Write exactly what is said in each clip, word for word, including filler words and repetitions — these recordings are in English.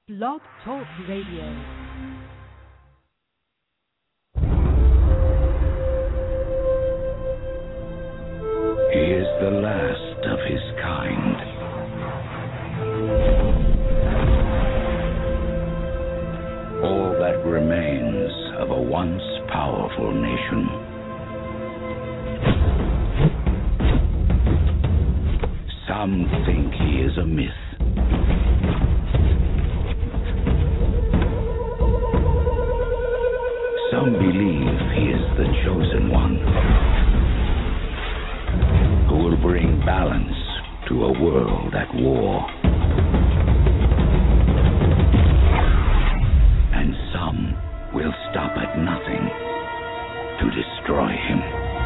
Blog Talk Radio. He is the last of his kind. All that remains of a once powerful nation. Some think he is a myth. Some believe he is the chosen one, who will bring balance to a world at war. And some will stop at nothing to destroy him.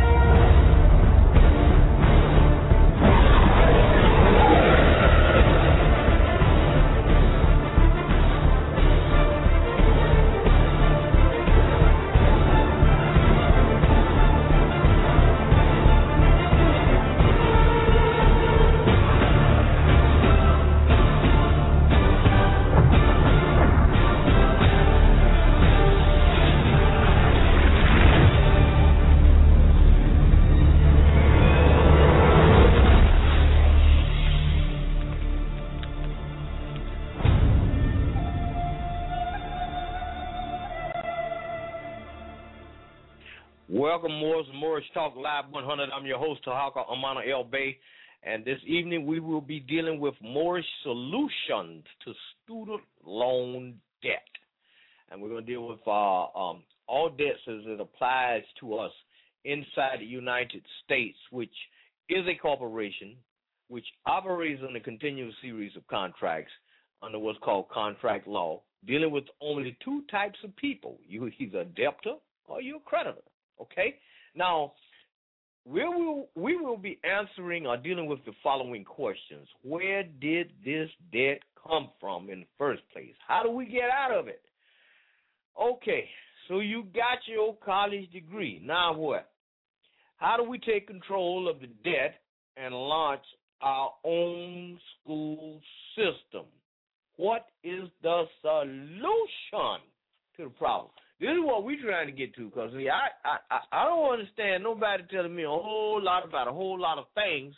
Welcome, Morris Morris Talk Live one hundred. I'm your host, Tahaka Amana El Bay, and this evening we will be dealing with Morris solutions to student loan debt, and we're going to deal with uh, um, all debts as it applies to us inside the United States, which is a corporation which operates on a continuous series of contracts under what's called contract law, dealing with only two types of people: you either a debtor or you're a creditor. Okay, now we will we will be answering or dealing with the following questions: where did this debt come from in the first place? How do we get out of it? Okay, so you got your college degree. Now what? How do we take control of the debt and launch our own school system? What is the solution to the problem? This is what we're trying to get to, because I, I I don't understand nobody telling me a whole lot about a whole lot of things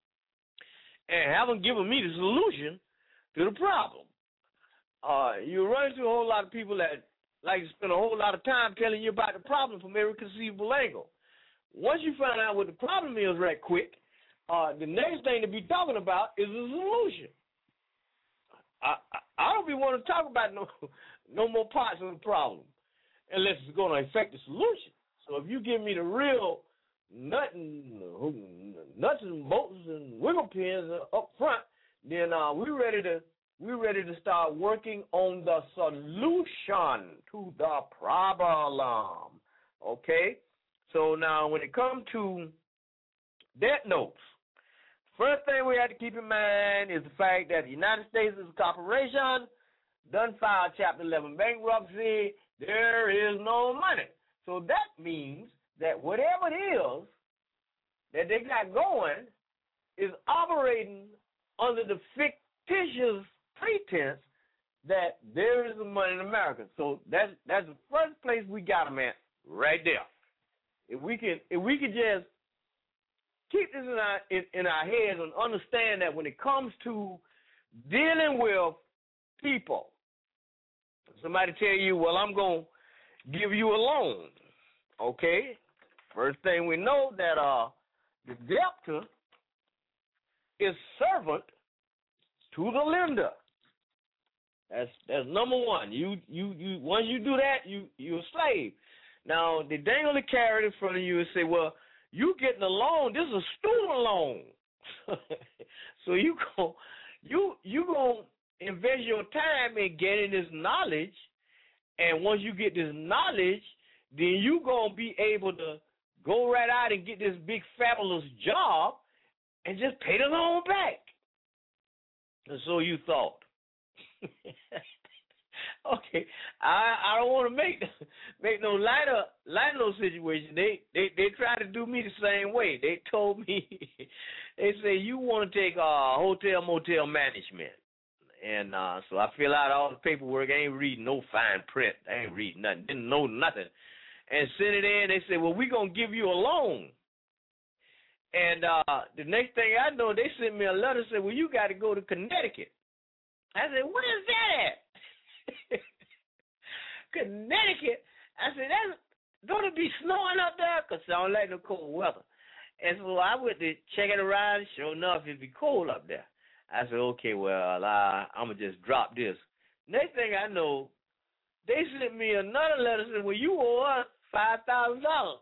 and haven't given me the solution to the problem. Uh, you run into a whole lot of people that like to spend a whole lot of time telling you about the problem from every conceivable angle. Once you find out what the problem is right quick, uh, the next thing to be talking about is the solution. I, I, I don't be wanting to talk about no no more parts of the problem unless it's going to affect the solution. So if you give me the real nut and, nuts and bolts and wiggle pins up front, then uh, we're ready to we're ready to start working on the solution to the problem. Okay? So now when it comes to debt notes, first thing we have to keep in mind is the fact that the United States is a corporation, done filed Chapter eleven bankruptcy. There is no money. So that means that whatever it is that they got going is operating under the fictitious pretense that there is money in America. So that's that's the first place we got them at right there. If we can if we could just keep this in our in, in our heads and understand that when it comes to dealing with people, somebody tell you, well, I'm going to give you a loan, okay? First thing we know that uh, the debtor is servant to the lender. That's that's number one. You you you once you do that, you you're a slave. Now they dangle the carrot in front of you and say, well, you getting a loan. This is a student loan. So you go you you gonna invest your time in getting this knowledge, and once you get this knowledge, then you gonna be able to go right out and get this big fabulous job and just pay the loan back. And so you thought. Okay, I I don't want to make make no lighter lighter no situation. They they they try to do me the same way. They told me, they say, you want to take uh hotel motel management, And uh, so I fill out all the paperwork. I ain't reading no fine print. I ain't reading nothing. Didn't know nothing. And sent it in. They said, well, we're going to give you a loan. And uh, the next thing I know, they sent me a letter and said, well, you got to go to Connecticut. I said, what is that at? Connecticut? I said, that's going to be snowing up there? Because I don't like no cold weather. And so I went to check it around. Sure enough, it'd be cold up there. I said, okay, well, uh, I'm going to just drop this. Next thing I know, they sent me another letter saying, well, you owe us five thousand dollars.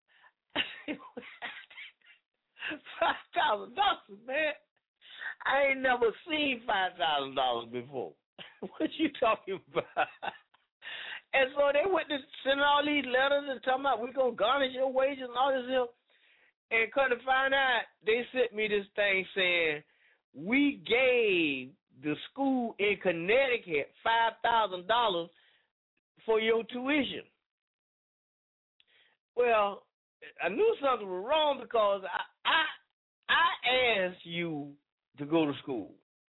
five thousand dollars, man. I ain't never seen five thousand dollars before. What you talking about? And so they went to send all these letters and talking about we're going to garnish your wages and all this stuff. And come to find out, they sent me this thing saying, we gave the school in Connecticut five thousand dollars for your tuition. Well, I knew something was wrong because I, I I asked you to go to school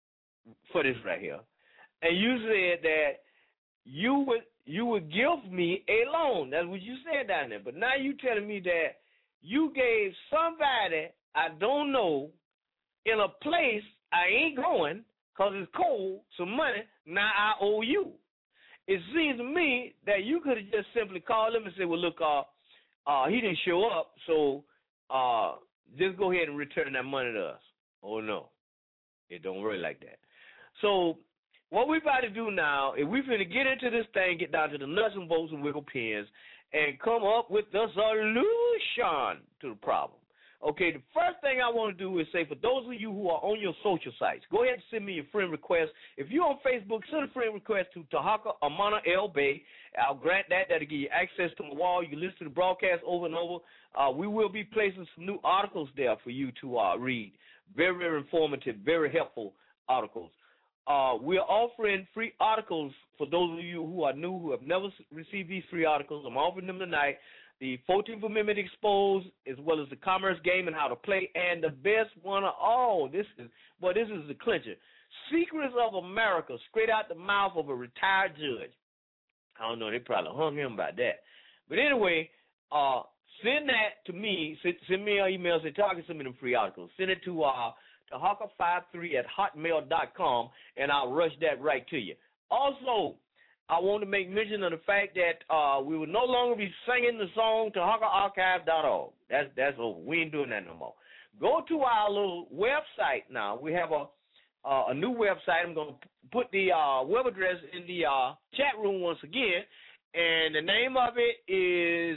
for this right here, and you said that you would you would give me a loan. That's what you said down there. But now you telling me that you gave somebody I don't know in a place I ain't going because it's cold some money. Now I owe you. It seems to me that you could have just simply called him and said, well, look, uh, uh, he didn't show up, so uh, just go ahead and return that money to us. Oh, no. It don't work like that. So what we about to do now is we finna get into this thing, get down to the nuts and bolts and wiggle pins, and come up with the solution to the problem. Okay, the first thing I want to do is say, for those of you who are on your social sites, go ahead and send me your friend request. If you're on Facebook, send a friend request to Tahaka Amana L. Bay. I'll grant that. That'll give you access to my wall. You listen to the broadcast over and over. Uh, we will be placing some new articles there for you to uh, read. Very, very informative, very helpful articles. Uh, we're offering free articles for those of you who are new, who have never received these free articles. I'm offering them tonight. The fourteenth Amendment Exposed, as well as the Commerce Game and How to Play, and the best one of all, this is, well, this is the clincher, Secrets of America, straight out the mouth of a retired judge. I don't know, they probably hung him about that. But anyway, uh, send that to me. Send, send me an email, say, Target, send me them free articles. Send it to uh, to hawker fifty-three at hotmail dot com, and I'll rush that right to you. Also, I want to make mention of the fact that uh, we will no longer be singing the song to hawker archive dot org. That's that's over. We ain't doing that no more. Go to our little website now. We have a uh, a new website. I'm going to put the uh, web address in the uh, chat room once again, and the name of it is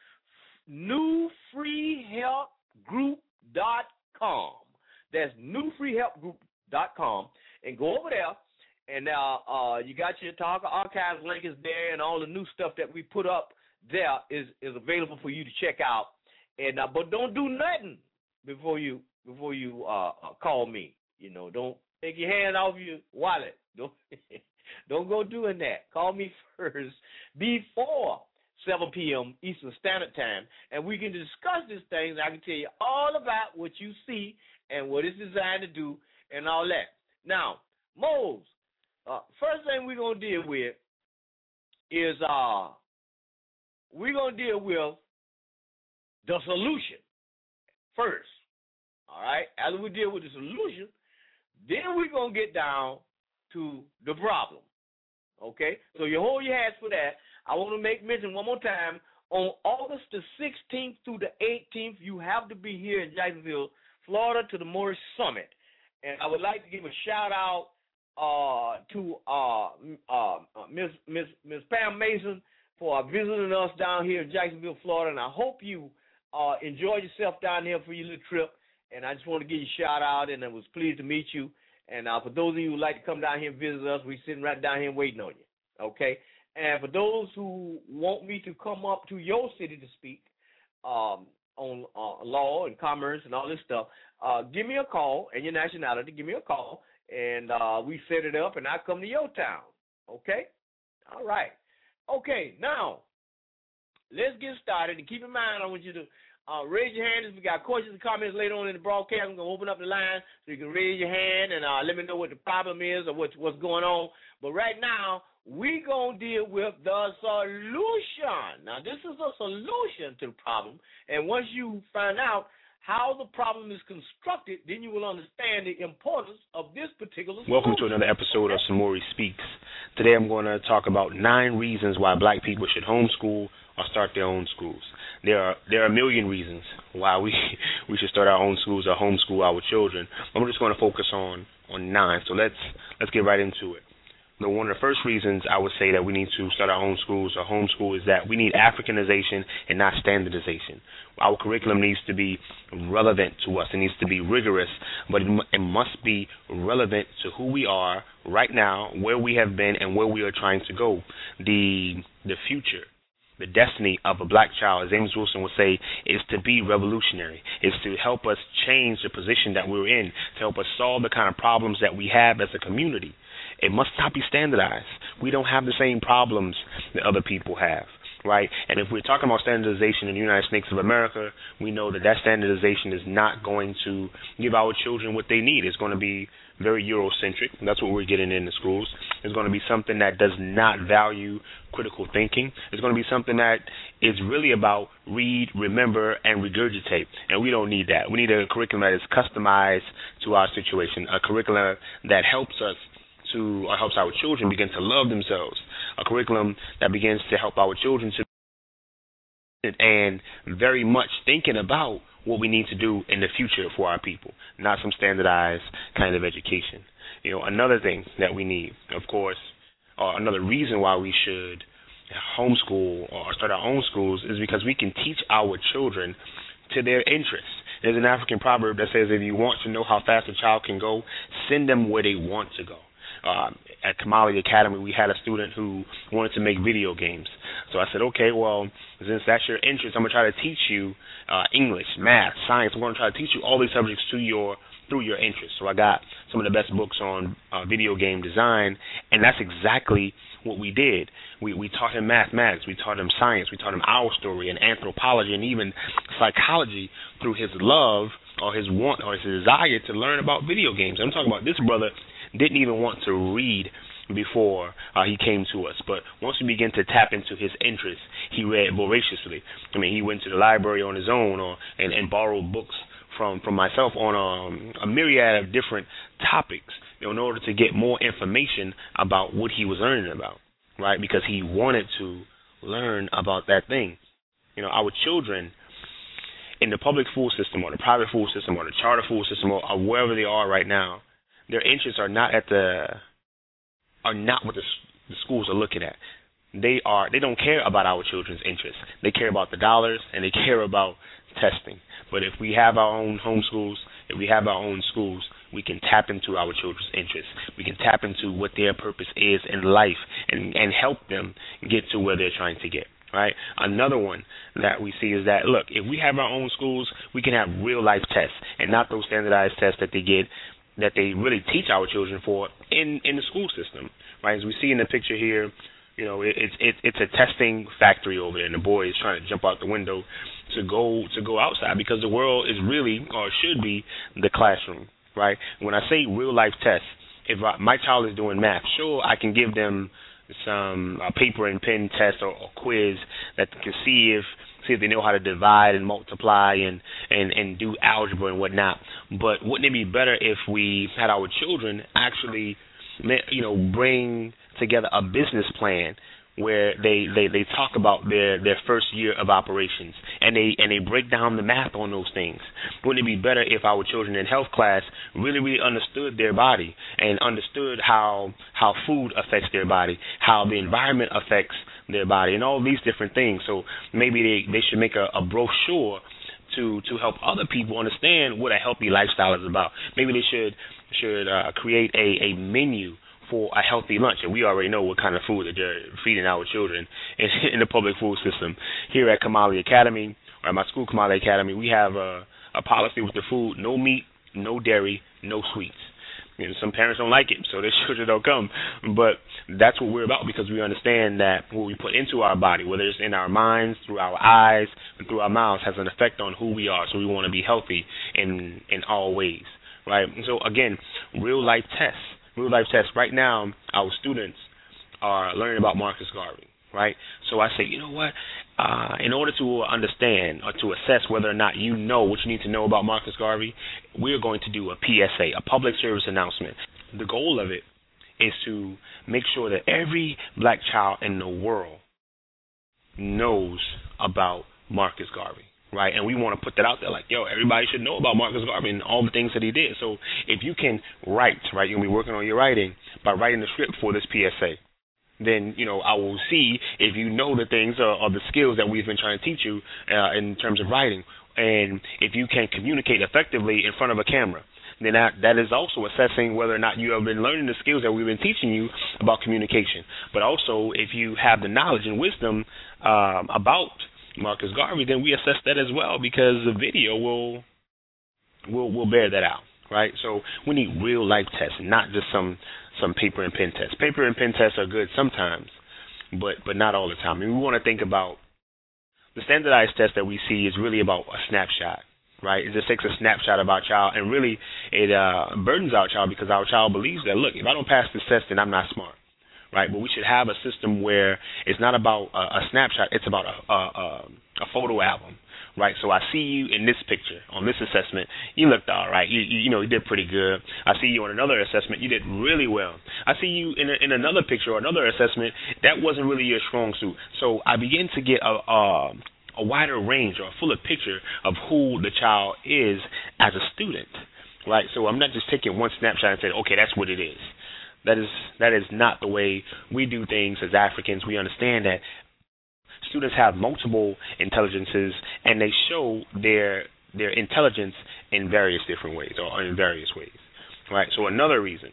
new free help group dot com. That's new free help group dot com, and go over there. And now uh, you got your Tahaka Archives link is there, and all the new stuff that we put up there is, is available for you to check out. And uh, but don't do nothing before you before you uh, call me. You know, don't take your hand off your wallet. Don't don't go doing that. Call me first before seven p.m. Eastern Standard Time, and we can discuss these things. I can tell you all about what you see and what it's designed to do and all that. Now, Mose. Uh, first thing we're going to deal with is uh, we're going to deal with the solution first, all right? After we deal with the solution, then we're going to get down to the problem, okay? So you hold your hats for that. I want to make mention one more time, on August the sixteenth through the eighteenth, you have to be here in Jacksonville, Florida, to the Morris Summit. And I would like to give a shout-out Uh, to uh, uh, Miss Miss Miss Pam Mason for visiting us down here in Jacksonville, Florida, and I hope you uh, enjoyed yourself down here for your little trip. And I just want to give you a shout out, and I was pleased to meet you. And uh, for those of you who like to come down here and visit us, we're sitting right down here waiting on you. Okay. And for those who want me to come up to your city to speak um, on uh, law and commerce and all this stuff, uh, give me a call and your nationality. Give me a call. And uh, we set it up, and I come to your town, okay? All right. Okay, now, let's get started. And keep in mind, I want you to Uh, raise your hand if you got questions and comments later on in the broadcast. I'm going to open up the line so you can raise your hand and uh, let me know what the problem is or what, what's going on. But right now, we're going to deal with the solution. Now, this is a solution to the problem. And once you find out how the problem is constructed, then you will understand the importance of this particular solution. Welcome to another episode of Samori Speaks. Today I'm going to talk about nine reasons why black people should homeschool or start their own schools. There are there are a million reasons why we we should start our own schools or homeschool our children. I'm just going to focus on, on nine. So let's let's get right into it. The, one of the first reasons I would say that we need to start our own schools or homeschool is that we need Africanization and not standardization. Our curriculum needs to be relevant to us. It needs to be rigorous, but it, it must be relevant to who we are right now, where we have been, and where we are trying to go. The the future, the destiny of a black child, as James Wilson would say, is to be revolutionary, is to help us change the position that we're in, to help us solve the kind of problems that we have as a community. It must not be standardized. We don't have the same problems that other people have, right? And if we're talking about standardization in the United States of America, we know that that standardization is not going to give our children what they need. It's going to be very Eurocentric. That's what we're getting in the schools. It's going to be something that does not value critical thinking. It's going to be something that is really about read, remember, and regurgitate. And we don't need that. We need a curriculum that is customized to our situation, a curriculum that helps us to or helps our children begin to love themselves, a curriculum that begins to help our children to and very much thinking about what we need to do in the future for our people, not some standardized kind of education. You know, another thing that we need, of course, or another reason why we should homeschool or start our own schools is because we can teach our children to their interests. There's an African proverb that says if you want to know how fast a child can go, send them where they want to go. Uh, at Kamali Academy, we had a student who wanted to make video games. So I said, okay, well, since that's your interest, I'm going to try to teach you uh, English, math, science. I'm going to try to teach you all these subjects to your through your interest. So I got some of the best books on uh, video game design, and that's exactly what we did. We we taught him mathematics, we taught him science, we taught him our story and anthropology and even psychology through his love or his want or his desire to learn about video games. I'm talking about this brother didn't even want to read before uh, he came to us. But once we began to tap into his interests, he read voraciously. I mean, he went to the library on his own or and, and borrowed books from, from myself on um, a myriad of different topics, you know, in order to get more information about what he was learning about, right? Because he wanted to learn about that thing. You know, our children in the public school system or the private school system or the charter school system or, or wherever they are right now, their interests are not at the are not what the, the schools are looking at. They are they don't care about our children's interests. They care about the dollars and they care about testing. But if we have our own homeschools, if we have our own schools, we can tap into our children's interests. We can tap into what their purpose is in life and, and help them get to where they're trying to get. Right. Another one that we see is that, look, if we have our own schools, we can have real life tests and not those standardized tests that they get that they really teach our children for in, in the school system, right? As we see in the picture here, you know, it, it's it, it's a testing factory over there, and the boy is trying to jump out the window to go to go outside because the world is really or should be the classroom, right? When I say real life tests, if I, my child is doing math, sure, I can give them some uh, paper and pen test or, or quiz that can see if see if they know how to divide and multiply and, and, and do algebra and whatnot. But wouldn't it be better if we had our children actually, you know, bring together a business plan where they, they, they talk about their, their first year of operations and they and they break down the math on those things? Wouldn't it be better if our children in health class really, really understood their body and understood how how food affects their body, how the environment affects their body, and all these different things? So maybe they, they should make a, a brochure to to help other people understand what a healthy lifestyle is about. Maybe they should should uh, create a, a menu for a healthy lunch, and we already know what kind of food that they're feeding our children in, in the public food system. Here at Kamali Academy, or at my school, Kamali Academy, we have a, a policy with the food: no meat, no dairy, no sweets. You know, some parents don't like it, so their children don't come. But that's what we're about, because we understand that what we put into our body, whether it's in our minds, through our eyes, and through our mouths, has an effect on who we are. So we want to be healthy in in all ways, right? And so again, real life tests, real life tests. Right now, our students are learning about Marcus Garvey, right? So I say, you know what? Uh, in order to understand or to assess whether or not you know what you need to know about Marcus Garvey, we're going to do a P S A, a public service announcement. The goal of it is to make sure that every black child in the world knows about Marcus Garvey, right? And we want to put that out there like, yo, everybody should know about Marcus Garvey and all the things that he did. So if you can write, right, you'll be working on your writing by writing the script for this P S A. Then, you know, I will see if you know the things or, or the skills that we've been trying to teach you uh, in terms of writing. And if you can communicate effectively in front of a camera, then that, that is also assessing whether or not you have been learning the skills that we've been teaching you about communication. But also, if you have the knowledge and wisdom um, about Marcus Garvey, then we assess that as well, because the video will will will bear that out, right? So we need real life tests, not just some some paper and pen tests. Paper and pen tests are good sometimes, but but not all the time. I mean, we want to think about the standardized test that we see is really about a snapshot, right? It just takes a snapshot of our child, and really it uh, burdens our child, because our child believes that, look, if I don't pass this test, then I'm not smart, right? But we should have a system where it's not about a, a snapshot, it's about a, a, a photo album, right? So I see you in this picture, on this assessment, you looked all right. You, you, you know, you did pretty good. I see you on another assessment, you did really well. I see you in, a, in another picture or another assessment, that wasn't really your strong suit. So I begin to get a, a, a wider range or a fuller picture of who the child is as a student, right? So I'm not just taking one snapshot and saying, okay, that's what it is. That is that is not the way we do things as Africans. We understand that students have multiple intelligences, and they show their their intelligence in various different ways, or in various ways, right? So another reason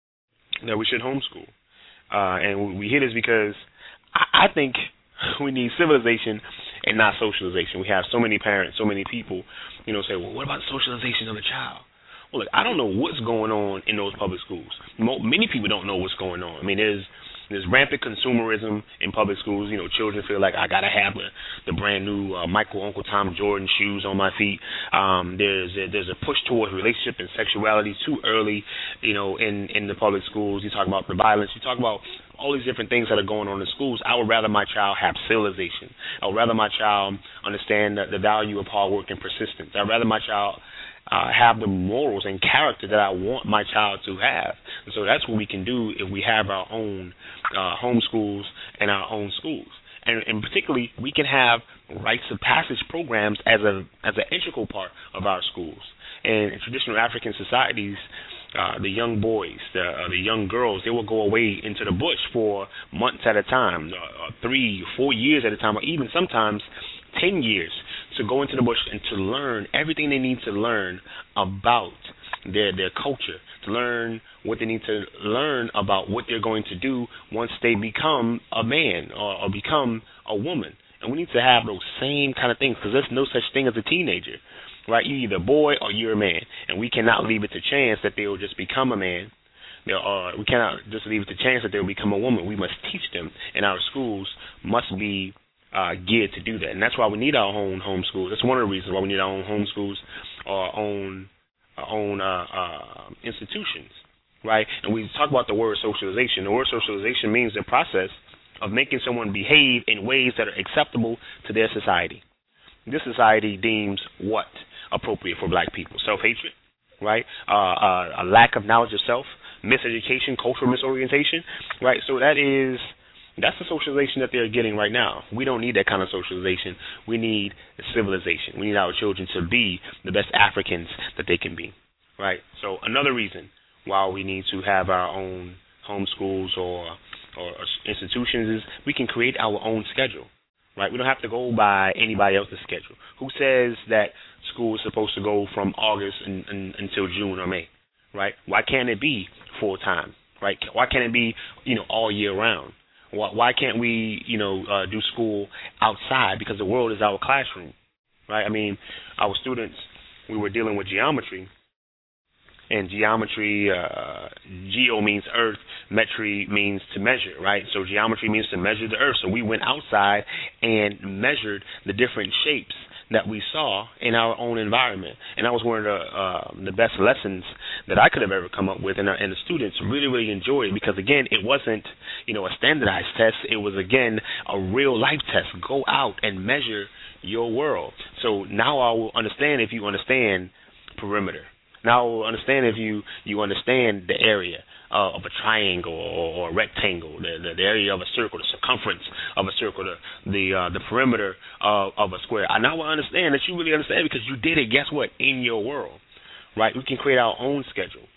that we should homeschool, uh, and we hear this because I, I think we need civilization and not socialization. We have so many parents, so many people, you know, say, well, what about socialization of the child? Well, look, I don't know what's going on in those public schools. Many people don't know what's going on. I mean, there's There's rampant consumerism in public schools. You know, children feel like I gotta have the, the brand new uh, Michael Uncle Tom Jordan shoes on my feet. Um, there's a, there's a push towards relationship and sexuality too early. You know, in in the public schools, you talk about the violence. You talk about all these different things that are going on in schools. I would rather my child have civilization. I would rather my child understand the, the value of hard work and persistence. I'd rather my child Uh, have the morals and character that I want my child to have. And so that's what we can do if we have our own uh, home schools and our own schools. And, and particularly, we can have rites of passage programs as a as an integral part of our schools. And in traditional African societies, uh, the young boys, the, uh, the young girls, they will go away into the bush for months at a time, uh, three, four years at a time, or even sometimes ten years, to go into the bush and to learn everything they need to learn about their their culture, to learn what they need to learn about what they're going to do once they become a man or, or become a woman. And we need to have those same kind of things, because there's no such thing as a teenager, right? You're either a boy or you're a man, and we cannot leave it to chance that they will just become a man. There are, we cannot just leave it to chance that they will become a woman. We must teach them, and our schools must be Uh, geared to do that. And that's why we need our own home schools. That's one of the reasons why we need our own home schools or our own, our own uh, uh, institutions, right? And we talk about the word socialization. The word socialization means the process of making someone behave in ways that are acceptable to their society. This society deems what appropriate for black people? Self-hatred, right? Uh, uh, a lack of knowledge of self, miseducation, cultural misorientation, right? So that is That's the socialization that they're getting right now. We don't need that kind of socialization. We need civilization. We need our children to be the best Africans that they can be, right? So another reason why we need to have our own home schools or, or institutions is we can create our own schedule, right? We don't have to go by anybody else's schedule. Who says that school is supposed to go from August and, and, until June or May, right? Why can't it be full time, right? Why can't it be, you know, all year round? Why can't we, you know, uh, do school outside? Because the world is our classroom, right? I mean, our students, we were dealing with geometry, And geometry, uh, geo means earth, metry means to measure, right? So geometry means to measure the earth. So we went outside and measured the different shapes that we saw in our own environment. And that was one of the, uh, the best lessons that I could have ever come up with, and, our, and the students really, really enjoyed it because, again, it wasn't, you know, a standardized test. It was, again, a real-life test. Go out and measure your world. So now I will understand if you understand perimeter. Now I will understand if you, you understand the area uh, of a triangle or, or a rectangle, the, the, the area of a circle, the circumference of a circle, the the, uh, the perimeter of, of a square. I now understand that you really understand because you did it, guess what, in your world, right? We can create our own schedule.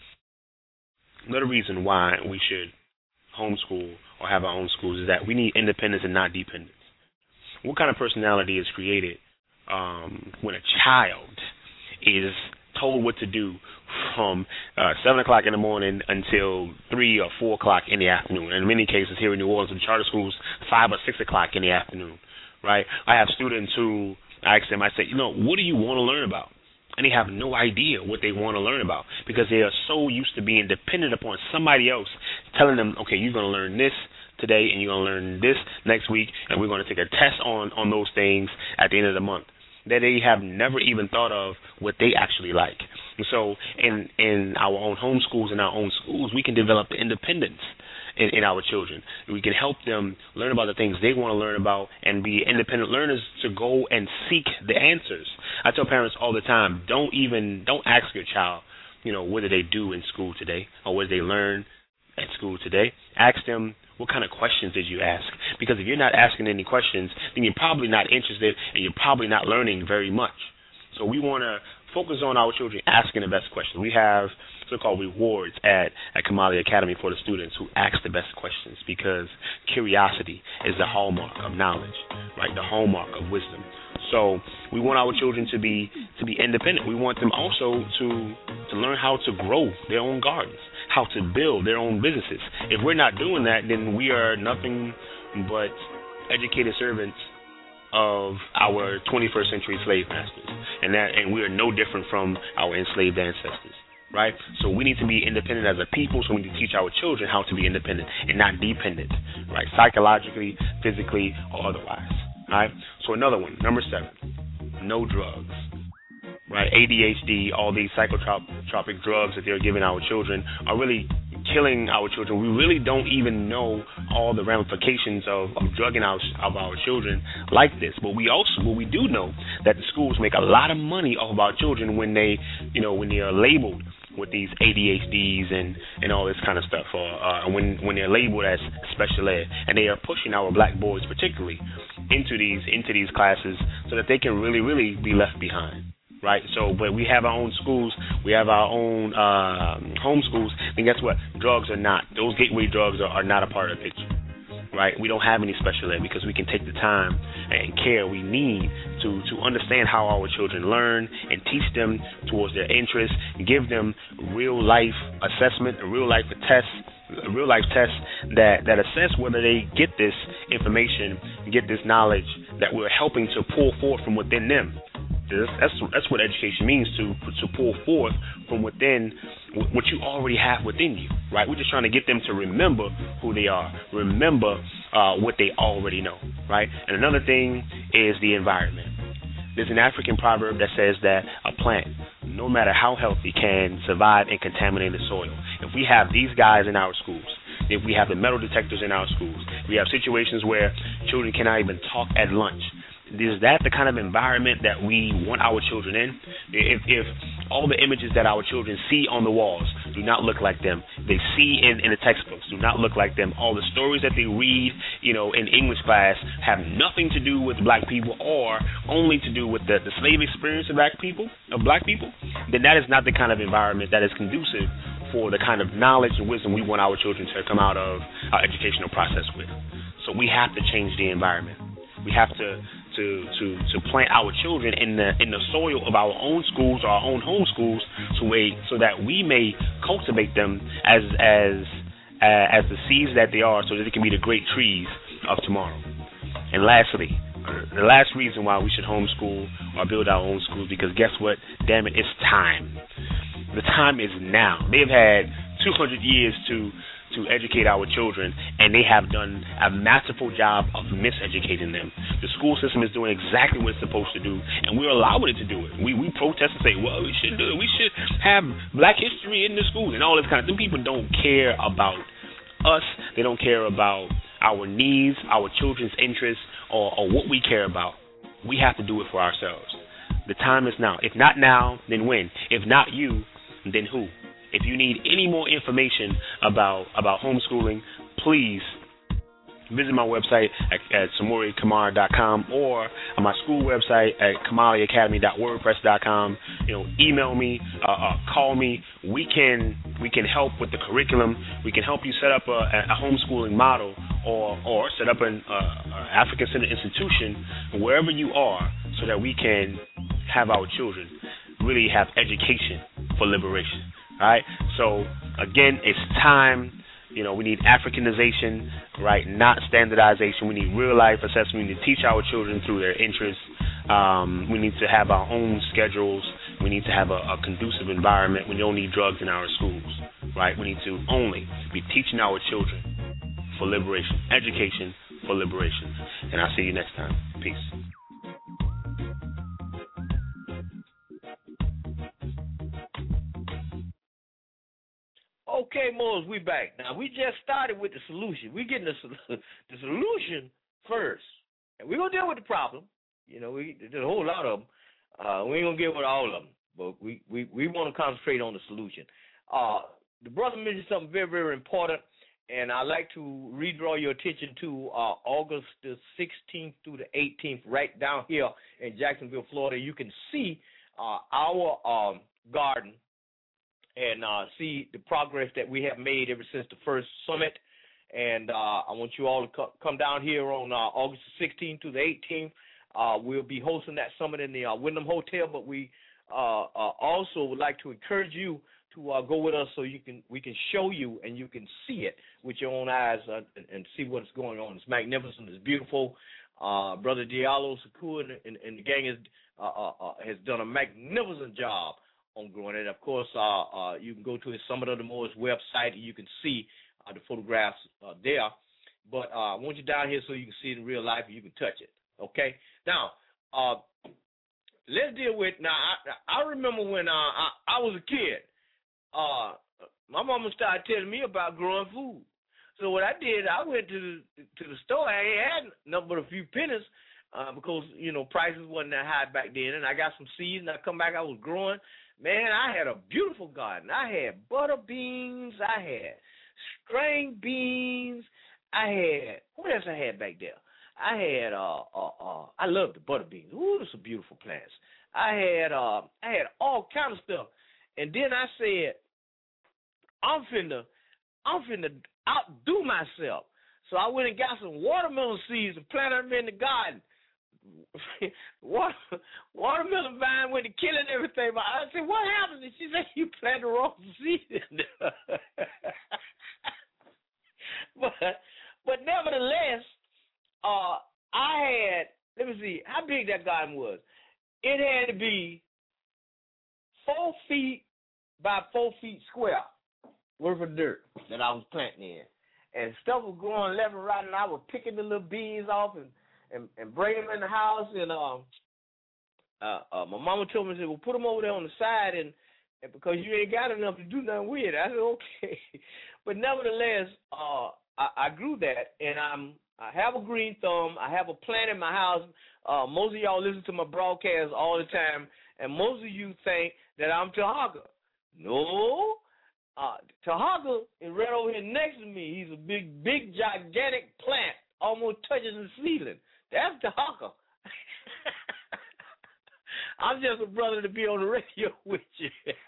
Another reason why we should homeschool or have our own schools is that we need independence and not dependence. What kind of personality is created um, when a child is told what to do from uh, seven o'clock in the morning until three or four o'clock in the afternoon? In many cases here in New Orleans, in charter schools, five or six o'clock in the afternoon, right? I have students who I ask them, I say, you know, what do you want to learn about? And they have no idea what they want to learn about because they are so used to being dependent upon somebody else telling them, okay, you're going to learn this today and you're going to learn this next week, and we're going to take a test on, on those things at the end of the month, that they have never even thought of what they actually like. And so in in our own homeschools and our own schools, we can develop the independence in, in our children. We can help them learn about the things they want to learn about and be independent learners to go and seek the answers. I tell parents all the time, don't even, don't ask your child, you know, what did they do in school today or what did they learn at school today. Ask them, what kind of questions did you ask? Because if you're not asking any questions, then you're probably not interested and you're probably not learning very much. So we want to focus on our children asking the best questions. We have so-called rewards at, at Kamali Academy for the students who ask the best questions because curiosity is the hallmark of knowledge, right? The hallmark of wisdom. So we want our children to be to be independent. We want them also to to learn how to grow their own gardens, how to build their own businesses. If we're not doing that, then we are nothing but educated servants of our twenty-first century slave masters, and that and we are no different from our enslaved ancestors, right? So we need to be independent as a people, so we need to teach our children how to be independent and not dependent, right? Psychologically, physically, or otherwise, right? So another one, number seven, no drugs. Right, A D H D, all these psychotropic drugs that they're giving our children are really killing our children. We really don't even know all the ramifications of, of drugging our, of our children like this. But we also, but we do know that the schools make a lot of money off of our children when they, you know, when they are labeled with these A D H Ds and, and all this kind of stuff, or uh, when when they're labeled as special ed, and they are pushing our black boys particularly into these into these classes so that they can really really be left behind. Right, so but we have our own schools, we have our own uh, home schools, and guess what? Drugs are not, those gateway drugs are, are not a part of the picture. Right, we don't have any special ed because we can take the time and care we need to, to understand how our children learn and teach them towards their interests, and give them real life assessment, a real life test, a real life test that, that assess whether they get this information, get this knowledge that we're helping to pull forth from within them. That's that's what education means, to to pull forth from within what you already have within you, right? We're just trying to get them to remember who they are, remember uh, what they already know, right? And another thing is the environment. There's an African proverb that says that a plant, no matter how healthy, can survive in contaminated soil. If we have these guys in our schools, if we have the metal detectors in our schools, we have situations where children cannot even talk at lunch. Is that the kind of environment that we want our children in? If, if all the images that our children see on the walls do not look like them, they see in, in the textbooks do not look like them, all the stories that they read, you know, in English class have nothing to do with black people or only to do with the, the slave experience of black people, of black people, then that is not the kind of environment that is conducive for the kind of knowledge and wisdom we want our children to come out of our educational process with. So we have to change the environment. We have to to, to, to plant our children in the in the soil of our own schools or our own home schools, so we so that we may cultivate them as as uh, as the seeds that they are, so that they can be the great trees of tomorrow. And lastly, the last reason why we should homeschool or build our own schools, because guess what? Damn it, it's time. The time is now. They've had two hundred years to to educate our children, and they have done a masterful job of miseducating them. The school system is doing exactly what it's supposed to do, and we're allowing it to do it. We we protest and say, well, we should do it. We should have black history in the schools and all this kind of thing. People don't care about us. They don't care about our needs, our children's interests, or, or what we care about. We have to do it for ourselves. The time is now. If not now, then when? If not you, then who? If you need any more information about about homeschooling, please visit my website at, at samori kamara dot com or on my school website at kamali academy dot wordpress dot com. You know, email me, uh, uh, call me. We can we can help with the curriculum. We can help you set up a, a homeschooling model or or set up an uh, African Centered institution wherever you are, so that we can have our children really have education for liberation. All right, so again, it's time. You know, we need Africanization, right, not standardization. We need real-life assessment. We need to teach our children through their interests. Um, we need to have our own schedules. We need to have a, a conducive environment. We don't need drugs in our schools, right? We need to only be teaching our children for liberation, education for liberation. And I'll see you next time. Peace. Okay, Moles, we back. Now, we just started with the solution. We're getting the, the solution first. And we're going to deal with the problem. You know, we, there's a whole lot of them. Uh, we ain't going to get with all of them. But we, we, we want to concentrate on the solution. Uh, the brother mentioned something very, very important. And I'd like to redraw your attention to uh, August the sixteenth through the eighteenth, right down here in Jacksonville, Florida. You can see uh, our um, garden and uh, see the progress that we have made ever since the first summit. And uh, I want you all to co- come down here on uh, August sixteenth to the eighteenth. Uh, we'll be hosting that summit in the uh, Wyndham Hotel, but we uh, uh, also would like to encourage you to uh, go with us so you can we can show you and you can see it with your own eyes uh, and, and see what's going on. It's magnificent. It's beautiful. Uh, Brother Diallo, Sakur, and, and, and the gang has, uh, uh, uh, has done a magnificent job on growing it. Of course, uh, uh, you can go to his Summit of the Moors website and you can see uh, the photographs uh, there. But uh, I want you down here so you can see it in real life and you can touch it. Okay? Now, uh, let's deal with, now, I, I remember when uh, I, I was a kid, uh, my mama started telling me about growing food. So what I did, I went to the, to the store. I ain't had nothing but a few pennies uh, because, you know, prices wasn't that high back then. And I got some seeds, and I come back, I was growing. Man, I had a beautiful garden. I had butter beans. I had string beans. I had, what else I had back there? I had, uh, uh, uh, I love the butter beans. Ooh, those are beautiful plants. I had, uh, I had all kind of stuff. And then I said, I'm finna, I'm finna outdo myself. So I went and got some watermelon seeds and planted them in the garden. Water, watermelon vine went to killing everything. But I said, what happened? And she said, you planted the wrong seed in there. but, but nevertheless, uh, I had, let me see, how big that garden was. It had to be four feet by four feet square worth of dirt that I was planting in. And stuff was growing left and right, and I was picking the little beans off and, and, and bringing them in the house. And um, uh, uh, my mama told me, she said, well, put them over there on the side, and, and because you ain't got enough to do nothing with it. I said, okay. But nevertheless, uh, I, I grew that, and I'm I have a green thumb. I have a plant in my house. Uh, most of y'all listen to my broadcast all the time, and most of you think that I'm Tahaga. No. Uh, Tahaga is right over here next to me. He's a big, big, gigantic plant, almost touches the ceiling. That's Tahaga. I'm just a brother to be on the radio with you.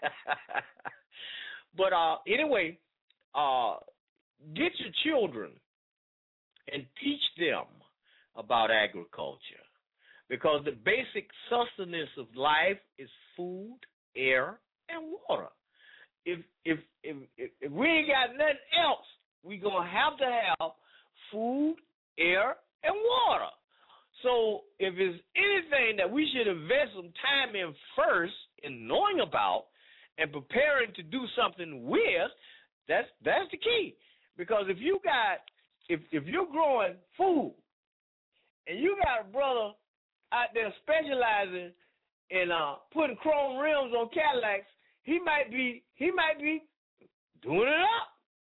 But uh, anyway, uh, get your children and teach them about agriculture, because the basic sustenance of life is food, air, and water. If if if if we ain't got nothing else, we gonna have to have food, air, and water. So if there's anything that we should invest some time in first in knowing about, and preparing to do something with, that's that's the key. Because if you got if if you're growing food and you got a brother out there specializing in uh, putting chrome rims on Cadillacs, he might be he might be doing it up.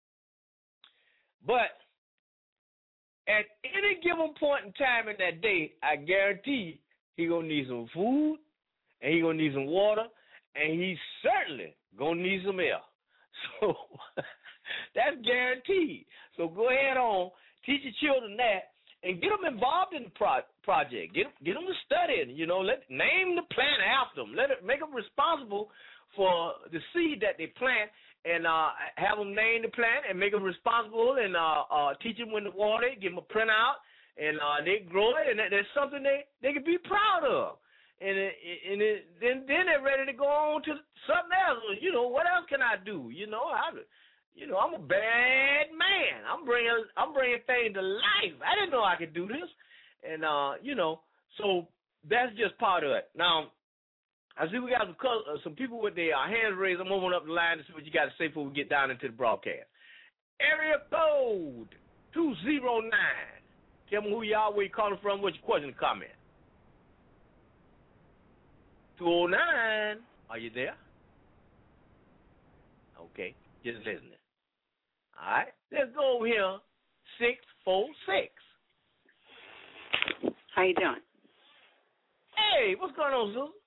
But at any given point in time in that day, I guarantee he gonna need some food, and he gonna need some water, and he's certainly gonna need some air. So that's guaranteed. So go ahead on, teach your children that, and get them involved in the pro- project. Get get them to study. You know, let name the plant after them. Let it make them responsible for the seed that they plant, and uh, have them name the plant and make them responsible, and uh, uh, teach them when to water it, give them a printout, and uh, they grow it, and that's something they, they can be proud of. And it, and it, then then they're ready to go on to something else. You know, what else can I do? You know, I, you know, I'm a bad man. I'm bringing I'm bringing things to life. I didn't know I could do this, and uh, you know, so that's just part of it. Now, I see we got some uh, some people with their uh, hands raised. I'm moving up the line to see what you got to say before we get down into the broadcast. Area code two zero nine. Tell me who you are, where you calling from, what's your question or comment. two oh nine. Are you there? Okay, just listening. All right, let's go over here. six four six. How you doing? Hey, what's going on, Susan?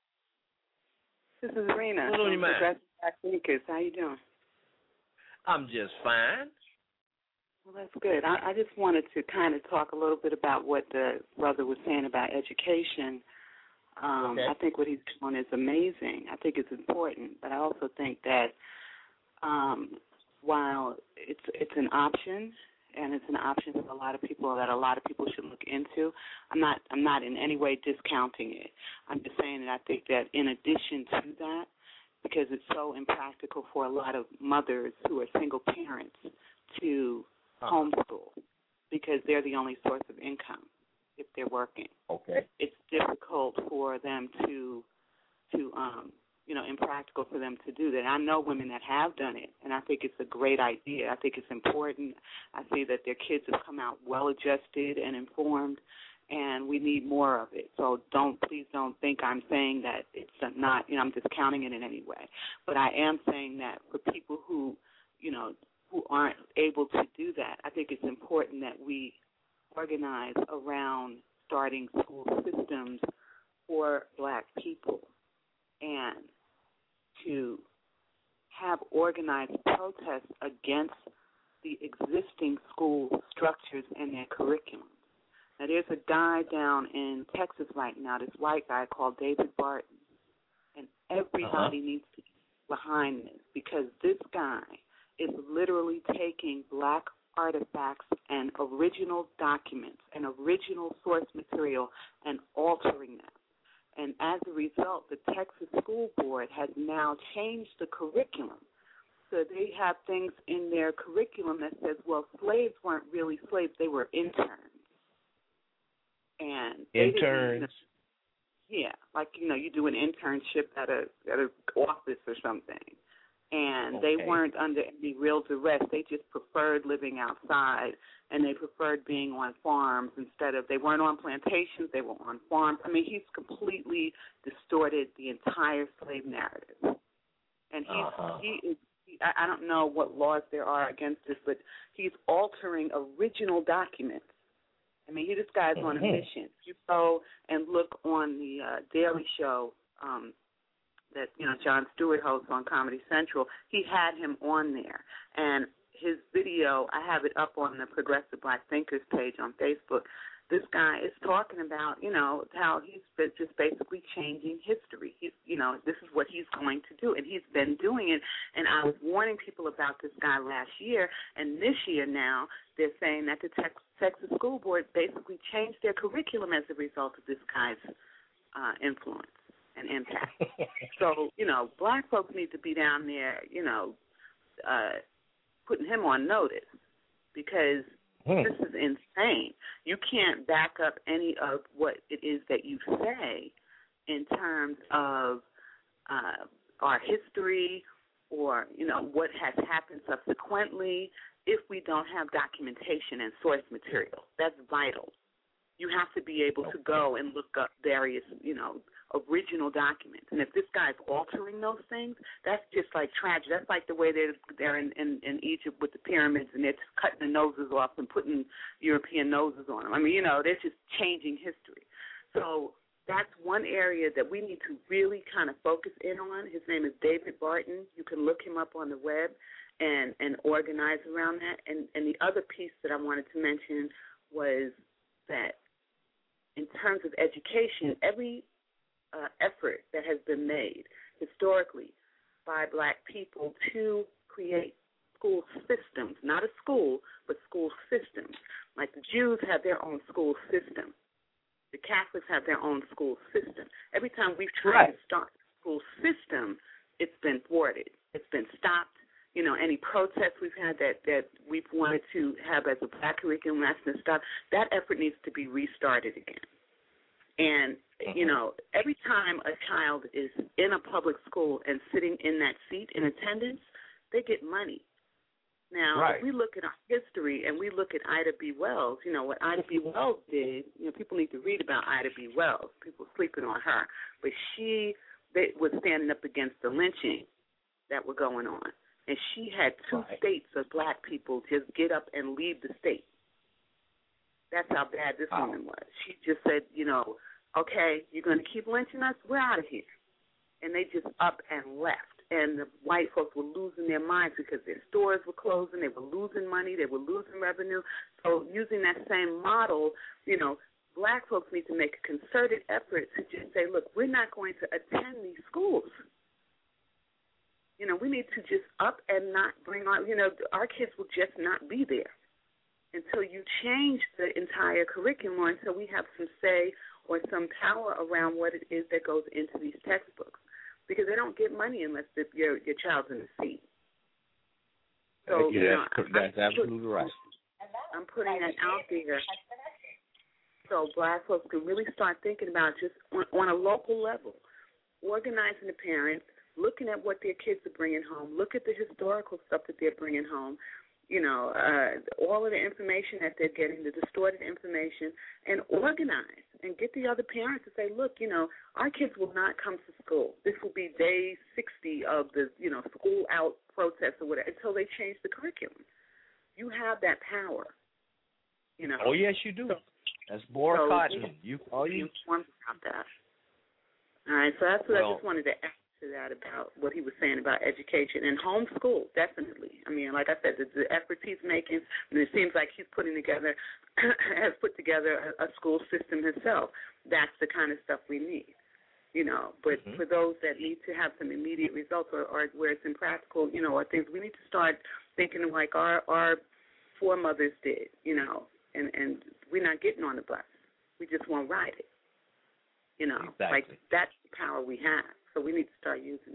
This is Rena. What's on your mind? Black Thinkers. How you doing? I'm just fine. Well, that's good. I, I just wanted to kind of talk a little bit about what the brother was saying about education. Um, okay. I think what he's doing is amazing. I think it's important, but I also think that um, while it's it's an option, and it's an option for a lot of people that a lot of people should look into, I'm not I'm not in any way discounting it. I'm just saying that I think that in addition to that, because it's so impractical for a lot of mothers who are single parents to uh-huh. homeschool because they're the only source of income if they're working. Okay. It's difficult for them to, to um, you know, impractical for them to do that. I know women that have done it, and I think it's a great idea. I think it's important. I see that their kids have come out well-adjusted and informed, and we need more of it. So don't, please don't think I'm saying that it's not, you know, I'm discounting it in any way. But I am saying that for people who, you know, who aren't able to do that, I think it's important that we organize around starting school systems for black people and to have organized protests against the existing school structures and their curriculum. Now, there's a guy down in Texas right now, this white guy called David Barton, and everybody uh-huh. needs to be behind this because this guy is literally taking black artifacts and original documents and original source material and altering them. And as a result, the Texas School Board has now changed the curriculum. So they have things in their curriculum that says, well, slaves weren't really slaves, they were interns. And interns. Yeah, like, you know, you do an internship at a at an office or something. And okay. they weren't under any real duress. They just preferred living outside, and they preferred being on farms instead of, they weren't on plantations, they were on farms. I mean, he's completely distorted the entire slave narrative. And he's, uh-huh. he is, he, I don't know what laws there are against this, but he's altering original documents. I mean, he, this guy's mm-hmm. on a mission. If you go and look on the uh, Daily Show, um, that, you know, Jon Stewart hosts on Comedy Central, he had him on there. And his video, I have it up on the Progressive Black Thinkers page on Facebook. This guy is talking about, you know, how he's been just basically changing history. He's, you know, this is what he's going to do, and he's been doing it. And I was warning people about this guy last year, and this year now they're saying that the Tex- Texas School Board basically changed their curriculum as a result of this guy's uh, influence and impact. So, you know, black folks need to be down there, you know, uh, putting him on notice because mm. this is insane. You can't back up any of what it is that you say in terms of uh, our history or, you know, what has happened subsequently if we don't have documentation and source material. That's vital. You have to be able to go and look up various, you know, original documents. And if this guy's altering those things, that's just like tragic. That's like the way they're, they're in, in, in Egypt with the pyramids, and they're just cutting the noses off and putting European noses on them. I mean, you know, they're just changing history. So that's one area that we need to really kind of focus in on. His name is David Barton. You can look him up on the web and, and organize around that. And, and the other piece that I wanted to mention was that in terms of education, every uh, effort that has been made historically by black people to create school systems, not a school, but school systems. Like the Jews have their own school system. The Catholics have their own school system. Every time we've tried right. to start a school system, it's been thwarted. It's been stopped. You know, any protests we've had that, that we've wanted to have as a black curriculum that's been stopped, that effort needs to be restarted again. And, mm-hmm. you know, every time a child is in a public school and sitting in that seat in attendance, they get money. Now, right. if we look at our history and we look at Ida B. Wells, you know, what Ida B. Wells did, you know, people need to read about Ida B. Wells. People are sleeping on her. But she they, was standing up against the lynching that were going on. And she had two right. states of black people just get up and leave the state. That's how bad this wow. woman was. She just said, you know, okay, you're going to keep lynching us? We're out of here. And they just up and left. And the white folks were losing their minds because their stores were closing. They were losing money. They were losing revenue. So using that same model, you know, black folks need to make a concerted effort to just say, look, we're not going to attend these schools. You know, we need to just up and not bring on, you know, our kids will just not be there until you change the entire curriculum or until we have some say or some power around what it is that goes into these textbooks. Because they don't get money unless the, your your child's in the seat. So, yeah, you know, that's, that's absolutely right. I'm putting that out there so black folks can really start thinking about just on, on a local level, organizing the parents, looking at what their kids are bringing home, look at the historical stuff that they're bringing home, you know, uh, all of the information that they're getting, the distorted information, and organize and get the other parents to say, look, you know, our kids will not come to school. This will be day sixty of the, you know, school out protest or whatever until they change the curriculum. You have that power, you know. Oh, yes, you do. So, that's boycotting. So you, oh, you informed about that. All right, so that's what well, I just wanted to add to that about what he was saying about education and homeschool, definitely. I mean, like I said, the, the efforts he's making, and it seems like he's putting together, has put together a, a school system himself. That's the kind of stuff we need, you know. But mm-hmm. for those that need to have some immediate results or, or where it's impractical, you know, or things, we need to start thinking like our, our foremothers did, you know, and, and we're not getting on the bus. We just won't ride it, you know. Exactly. Like that's the power we have. So we need to start using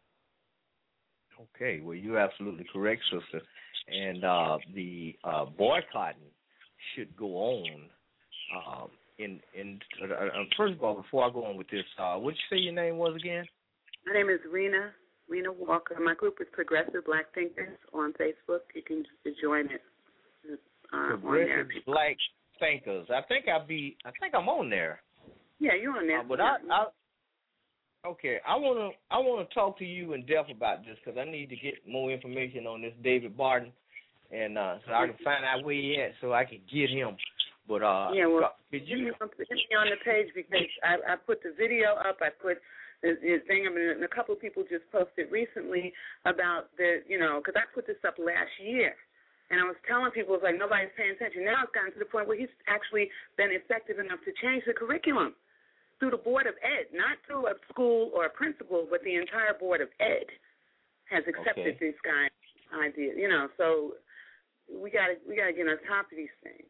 that. Okay, well, you're absolutely correct, sister. And uh, the uh, boycotting should go on. Um, in in uh, uh, first of all, before I go on with this, uh, what did you say your name was again? My name is Rena Rena Walker. My group is Progressive Black Thinkers on Facebook. You can just join it. Uh, Progressive Black Thinkers. I think I'll be. I think I'm on there. Yeah, you're on there. Uh, but I. I Okay, I want to I want to talk to you in depth about this because I need to get more information on this David Barton, and uh, so I can find out where he at so I can get him. But uh, yeah, well, did you put me on the page because I, I put the video up. I put the, the thing. I mean, a couple of people just posted recently about the, you know, because I put this up last year. And I was telling people, it's like nobody's paying attention. Now it's gotten to the point where he's actually been effective enough to change the curriculum. Through the Board of Ed, not through a school or a principal, but the entire Board of Ed has accepted okay. this guy's idea. You know, so we got to we got to get on top of these things.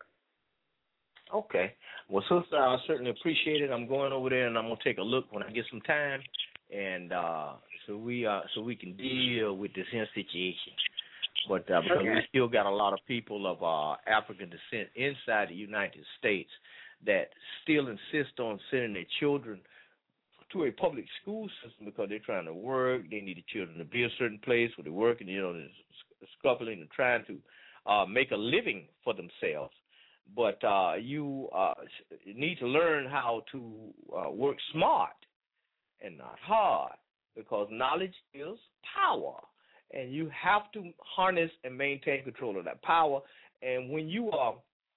Okay. Well, sister, I certainly appreciate it. I'm going over there and I'm gonna take a look when I get some time, and uh, so we uh, so we can deal with this situation. But uh, because okay. we still got a lot of people of uh, African descent inside the United States that still insist on sending their children to a public school system because they're trying to work. They need the children to be a certain place where they're working, you know, they're scuffling and trying to uh, make a living for themselves. But uh, you uh, need to learn how to uh, work smart and not hard, because knowledge is power, and you have to harness and maintain control of that power. And when you are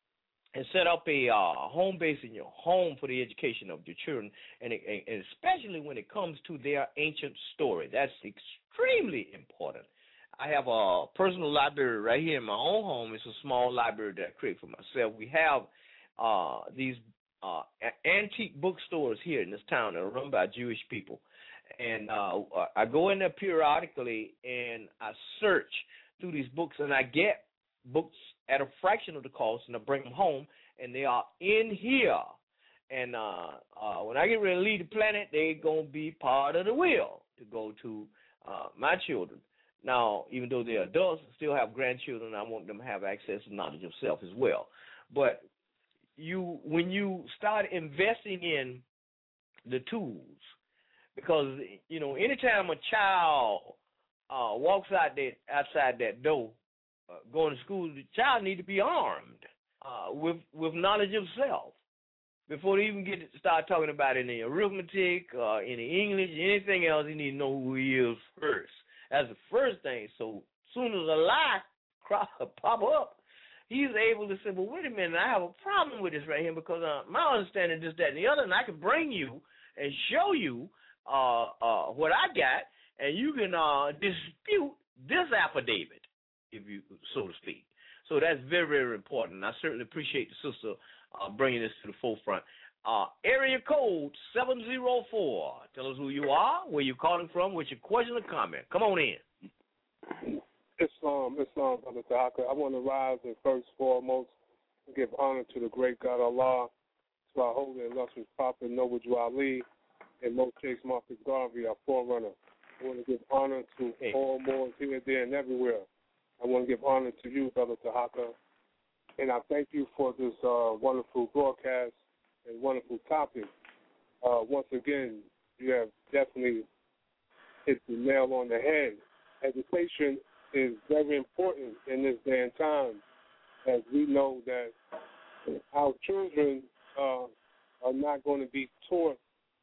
and set up a uh, home base in your home for the education of your children, and, it, and especially when it comes to their ancient story, that's extremely important. I have a personal library right here in my own home. It's a small library that I create for myself. We have uh, these uh, antique bookstores here in this town that are run by Jewish people. And uh, I go in there periodically, and I search through these books, and I get books at a fraction of the cost, and I bring them home, and they are in here. And uh, uh, when I get ready to leave the planet, they're going to be part of the will to go to uh, my children. Now, even though they're adults, still have grandchildren, I want them to have access to knowledge of self as well. But you, when you start investing in the tools, because, you know, anytime a child uh, walks out that, outside that door, uh, going to school, the child needs to be armed uh, with with knowledge of self before they even get to start talking about any arithmetic, uh, any English, anything else. He needs to know who he is first. That's the first thing. So soon as a lie crop, pop up, he's able to say, well, wait a minute, I have a problem with this right here, because uh, my understanding is this, that, and the other, and I can bring you and show you uh, uh, what I got, and you can uh, dispute this affidavit, if you so to speak. So that's very, very important. I certainly appreciate the sister uh, bringing this to the forefront. Uh, area code seven zero four. Tell us who you are, where you're calling from, what's your question or comment. Come on in. Islam, Islam, Brother Tahaka. I want to rise and first foremost give honor to the great God Allah, to our holy and illustrious Prophet Noble Drew Ali, and Mo Chase Marcus Garvey, our forerunner. I want to give honor to hey. all Moors here, there, and everywhere. I want to give honor to you, Brother Tahaka. And I thank you for this uh, wonderful broadcast and wonderful topic. Uh, once again, you have definitely hit the nail on the head. Education is very important in this day and time, as we know that our children uh, are not going to be taught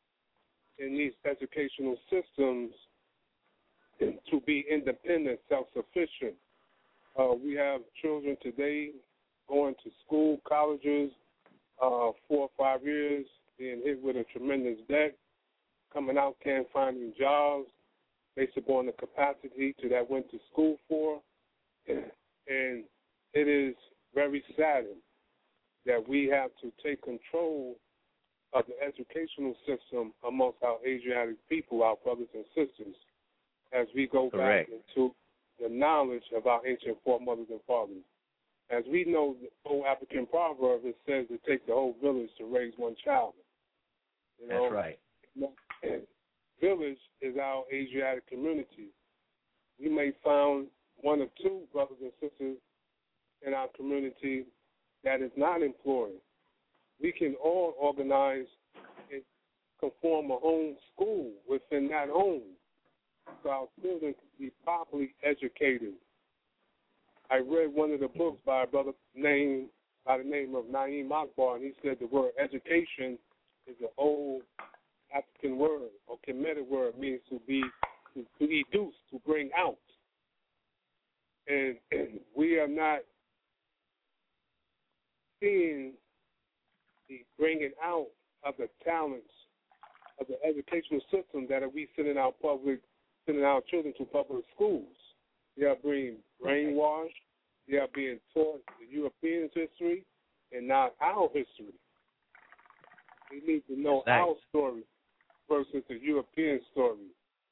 in these educational systems to be independent, self-sufficient. Uh, we have children today going to school, colleges, uh, four or five years, being hit with a tremendous debt, coming out, can't find any jobs based upon the capacity to that went to school for. And it is very saddening that we have to take control of the educational system amongst our Asiatic people, our brothers and sisters, as we go Correct. back into the knowledge of our ancient foremothers and fathers. As we know, the old African proverb, it says it takes the whole village to raise one child. You know? That's right. Village is our Asiatic community. We may find one or two brothers and sisters in our community that is not employed. We can all organize and conform a home school within that home so our children can be properly educated. I read one of the books by a brother named by the name of Naeem Akbar, and he said the word education is an old African word or Kemetic word, means to be to, to educe, to bring out. And, and we are not seeing the bringing out of the talents of the educational system that we send in our public, sending our children to public schools. They are being brainwashed. They are being taught the Europeans' history and not our history. We need to know nice. our story versus the European story.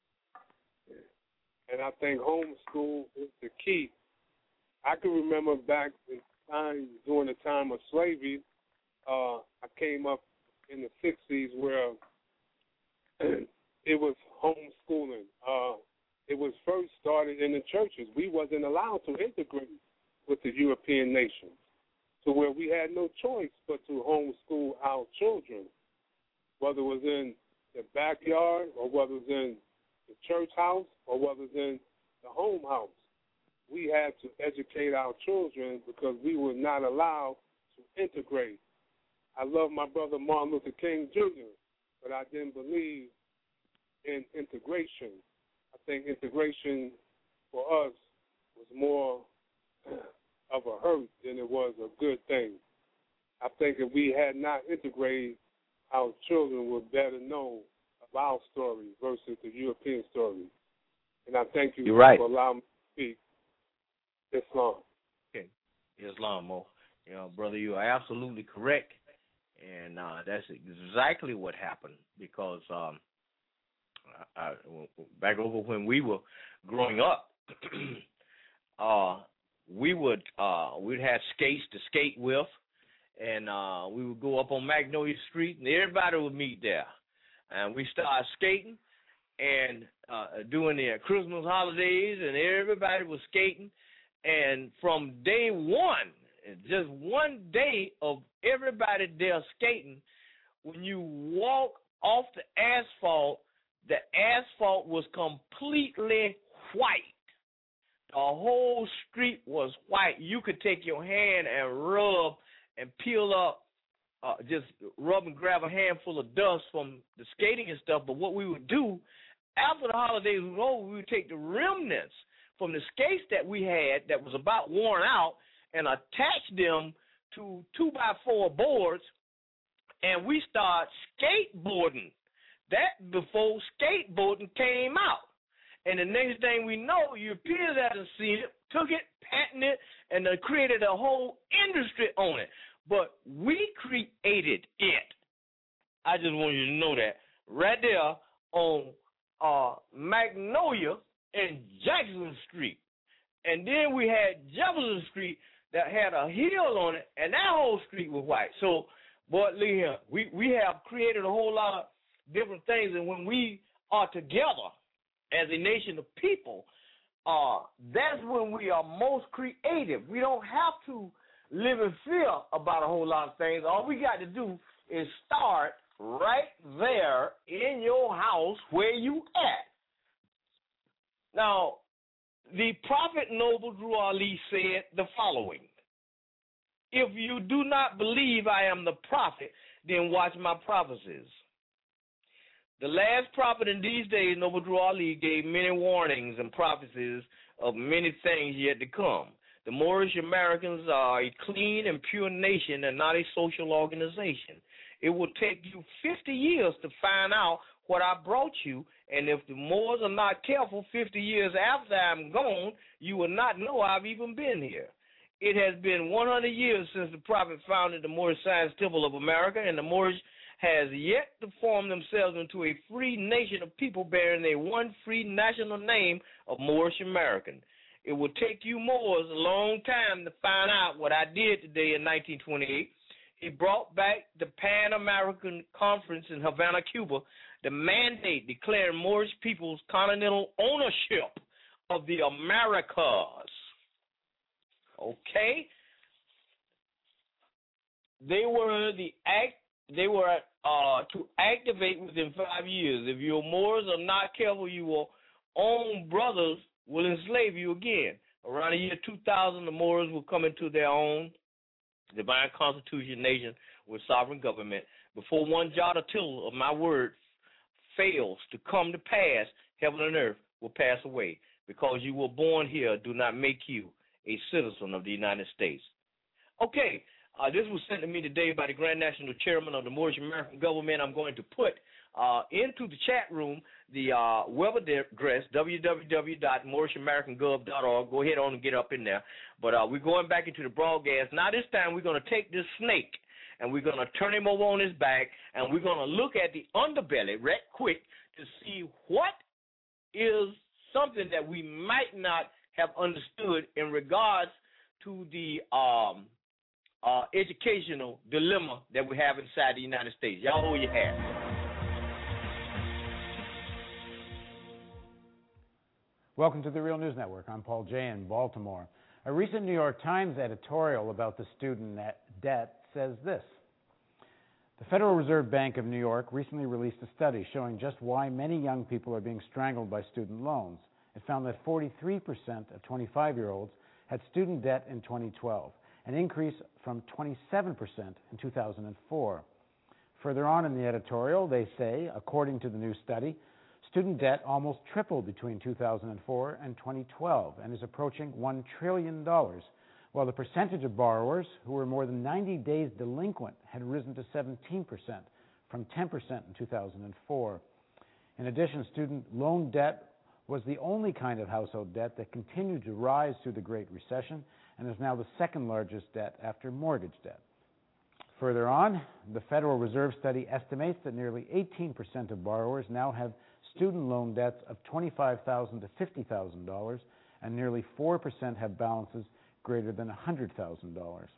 And I think homeschool is the key. I can remember back in time, during the time of slavery, uh, I came up in the sixties where it was homeschooling. Uh, it was first started in the churches. We wasn't allowed to integrate with the European nations, to where we had no choice but to homeschool our children, whether it was in the backyard or whether it's in the church house or whether it's in the home house. We had to educate our children because we were not allowed to integrate. I love my brother Martin Luther King Junior, but I didn't believe in integration. I think integration for us was more of a hurt than it was a good thing. I think if we had not integrated, our children would better know of our story versus the European story. And I thank you You're right. for allowing me to speak. Islam. Okay. Islam, Mo. You know, brother, you are absolutely correct. And uh, that's exactly what happened because um, I, I, back over when we were growing up, uh, we would uh, we'd have skates to skate with, and uh, we would go up on Magnolia Street, and everybody would meet there. And we started skating and uh, doing the Christmas holidays, and everybody was skating. And from day one, just one day of everybody there skating, when you walk off the asphalt, the asphalt was completely white. The whole street was white. You could take your hand and rub and peel up, uh, just rub and grab a handful of dust from the skating and stuff. But what we would do, after the holidays was over, we would take the remnants from the skates that we had that was about worn out and attach them to two by four boards, and we start skateboarding. That before skateboarding came out. And the next thing we know, Europeans hadn't seen it, took it, patented it, and they created a whole industry on it. But we created it. I just want you to know that. Right there on uh, Magnolia and Jackson Street. And then we had Jefferson Street that had a hill on it, and that whole street was white. So, boy, look here, we, we have created a whole lot of different things, and when we are together as a nation of people, uh, that's when we are most creative. We don't have to live in fear about a whole lot of things. All we got to do is start right there in your house where you at. Now, the Prophet Noble Drew Ali said the following: if you do not believe I am the prophet, then watch my prophecies. The last prophet in these days, Noble Drew Ali, gave many warnings and prophecies of many things yet to come. The Moorish Americans are a clean and pure nation and not a social organization. It will take you fifty years to find out what I brought you, and if the Moors are not careful, fifty years after I'm gone, you will not know I've even been here. It has been one hundred years since the prophet founded the Moorish Science Temple of America, and the Moorish has yet to form themselves into a free nation of people bearing a one free national name of Moorish American. It will take you Moors a long time to find out what I did today in nineteen twenty-eight. He brought back the Pan-American Conference in Havana, Cuba, the mandate declaring Moorish people's continental ownership of the Americas. Okay? They were the act. They were uh, to activate within five years. If your Moors are not careful, your own brothers will enslave you again. Around the year two thousand, the Moors will come into their own divine constitution nation with sovereign government. Before one jot or tittle of my word fails to come to pass, heaven and earth will pass away. Because you were born here, do not make you a citizen of the United States. Okay, uh, this was sent to me today by the Grand National Chairman of the Moorish American Government. I'm going to put uh, into the chat room the uh, web address, w w w dot moorish american gov dot org. Go ahead on and get up in there. But uh, we're going back into the broadcast. Now this time we're going to take this snake and we're going to turn him over on his back, and we're going to look at the underbelly right quick to see what is something that we might not have understood in regards to the um, uh, educational dilemma that we have inside the United States. Y'all hold your hat. Welcome to the Real News Network. I'm Paul Jay in Baltimore. A recent New York Times editorial about the student debt says this: The Federal Reserve Bank of New York recently released a study showing just why many young people are being strangled by student loans. It found that forty-three percent of twenty-five-year-olds had student debt in twenty twelve, an increase from twenty-seven percent in two thousand four. Further on in the editorial, they say, according to the new study, student debt almost tripled between two thousand four and twenty twelve and is approaching one trillion dollars, while the percentage of borrowers who were more than ninety days delinquent had risen to seventeen percent from ten percent in two thousand four. In addition, student loan debt was the only kind of household debt that continued to rise through the Great Recession and is now the second largest debt after mortgage debt. Further on, the Federal Reserve study estimates that nearly eighteen percent of borrowers now have student loan debts of twenty-five thousand dollars to fifty thousand dollars, and nearly four percent have balances greater than one hundred thousand dollars.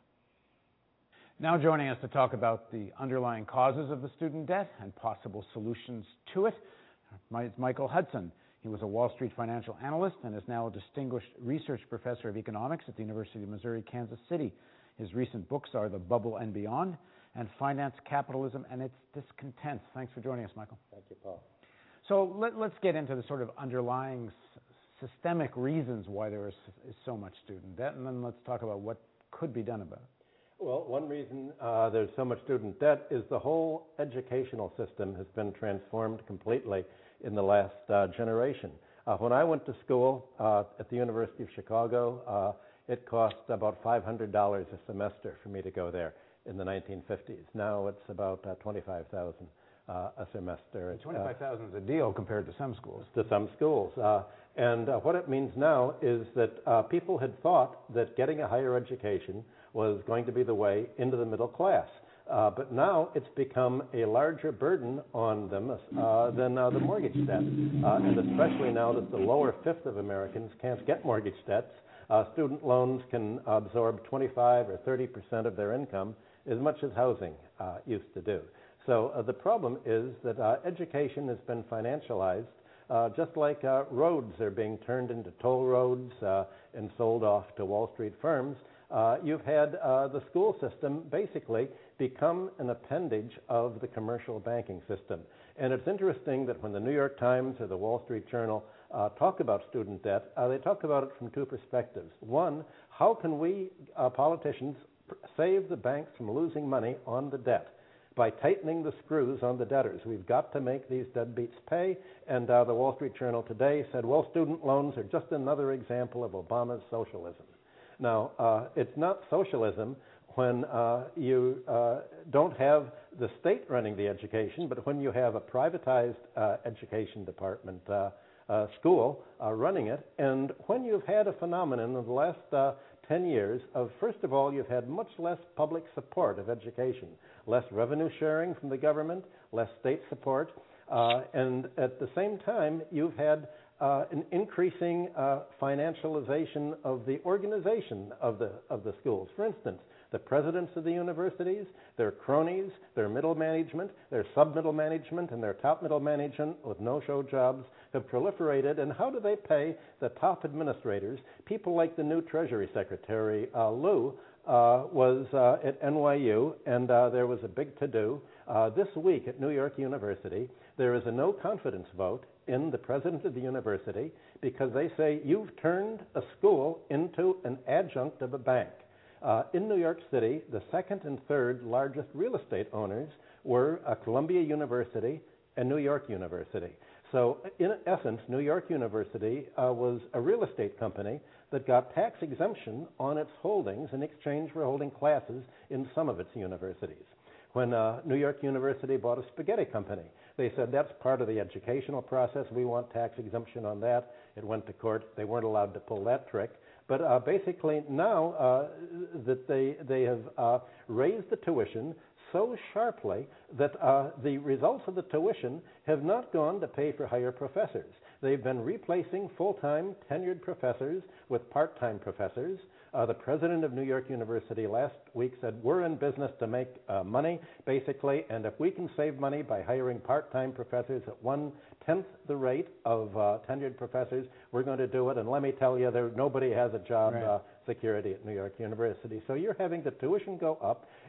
Now joining us to talk about the underlying causes of the student debt and possible solutions to it is Michael Hudson. He was a Wall Street financial analyst and is now a distinguished research professor of economics at the University of Missouri, Kansas City. His recent books are The Bubble and Beyond and Finance, Capitalism, and Its Discontents. Thanks for joining us, Michael. Thank you, Paul. So let, let's get into the sort of underlying s- systemic reasons why there is, is so much student debt, and then let's talk about what could be done about it. Well, one reason uh, there's so much student debt is the whole educational system has been transformed completely in the last uh, generation. Uh, when I went to school uh, at the University of Chicago, uh, it cost about five hundred dollars a semester for me to go there in the nineteen fifties. Now it's about uh, twenty-five thousand dollars uh, a semester. twenty-five thousand dollars uh, is a deal compared to some schools. To some schools. Uh, and uh, what it means now is that uh, people had thought that getting a higher education was going to be the way into the middle class. Uh, but now it's become a larger burden on them uh, than uh, the mortgage debt. Uh, and especially now that the lower fifth of Americans can't get mortgage debts, uh, student loans can absorb twenty-five or thirty percent of their income, as much as housing uh, used to do. So uh, the problem is that uh, education has been financialized, uh, just like uh, roads are being turned into toll roads uh, and sold off to Wall Street firms. Uh, you've had uh, the school system basically become an appendage of the commercial banking system. And it's interesting that when the New York Times or the Wall Street Journal uh, talk about student debt, uh, they talk about it from two perspectives. One, how can we uh, politicians save the banks from losing money on the debt? By tightening the screws on the debtors. We've got to make these deadbeats pay. And uh, the Wall Street Journal today said, well, student loans are just another example of Obama's socialism. Now, uh, it's not socialism when uh, you uh, don't have the state running the education, but when you have a privatized uh, education department uh, uh, school uh, running it, and when you've had a phenomenon in the last uh, ten years of, first of all, you've had much less public support of education, less revenue sharing from the government, less state support, uh, and at the same time, you've had Uh, an increasing uh, financialization of the organization of the of the schools. For instance, the presidents of the universities, their cronies, their middle management, their sub-middle management, and their top-middle management with no-show jobs have proliferated. And how do they pay the top administrators? People like the new Treasury Secretary, uh, Lou, uh, was uh, at N Y U, and uh, there was a big to-do. Uh, this week at New York University, there is a no-confidence vote in the president of the university because they say you've turned a school into an adjunct of a bank. Uh, in New York City, the second and third largest real estate owners were uh, Columbia University and New York University. So in essence, New York University uh, was a real estate company that got tax exemption on its holdings in exchange for holding classes in some of its universities. When uh, New York University bought a spaghetti company, they said that's part of the educational process. We want tax exemption on that. It went to court. They weren't allowed to pull that trick. But uh, basically now uh, that they, they have uh, raised the tuition so sharply that uh, the results of the tuition have not gone to pay for higher professors. They've been replacing full-time tenured professors with part-time professors. Uh, the president of New York University last week said, we're in business to make uh, money, basically, and if we can save money by hiring part-time professors at one-tenth the rate of uh, tenured professors, we're going to do it. And let me tell you, there nobody has a job right. uh, security at New York University. So you're having the tuition go up,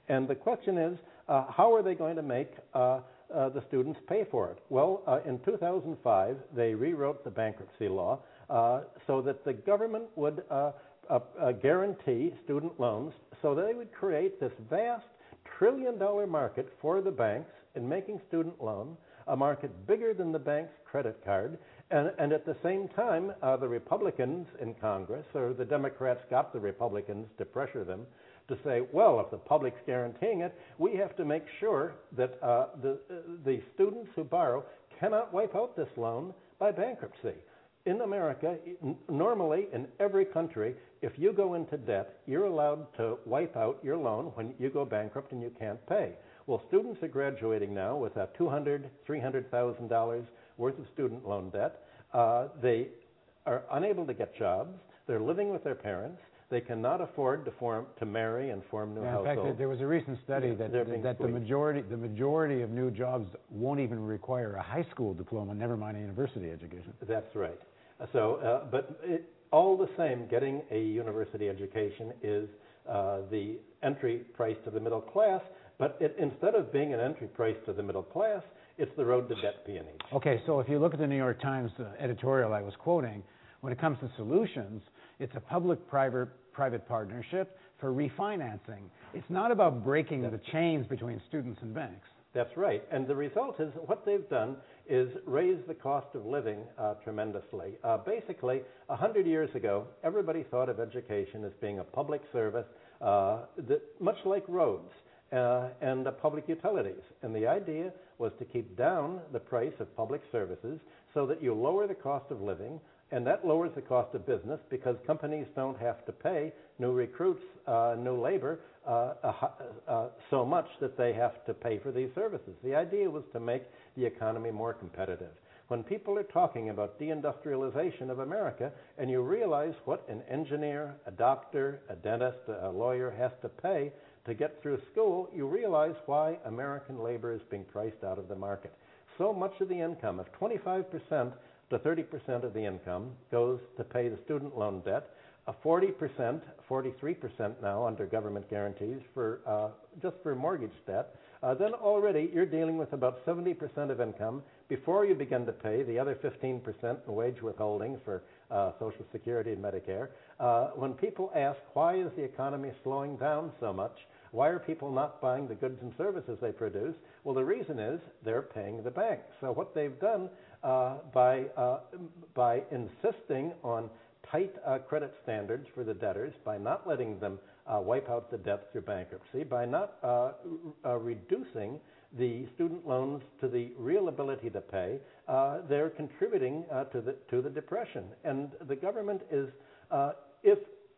And the question is, uh, how are they going to make uh, uh, the students pay for it? Well, uh, in two thousand five, they rewrote the bankruptcy law uh, so that the government would uh, uh, uh, guarantee student loans, so they would create this vast trillion-dollar market for the banks in making student loan, a market bigger than the bank's credit card. And, and at the same time, uh, the Republicans in Congress, or the Democrats got the Republicans to pressure them to say, well, if the public's guaranteeing it, we have to make sure that uh, the, uh, the students who borrow cannot wipe out this loan by bankruptcy. In America, n- normally in every country, if you go into debt, you're allowed to wipe out your loan when you go bankrupt and you can't pay. Well, students are graduating now with uh, two hundred thousand dollars, three hundred thousand dollars worth of student loan debt. Uh, they are unable to get jobs. They're living with their parents. They cannot afford to form to marry and form new yeah, households. In fact, there was a recent study Yeah, that, they're that, being that the squeezed. majority the majority of new jobs won't even require a high school diploma, never mind a university education. That's right. So, uh, but it, all the same, getting a university education is uh, the entry price to the middle class. But it, instead of being an entry price to the middle class, it's the road to debt peonage. Okay, so if you look at the New York Times uh, editorial I was quoting, when it comes to solutions, it's a public-private private partnership for refinancing. It's not about breaking That's the chains between students and banks. That's right. And the result is what they've done is raise the cost of living uh, tremendously. Uh, basically, a hundred years ago, everybody thought of education as being a public service, uh, that, much like roads uh, and uh, public utilities. And the idea was to keep down the price of public services so that you lower the cost of living, and that lowers the cost of business because companies don't have to pay new recruits, uh, new labor, uh, uh, uh, so much that they have to pay for these services. The idea was to make the economy more competitive. When people are talking about deindustrialization of America, and you realize what an engineer, a doctor, a dentist, a lawyer has to pay to get through school, you realize why American labor is being priced out of the market. So much of the income, if twenty-five percent to thirty percent of the income goes to pay the student loan debt, uh, forty percent, forty-three percent now under government guarantees for uh, just for mortgage debt, uh, then already you're dealing with about seventy percent of income before you begin to pay the other fifteen percent in wage withholding for uh, Social Security and Medicare. Uh, when people ask, why is the economy slowing down so much? Why are people not buying the goods and services they produce? Well, the reason is they're paying the banks. So what they've done uh, by, uh, by insisting on tight uh, credit standards for the debtors, by not letting them uh, wipe out the debt through bankruptcy, by not uh, uh, reducing the student loans to the real ability to pay, uh, they're contributing uh, to, the, to the depression. And the government is, uh, if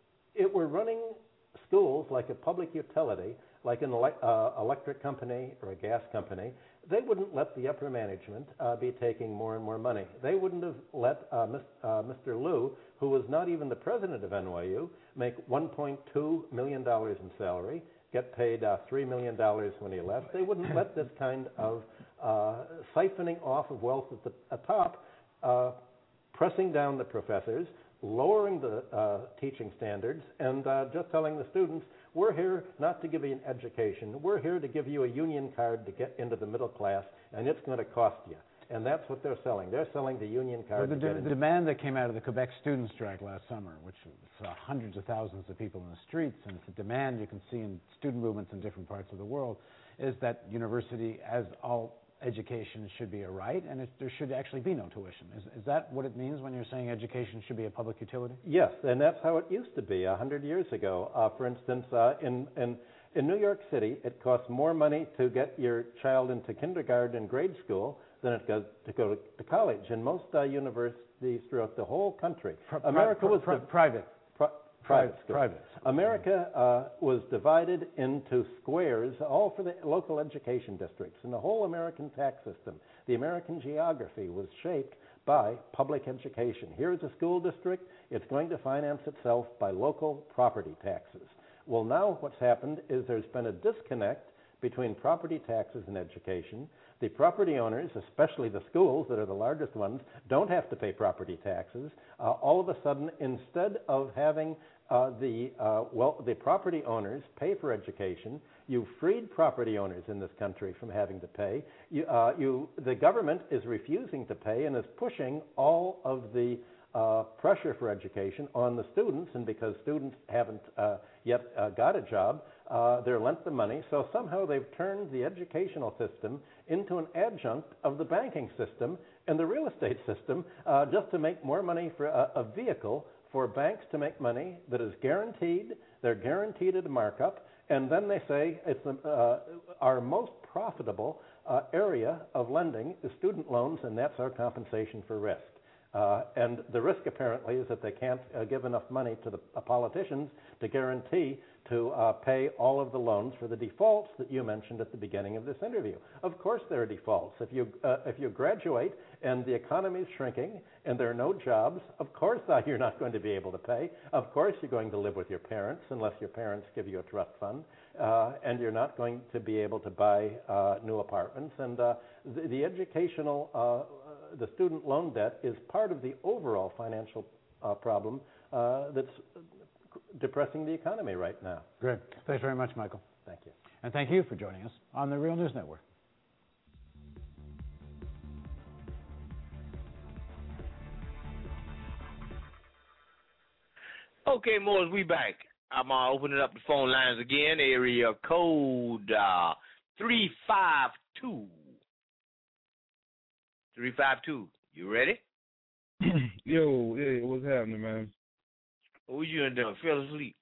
it were running schools like a public utility, like an ele- uh, electric company or a gas company, they wouldn't let the upper management uh, be taking more and more money. They wouldn't have let uh, mis- uh, Mister Liu, who was not even the president of N Y U, make one point two million dollars in salary, get paid uh, three million dollars when he left. They wouldn't let this kind of uh, siphoning off of wealth at the at top, uh, pressing down the professors, lowering the uh, teaching standards, and uh, just telling the students, we're here not to give you an education. We're here to give you a union card to get into the middle class, and it's going to cost you. And that's what they're selling. They're selling the union card. Well, the, to get the into demand that came out of the Quebec student strike last summer, which was uh, hundreds of thousands of people in the streets, and it's a demand you can see in student movements in different parts of the world, is that university, as all education, should be a right, and it, there should actually be no tuition. Is, is that what it means when you're saying education should be a public utility? Yes, and that's how it used to be a hundred years ago. Uh, for instance, uh, in, in, in New York City, it costs more money to get your child into kindergarten and grade school than it does to go to, to college. In most uh, universities throughout the whole country, Pri- America pri- was pri- the, private. Pri- private schools. Private. America uh, was divided into squares, all for the local education districts. And the whole American tax system, the American geography, was shaped by public education. Here's a school district. It's going to finance itself by local property taxes. Well, now what's happened is there's been a disconnect between property taxes and education. The property owners, especially the schools that are the largest ones, don't have to pay property taxes. Uh, all of a sudden, instead of having uh, the uh, well, the property owners pay for education, you freed property owners in this country from having to pay. You, uh, you, the government is refusing to pay and is pushing all of the uh, pressure for education on the students, and because students haven't uh, yet uh, got a job, uh, they're lent the money. So somehow they've turned the educational system into an adjunct of the banking system and the real estate system, uh, just to make more money for a, a vehicle for banks to make money that is guaranteed. They're guaranteed at a markup, and then they say it's uh, our most profitable uh, area of lending is student loans, and that's our compensation for risk. Uh, and the risk apparently is that they can't uh, give enough money to the uh, politicians to guarantee to uh, pay all of the loans for the defaults that you mentioned at the beginning of this interview. Of course there are defaults. If you, uh, if you graduate and the economy is shrinking and there are no jobs, of course uh, you're not going to be able to pay. Of course you're going to live with your parents unless your parents give you a trust fund. Uh, and you're not going to be able to buy uh, new apartments. And uh, the, the educational, uh, the student loan debt is part of the overall financial uh, problem uh, that's depressing the economy right now. Great. Thanks very much, Michael. Thank you. And thank you for joining us on the Real News Network. Okay, Morris, we back. I'm uh, opening up the phone lines again. Area code uh, three five two. three five two. You ready? Yo, hey, what's happening, man? What you doing? Fell asleep.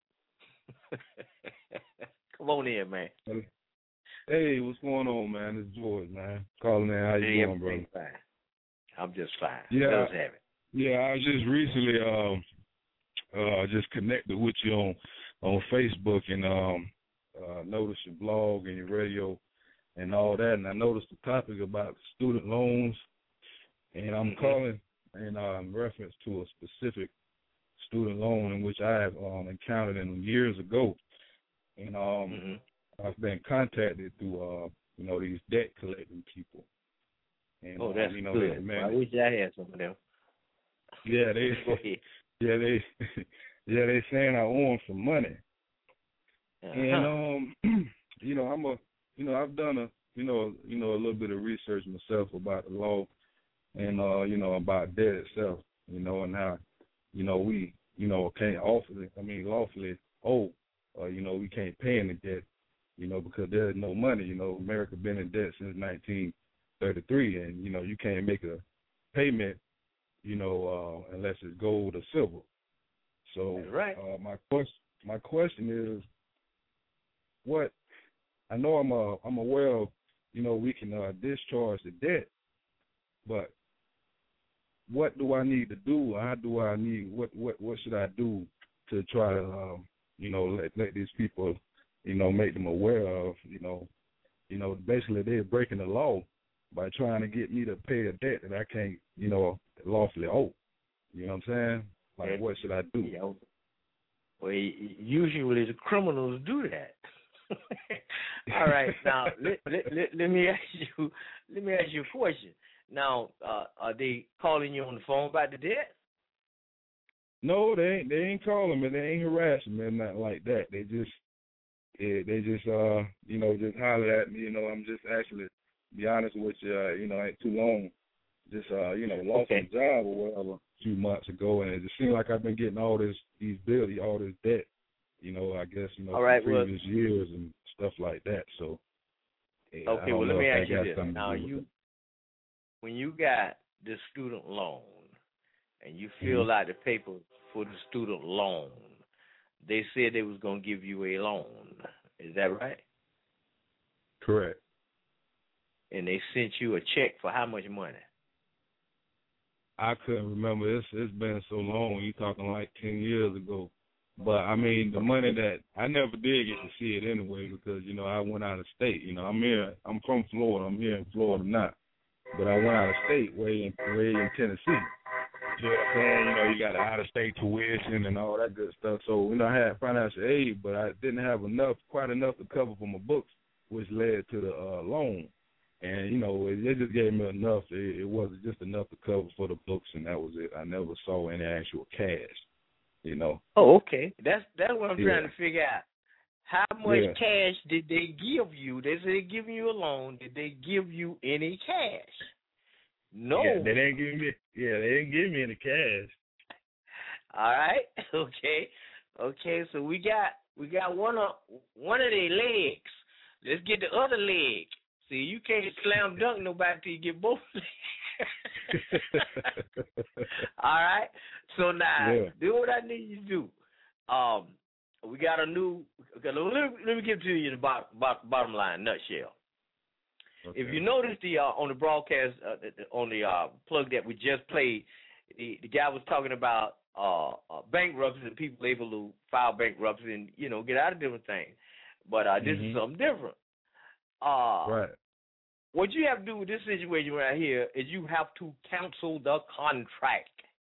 Come on in, man. Hey, what's going on, man? It's George, man. Calling in. How you hey, doing, brother? Fine. I'm just fine. Yeah, have it. yeah. I just recently um uh just connected with you on on Facebook and um uh noticed your blog and your radio and all that, and I noticed the topic about student loans, and I'm mm-hmm. calling in um, reference to a specific student loan in which I have um, encountered in years ago, and um, mm-hmm. I've been contacted through uh, you know these debt collecting people. And, oh, that's uh, you know, good. They, man, I wish I had some of them. Yeah, they, yeah, they, yeah, they saying I owe them some money, uh-huh. and um, you know, I'm a, you know, I've done a, you know, you know, a little bit of research myself about the law, and uh, you know, about debt itself, you know, and how. You know, we, you know, can't awfully, I mean, lawfully owe, uh, you know, we can't pay any debt, you know, because there's no money. You know, America been in debt since nineteen thirty-three, and, you know, you can't make a payment, you know, uh, unless it's gold or silver. So That's right. uh, my, quest, my question is, what, I know I'm, uh, I'm aware of, you know, we can uh, discharge the debt, but what do I need to do? How do I need? What what what should I do to try to um, you know let let these people you know make them aware of you know you know basically they're breaking the law by trying to get me to pay a debt that I can't you know lawfully owe. You know what I'm saying? Like and, what should I do? You know, well, usually the criminals do that. All right, now let, let, let, let me ask you let me ask you a question. Now, uh, are they calling you on the phone about the debt? No, they ain't. They ain't calling me. They ain't harassing me, nothing like that. They just, they, they just, uh, you know, just holler at me. You know, I'm just actually, to be honest with you, uh, you know, ain't too long. Just, uh, you know, lost okay. my job or whatever a few months ago, and it just seems like I've been getting all this, these bills, all this debt. You know, I guess you know, all right, previous well, years and stuff like that. So, yeah, okay, well, let me ask you this. Now, you. When you got the student loan and you fill mm-hmm. out the papers for the student loan, they said they was going to give you a loan. Is that right? Correct. And they sent you a check for how much money? I couldn't remember. It's it's been so long. You're talking like ten years ago. But, I mean, the money that I never did get to see it anyway because, you know, I went out of state. You know, I'm here. I'm from Florida. I'm here in Florida now. But I went out of state, way in, way in Tennessee. You know what I'm saying? You know, you got out-of-state tuition and all that good stuff. So, you know, I had financial aid, but I didn't have enough, quite enough to cover for my books, which led to the uh, loan. And, you know, it, it just gave me enough. It, it wasn't just enough to cover for the books, and that was it. I never saw any actual cash, you know. Oh, okay. That's that's what I'm yeah. trying to figure out. How much yeah. cash did they give you? They said they giving you a loan. Did they give you any cash? No. Yeah, they didn't give me. Yeah, they didn't give me any cash. All right. Okay. Okay. So we got we got one of one of their legs. Let's get the other leg. See, you can't slam dunk nobody till you get both legs. All right. So now, yeah. do what I need you to do. Um, we got a new. Okay, let, me, let me give to you the bottom, bottom line nutshell. Okay. If you notice the uh, on the broadcast uh, on the uh, plug that we just played, the, the guy was talking about uh, uh, bankruptcy and people able to file bankruptcy and you know get out of different things. But uh, this mm-hmm. is something different. Uh, right. What you have to do with this situation right here is you have to cancel the contract.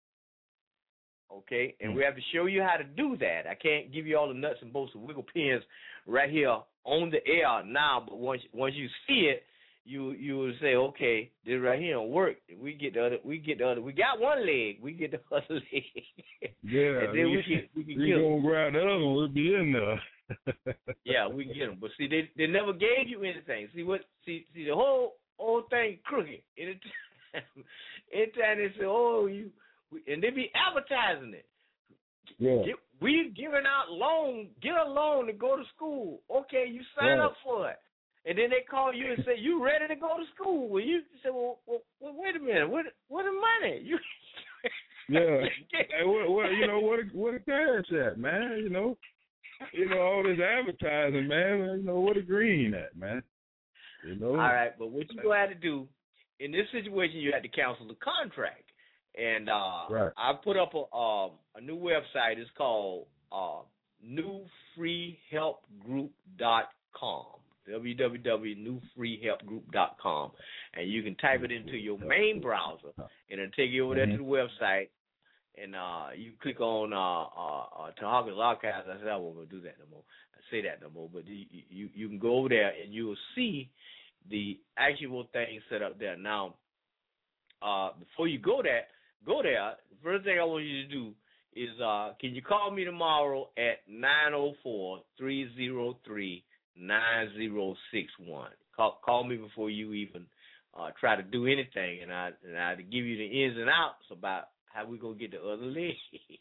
Okay? And mm-hmm. we have to show you how to do that. I can't give you all the nuts and bolts and wiggle pins right here on the air now, but once once you see it, you you will say, okay, this right here don't work. We get the other. We get the other. We got one leg. We get the other leg. Yeah. And then we, we can we can we kill gonna grab the other one. We'll be in there. Yeah, we can get them. But see, they they never gave you anything. See what? See see the whole whole thing crooked. Anytime, anytime they say, oh you, we, and they be advertising it. Yeah. Get, we giving out loan. Get a loan to go to school. Okay, you sign right. up for it. And then they call you and say, you ready to go to school? Well, you say, well, well, well wait a minute. What what the money? You yeah. Hey, what, what, you know, what what a cash at, man? You know, you know, all this advertising, man. You know, what a green at, man. You know. All right, but what you gonna have to do in this situation, you have to cancel the contract. And uh, right. I put up a um, a new website. It's called uh, new free help group dot com. w w w dot new free help group dot com, and you can type it into your main browser, and it'll take you over there to the website, and uh, you click on uh, uh, uh, Tahaka's Archives. I said I won't do that no more. I say that no more, but you, you you can go over there and you will see the actual thing set up there. Now, uh, before you go there, go there. The first thing I want you to do is, uh, can you call me tomorrow at nine oh four, three oh three, nine zero six one. Call call me before you even uh, try to do anything, and I and I to give you the ins and outs about how we gonna get the other leg.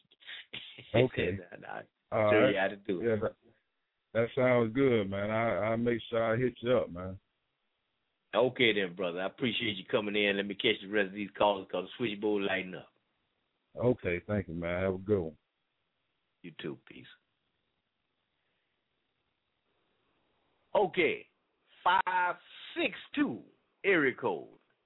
Okay. and I All show right. you how to do it. Yeah, that, that sounds good, man. I I make sure I hit you up, man. Okay then, brother. I appreciate you coming in. Let me catch the rest of these calls because the switchboard lighting up. Okay, thank you, man. Have a good one. You too. Peace. Okay, five six two area code.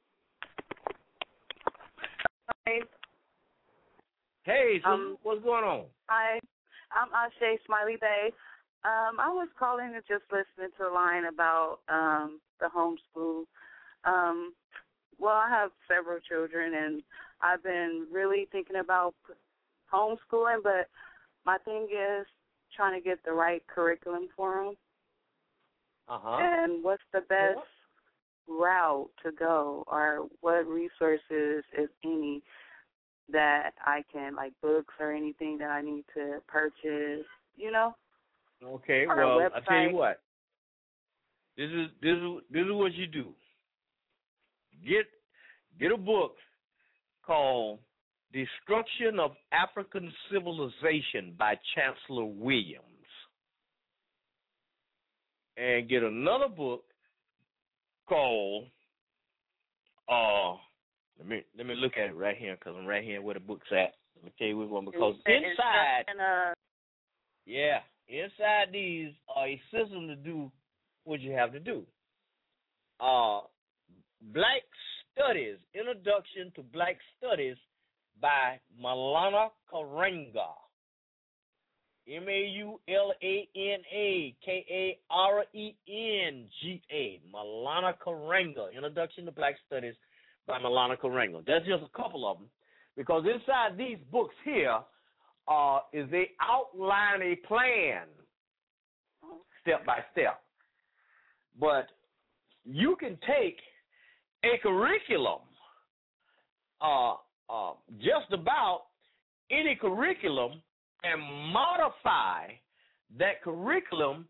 Hi. Hey, so um, what's going on? Hi, I'm Ashe Smiley Bay. Um, I was calling and just listening to the line about um, the homeschool. Um, well, I have several children, and I've been really thinking about homeschooling, but my thing is trying to get the right curriculum for them. Uh-huh. And what's the best yeah. route to go, or what resources, if any, that I can, like books or anything that I need to purchase, you know? Okay, well, I tell you what. This is this is this is what you do. Get get a book called Destruction of African Civilization by Chancellor Williams. And get another book called uh let me let me look at it right here because I'm right here where the book's at. Let me tell you which one because inside uh, yeah, inside these are a system to do what you have to do. Uh Black Studies, Introduction to Black Studies by Maulana Karenga. M A U L A N A K A R E N G A, Maulana Karenga, Introduction to Black Studies by Maulana Karenga. That's just a couple of them, because inside these books here uh, is they outline a plan, step by step. But you can take a curriculum, uh, uh, just about any curriculum, and modify that curriculum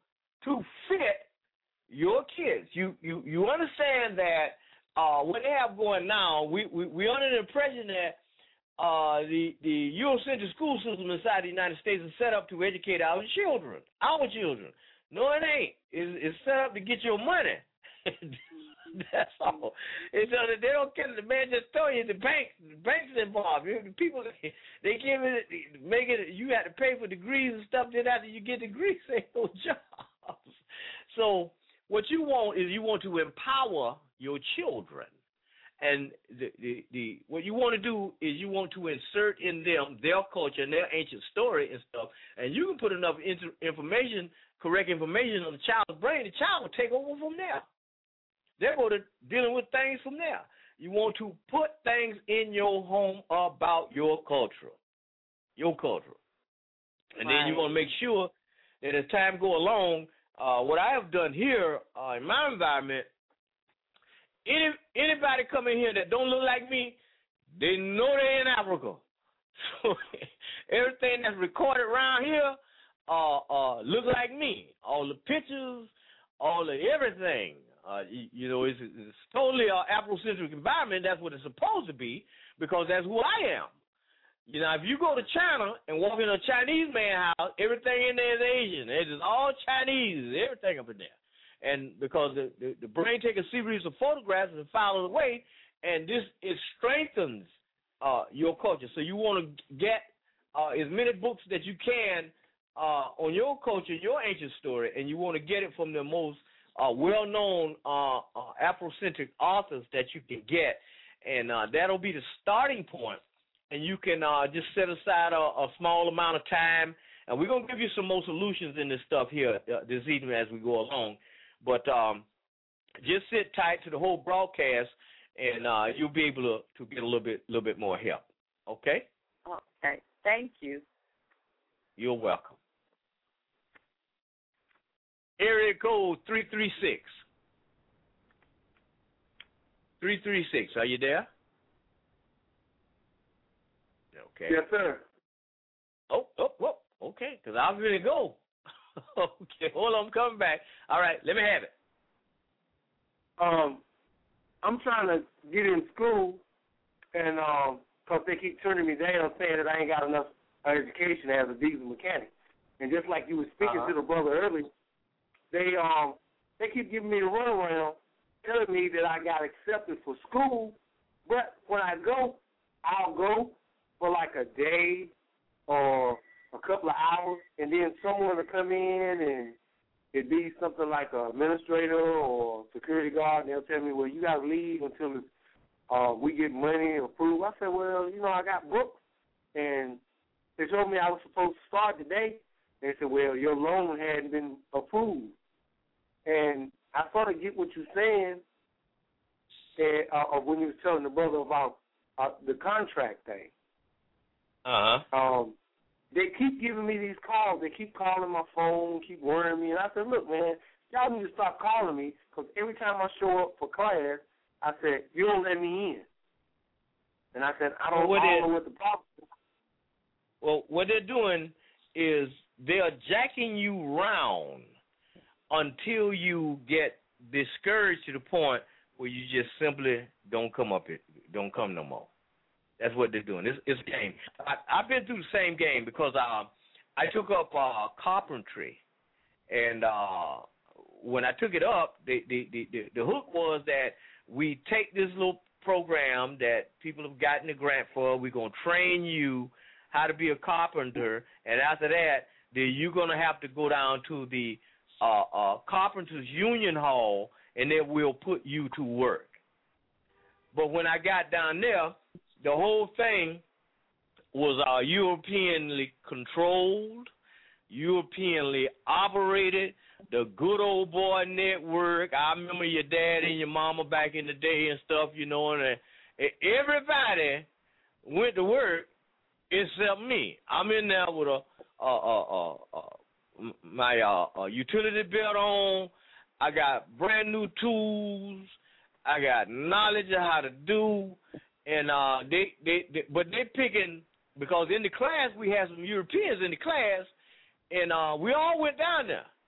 to fit your kids. You you you understand that uh, what they have going now, we we we under the impression that uh, the the Eurocentric school system inside the United States is set up to educate our children, our children. No, it ain't. It's, it's set up to get your money. That's all. It's uh, they don't care. The man just told you the banks, the banks involved. The people they give it, make it. You have to pay for degrees and stuff. Then after you get degrees, ain't no jobs. So what you want is you want to empower your children, and the the, the what you want to do is you want to insert in them their culture and their ancient story and stuff. And you can put enough inter- information, correct information on the child's brain. The child will take over from there. They're going to dealing with things from there. You want to put things in your home about your culture, your culture. And right. Then you want to make sure that as time go along, uh, what I have done here uh, in my environment, any anybody come in here that don't look like me, they know they're in Africa. So everything that's recorded around here uh, uh, look like me. All the pictures, all the everything. Uh, you, you know, it's, it's totally an Afrocentric environment. That's what it's supposed to be because that's who I am. You know, if you go to China and walk in a Chinese man's house, everything in there is Asian. It's just all Chinese, everything up in there. And because the, the, the brain takes a series of photographs and files away, and this it strengthens uh, your culture. So you want to get uh, as many books that you can uh, on your culture, your ancient story, and you want to get it from the most Uh, well-known uh, uh, Afrocentric authors that you can get, and uh, that'll be the starting point. And you can uh, just set aside a, a small amount of time, and we're gonna give you some more solutions in this stuff here uh, this evening as we go along. But um, just sit tight to the whole broadcast, and uh, you'll be able to, to get a little bit, little bit more help. Okay? Okay. Thank you. You're welcome. Area code three three six. three three six, are you there? Okay. Yes, sir. Oh, oh, oh, okay, because I'm going to go. Okay, hold on, I'm coming back. All right, let me have it. Um, I'm trying to get in school, and um, because they keep turning me down, saying that I ain't got enough education as a diesel mechanic. And just like you were speaking uh-huh. to the brother earlier, They um they keep giving me the runaround, telling me that I got accepted for school, but when I go, I'll go for like a day or a couple of hours, and then someone will come in and it'd be something like an administrator or security guard, and they'll tell me, well, you got to leave until uh, we get money approved. I said, well, you know, I got books, and they told me I was supposed to start today. They said, well, your loan hadn't been approved. And I sort of get what you're saying and, uh, when you were telling the brother about uh, the contract thing. Uh-huh. Um, they keep giving me these calls. They keep calling my phone, keep worrying me. And I said, look, man, y'all need to stop calling me because every time I show up for class, I said, you don't let me in. And I said, I don't, well, I don't know what the problem is. Well, what they're doing is they are jacking you round until you get discouraged to the point where you just simply don't come up it, don't come no more. That's what they're doing. It's, it's a game. I, I've been through the same game because uh, I took up uh, carpentry, and uh, when I took it up, the, the, the, the, the hook was that we take this little program that people have gotten a grant for. We're going to train you how to be a carpenter, and after that, then you're going to have to go down to the uh, uh, Carpenters Union Hall, and then we'll put you to work. But when I got down there, the whole thing was uh, Europeanly controlled, Europeanly operated, the good old boy network. I remember your dad and your mama back in the day and stuff, you know, and uh, everybody went to work except me. I'm in there with a uh, uh, uh, uh, my uh, uh, utility belt on. I got brand new tools. I got knowledge of how to do, and uh, they, they, they, but they picking because in the class we had some Europeans in the class, and uh, we all went down there.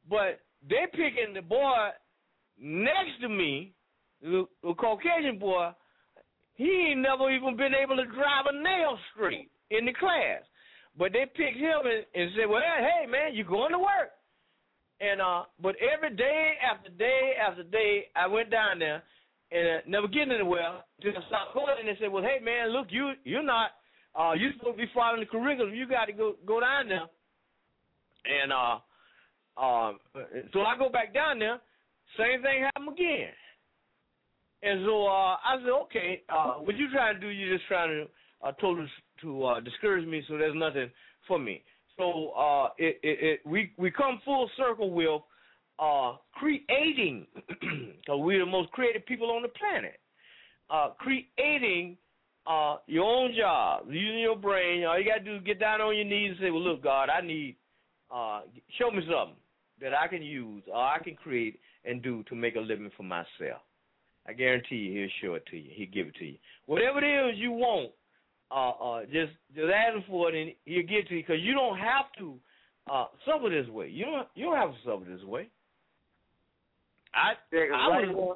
But they picking the boy next to me, the, the Caucasian boy. He ain't never even been able to drive a nail straight in the class. But they picked him and, and said, well, hey, man, you going to work. And uh, but every day after day after day, I went down there and uh, never getting anywhere until I stopped going. And they said, well, hey, man, look, you, you're not, uh, you're supposed to be following the curriculum. You got to go go down there. And uh, uh, so I go back down there. Same thing happened again. And so uh, I said, okay, uh, what you trying to do, you're just trying to uh, total to uh, discourage me, so there's nothing for me. So uh, it, it, it, we we come full circle with uh, creating, because we're the most creative people on the planet. Uh, creating uh, your own job, using your brain. All you got to do is get down on your knees and say, well, look, God, I need, uh, show me something that I can use or I can create and do to make a living for myself. I guarantee you he'll show it to you. He'll give it to you. Whatever it is you want, uh, uh, just just ask him for it and he'll give it to you, because you don't have to uh, suffer this way. You don't you don't have to suffer this way. I, I was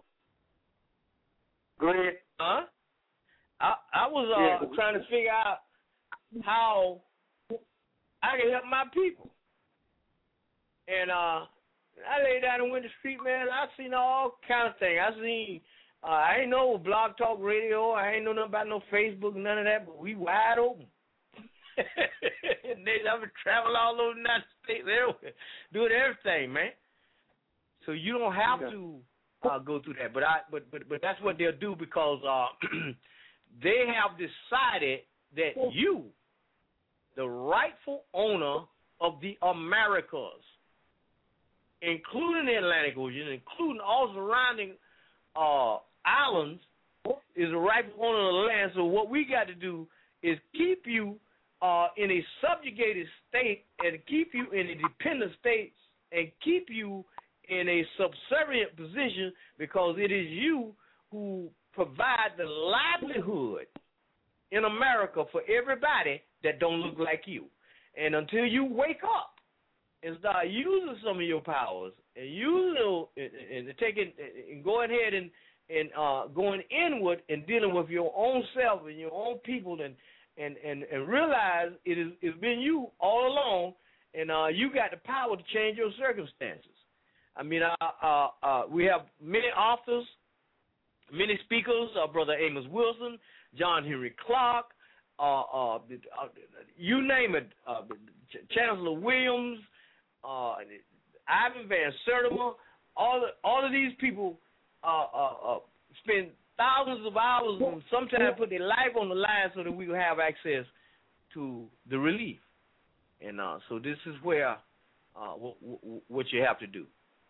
Go ahead. Huh? I I was uh, yeah. trying to figure out how I can help my people. And uh, I laid down and went to the street, man. I seen all kind of things. I seen, uh, I ain't know Blog Talk Radio. I ain't know nothing about no Facebook, none of that, but we wide open. And they I've been traveling all over the United States, everywhere, doing everything, man. So you don't have yeah. to uh, go through that. But I, but but but that's what they'll do, because uh, they have decided that you, the rightful owner of the Americas, including the Atlantic Ocean, including all surrounding uh, islands, is the rightful owner of the land. So what we got to do is keep you uh, in a subjugated state and keep you in a dependent state and keep you in a subservient position, because it is you who provide the livelihood in America for everybody that don't look like you. And until you wake up and start using some of your powers and using and, and taking and going ahead and and uh, going inward and dealing with your own self and your own people and and, and, and realize it is it's been you all along, and uh, you got the power to change your circumstances. I mean, uh, uh, uh, we have many authors, many speakers. Uh, Brother Amos Wilson, John Henry Clark, uh, uh, uh, you name it. Uh, Chancellor Williams. Uh, Ivan Van Sertima, all of, all of these people uh, uh, uh, spend thousands of hours and sometimes put their life on the line so that we will have access to the relief. And uh, so this is where uh, w- w- what you have to do.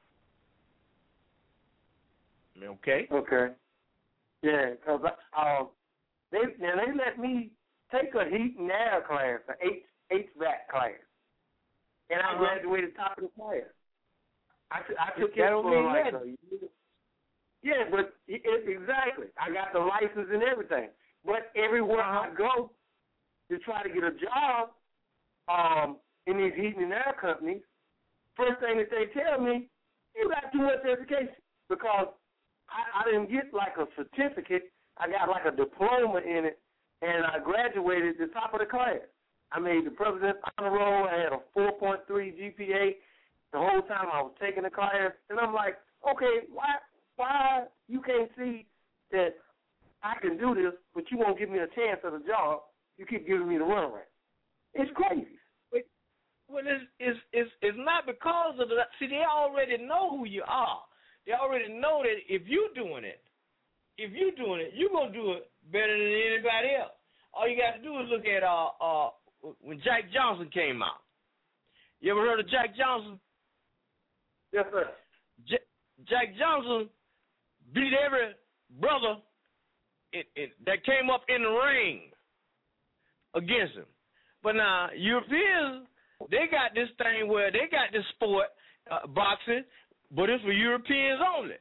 Okay? Okay. Yeah, because uh, they, now they let me take a heat and air class, an H, H V A C class. And I uh-huh. graduated top of the class. I, I took it for like a year. Yeah, but it, exactly. I got the license and everything. But everywhere uh-huh. I go to try to get a job um, in these heating and air companies, first thing that they tell me, you got too much education. Because I, I didn't get like a certificate. I got like a diploma in it, and I graduated at the top of the class. I made the President's Honor Roll. I had a four point three G P A the whole time I was taking the class. And I'm like, okay, why why you can't see that I can do this, but you won't give me a chance at a job? You keep giving me the runaround. It's crazy. Well, it's, it's, it's, it's not because of the – see, they already know who you are. They already know that if you're doing it, if you're doing it, you're going to do it better than anybody else. All you got to do is look at uh, uh, when Jack Johnson came out. You ever heard of Jack Johnson? Yes, sir. J- Jack Johnson beat every brother it, it, that came up in the ring against him. But now, Europeans, they got this thing where they got this sport, uh, boxing, but it's for Europeans only.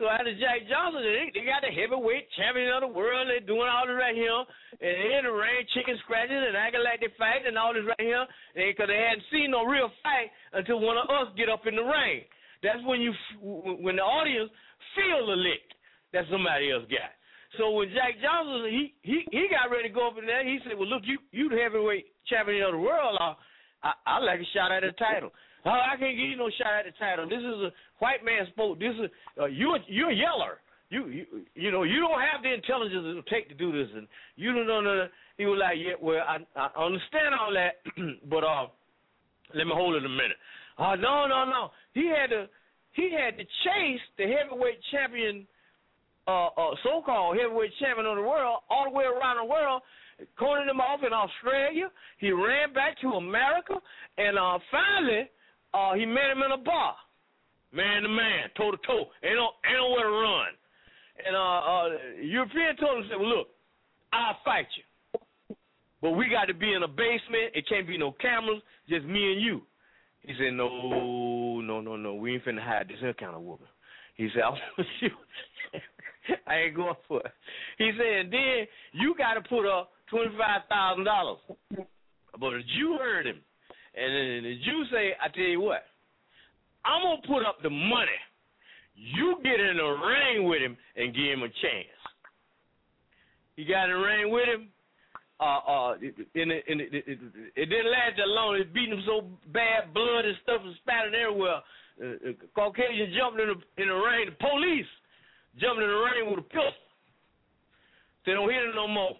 So after Jack Johnson, they, they got the heavyweight champion of the world. They're doing all this right here. And they in the ring, chicken scratching and acting like they fight and all this right here. Because they hadn't seen no real fight until one of us get up in the ring. That's when you, when the audience feel the lick that somebody else got. So when Jack Johnson, he he he got ready to go up in there, he said, well, look, you you the heavyweight champion of the world. I, I, I like a shot at the title. Oh, I can't give you no shot at the title. This is a white man sport. This is uh, you. You're a yeller. You you you know you don't have the intelligence it'll take to do this, and you don't know. No, he was like, yeah, well, I I understand all that, but uh, let me hold it a minute. Oh uh, no no no. He had to he had to chase the heavyweight champion. Uh, uh, so-called heavyweight champion of the world, all the way around the world, cornered him off in Australia. He ran back to America, and uh, finally, uh, he met him in a bar, man to man, toe to toe. Ain't no, ain't nowhere to run. And uh, uh, European told him, said, well, look, I'll fight you, but we got to be in a basement. It can't be no cameras, just me and you. He said, no, no, no, no, we ain't finna hide this here kind of woman. He said, I want you. I ain't going for it. He said, and then you got to put up twenty-five thousand dollars. But the Jew heard him. And then the Jew say, I tell you what, I'm going to put up the money. You get in the ring with him and give him a chance. He got in the ring with him. Uh, uh, it, in it, in it, it, it, it didn't last that long. It beat him so bad, blood and stuff was spattered everywhere. Uh, Caucasian jumped in the, in the ring. The police jumped in the ring with a pistol. They don't hit him no more.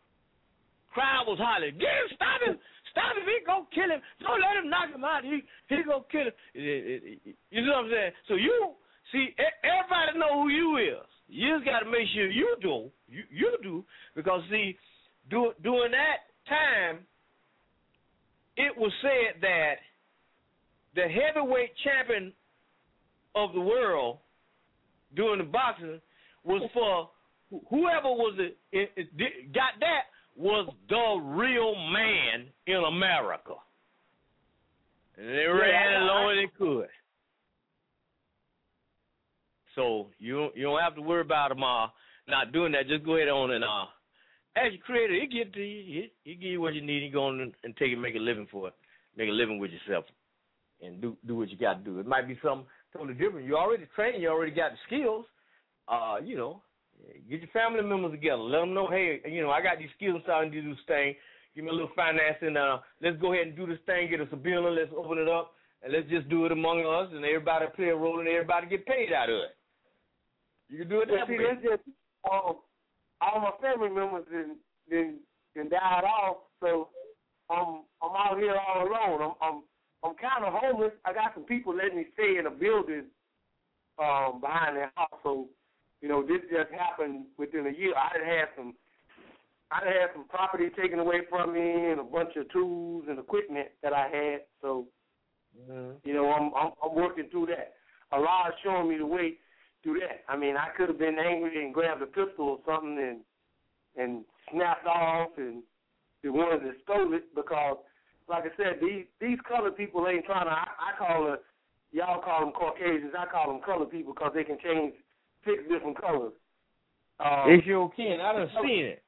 Crowd was hollering, get him, stop him, stop him, he gonna kill him. Don't let him knock him out, he he gonna kill him. It, it, it, you know what I'm saying? So you, see, everybody know who you is. You just got to make sure you do, you, you do, because, see, do, during that time, it was said that the heavyweight champion of the world during the boxing was for whoever was it, it, it got that was the real man in America. And they yeah, ran as long as they could. So you don't, you don't have to worry about them uh, not doing that. Just go ahead on and uh, as your creator, he give to you, he, he give you what you need. He go on and, and take it, make a living for it, make a living with yourself, and do do what you got to do. It might be something totally different. You already trained, you already got the skills. Uh, you know, get your family members together. Let them know, hey, you know, I got these skills, so I can do this thing. Give me a little financing. Uh, let's go ahead and do this thing. Get us a building. Let's open it up, and let's just do it among us, and everybody play a role, and everybody get paid out of it. You can do it that see, way. That's just, um, all my family members then then then died off, so I'm I'm out here all alone. I'm I'm I'm kind of homeless. I got some people letting me stay in a building um, behind their house. So, you know, this just happened within a year. I had some I had some property taken away from me and a bunch of tools and equipment that I had. So, mm-hmm. you know, I'm, I'm I'm working through that. Allah's showing me the way through that. I mean, I could have been angry and grabbed a pistol or something and and snapped off and the ones that stole it, because, like I said, these these colored people ain't trying to. I, I call it, y'all call them Caucasians. I call them colored people because they can change six different colors. Um, if you can, I done seen it.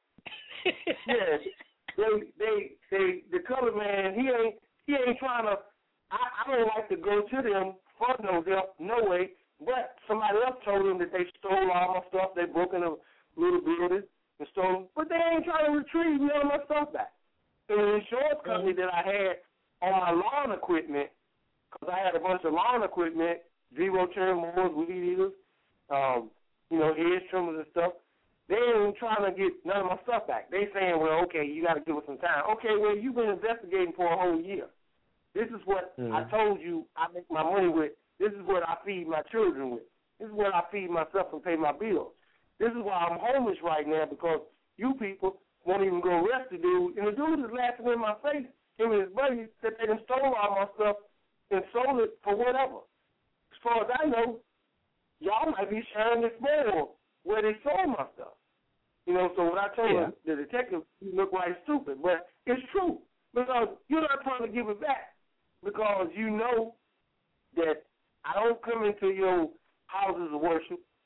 Yeah, they they they the colored man. He ain't he ain't trying to. I, I don't like to go to them for no help, no way. But somebody else told them that they stole all my stuff. They broke in a little building and stole, but they ain't trying to retrieve none of my stuff back. So the insurance company that I had on my lawn equipment, because I had a bunch of lawn equipment, zero turn mowers, weed eaters, um, you know, hedge trimmers and stuff, they ain't trying to get none of my stuff back. They saying, well, okay, you got to give us some time. Okay, well, you've been investigating for a whole year. This is what mm. I told you I make my money with. This is what I feed my children with. This is what I feed myself and pay my bills. This is why I'm homeless right now, because you people won't even go arrest the dude. And the dude is laughing in my face, him and his buddies, that they done stole all my stuff and sold it for whatever. As far as I know, y'all might be sharing this more where they sold my stuff. You know, so when I told yeah. the detective, he looked like stupid. But it's true, because you're not trying to give it back, because you know that I don't come into your houses of worship.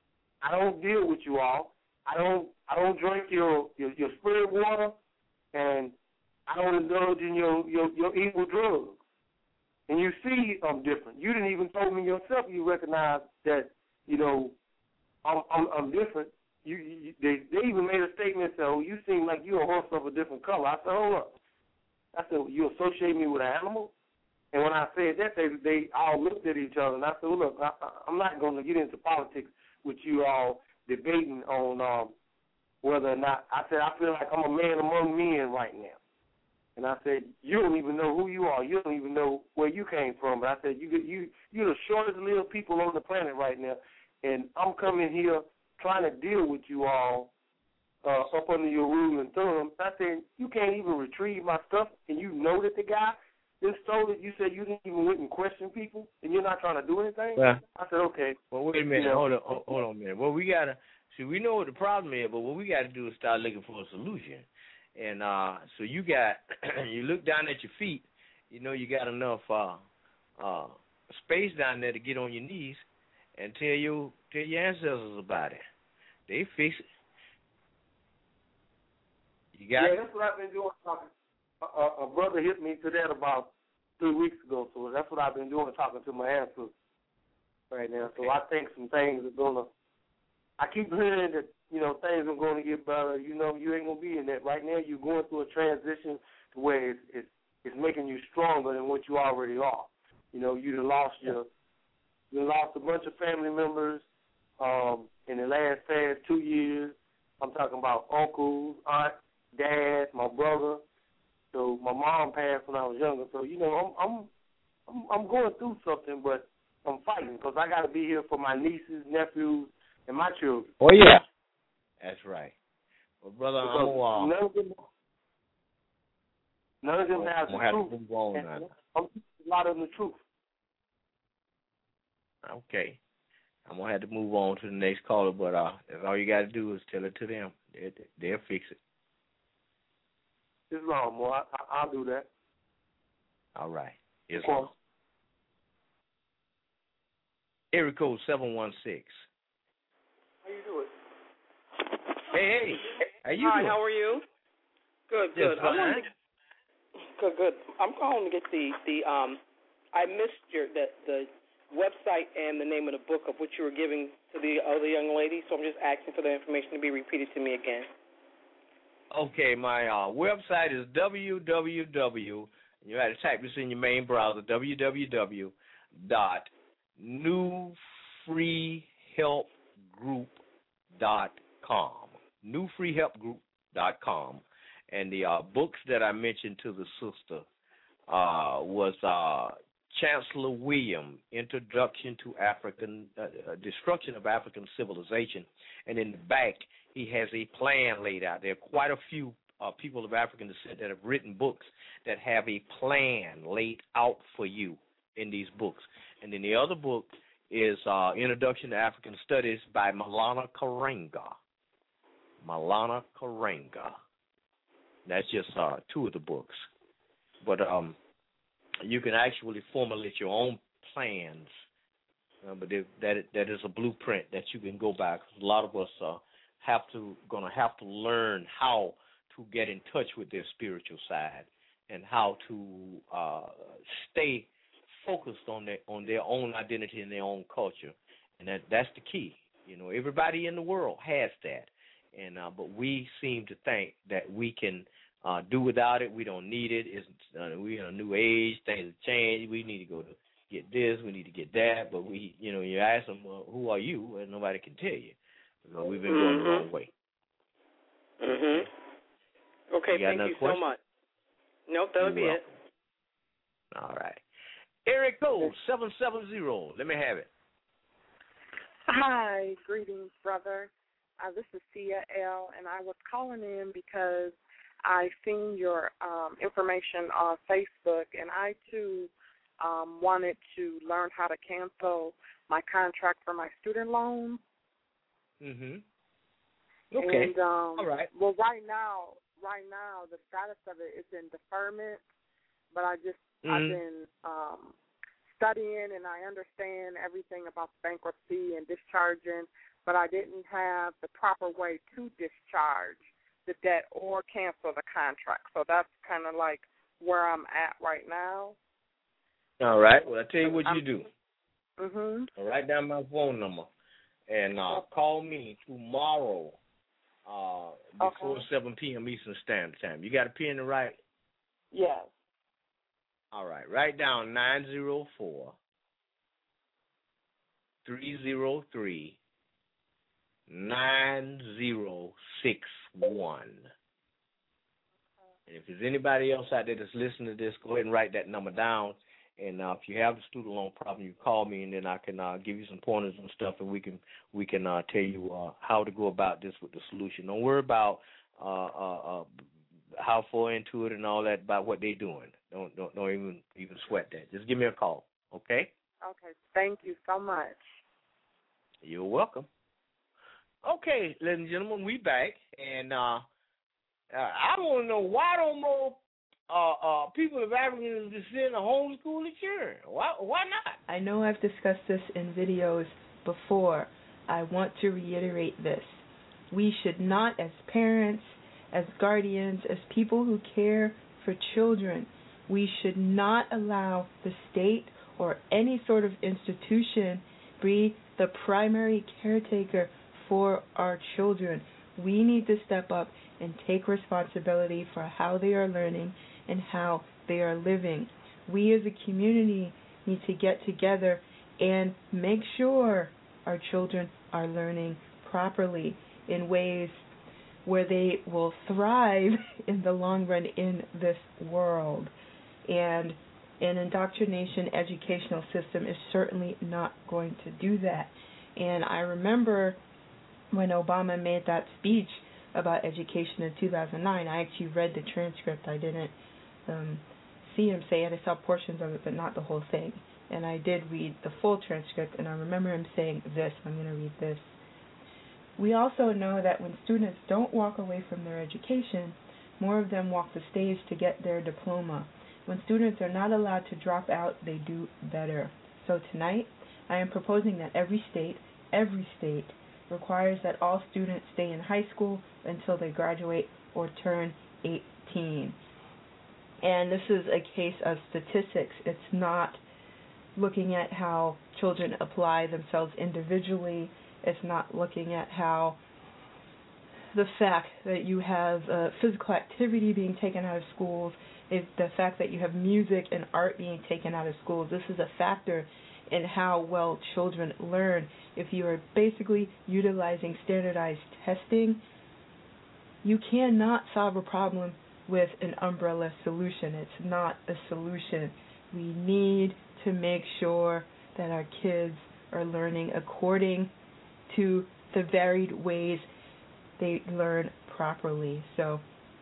I don't deal with you all. I don't I don't drink your your, your spirit water, and I don't indulge in your, your, your evil drugs. And you see I'm different. You didn't even told me yourself you recognize that, you know, I'm I'm, I'm different. You, you they they even made a statement saying, "Oh, you seem like you're a horse of a different color." I said, "Hold up." I said, "You associate me with an animal?" And when I said that, they they all looked at each other, and I said, well, "Look, I, I'm not going to get into politics with you all debating on um, whether or not." I said, "I feel like I'm a man among men right now." And I said, "You don't even know who you are. You don't even know where you came from." But I said, "You you you're the shortest lived people on the planet right now, and I'm coming here trying to deal with you all uh, up under your rule and thumb." I said, "You can't even retrieve my stuff, and you know that the guy then stole it. You said you didn't even went and question people, and you're not trying to do anything." Well, I said, "Okay." Well, wait a minute. You know, hold on. Hold, hold on a minute. Well, we gotta see. We know what the problem is, but what we got to do is start looking for a solution. And uh, so you got you look down at your feet. You know you got enough uh, uh, space down there to get on your knees and tell you tell your ancestors about it. They fix it. You got yeah, it? that's what I've been doing. Talking. A, a, a brother hit me to that about three weeks ago, so that's what I've been doing, talking to my ancestors right now. So I think some things are gonna. I keep hearing that, you know, things are going to get better. You know, you ain't gonna be in that right now. You're going through a transition to where it's it's, it's making you stronger than what you already are. You know, you done lost your you done lost a bunch of family members um, in the last past two years. I'm talking about uncles, aunt, dad, my brother. So my mom passed when I was younger. So you know, I'm I'm I'm, I'm going through something, but I'm fighting because I got to be here for my nieces, nephews, and my children. Oh yeah, that's right. Well, brother, Because I'm gonna, none of them, none of them I'm have the gonna have truth. to move on And now. I'm teaching a lot of them the truth. Okay, I'm gonna have to move on to the next caller, but uh, that's all you got to do is tell it to them. They, they'll fix it. Islam, well, I, I, I'll do that. All right. Islam. Area code seven one six. How you doing? Hey, hey. How you Hi, doing? how are you? Good, Just good. fine. I wanted to, good, good. I'm calling to get the, the um I missed your the the website and the name of the book of what you were giving to the other young lady, so I'm just asking for the information to be repeated to me again. Okay, my uh, website is w w w. You have to type this in your main browser, w w w dot new free help group dot com. new free help group dot com. And the uh, books that I mentioned to the sister uh, was uh, Chancellor William, Introduction to African uh, Destruction of African Civilization. And in the back, he has a plan laid out. There are quite a few uh, people of African descent that have written books that have a plan laid out for you in these books. And then the other book is uh, Introduction to African Studies by Maulana Karenga. Maulana Karenga. That's just uh, two of the books. But um, you can actually formulate your own plans. Uh, but if that that is a blueprint that you can go by. A lot of us uh, have to gonna have to learn how to get in touch with their spiritual side and how to uh, stay focused on their on their own identity and their own culture, and that that's the key. You know, everybody in the world has that, and uh, but we seem to think that we can uh, do without it. We don't need it. It's uh, we're in a new age. Things have changed. We need to go to get this. We need to get that. But we, you know, you ask them, well, who are you? And nobody can tell you because we've been mm-hmm. going the wrong way. Mhm. Okay. You Thank you question? so much. Nope, that'll You're be welcome. it. All right. Area code seven seven zero. Let me have it. Hi, greetings, brother. Uh, this is Tia L, and I was calling in because I seen your um, information on Facebook, and I, too, um, wanted to learn how to cancel my contract for my student loan. Mm-hmm. Okay. And, um, all right. Well, right now, right now, the status of it is in deferment, but I just, mm-hmm. I've been um, studying, and I understand everything about bankruptcy and discharging but I didn't have the proper way to discharge the debt or cancel the contract. So that's kind of like where I'm at right now. All right. Well, I'll tell you what I'm, you do. Mhm. I'll write down my phone number and uh, call me tomorrow uh, before okay. seven p.m. Eastern Standard Time. You got a pen to write? Yes. All right. Write down nine zero four, three zero three, nine zero six one. And if there's anybody else out there that's listening to this, go ahead and write that number down. And uh, if you have a student loan problem, you call me, and then I can uh, give you some pointers and stuff, and we can we can uh, tell you uh, how to go about this with the solution. Don't worry about uh, uh, uh, how far into it and all that about what they're doing. Don't don't don't even even sweat that. Just give me a call, okay? Okay. Thank you so much. You're welcome. Okay, ladies and gentlemen, we back, and uh, uh, I want to know why don't more uh, uh, people of African descent homeschool their children? Why why not? I know I've discussed this in videos before. I want to reiterate this. We should not, as parents, as guardians, as people who care for children, we should not allow the state or any sort of institution be the primary caretaker for our children. We need to step up and take responsibility for how they are learning and how they are living. We as a community need to get together and make sure our children are learning properly in ways where they will thrive in the long run in this world. And an indoctrination educational system is certainly not going to do that. And I remember when Obama made that speech about education in two thousand nine, I actually read the transcript. I didn't um, see him say it. I saw portions of it, but not the whole thing. And I did read the full transcript, and I remember him saying this. I'm going to read this. We also know that when students don't walk away from their education, more of them walk the stage to get their diploma. When students are not allowed to drop out, they do better. So tonight, I am proposing that every state, every state, requires that all students stay in high school until they graduate or turn eighteen. And this is a case of statistics. It's not looking at how children apply themselves individually. It's not looking at how the fact that you have uh, physical activity being taken out of schools, is the fact that you have music and art being taken out of schools. This is a factor in how well children learn. If you are basically utilizing standardized testing, you cannot solve a problem with an umbrella solution. It's not a solution. We need to make sure that our kids are learning according to the varied ways they learn properly. So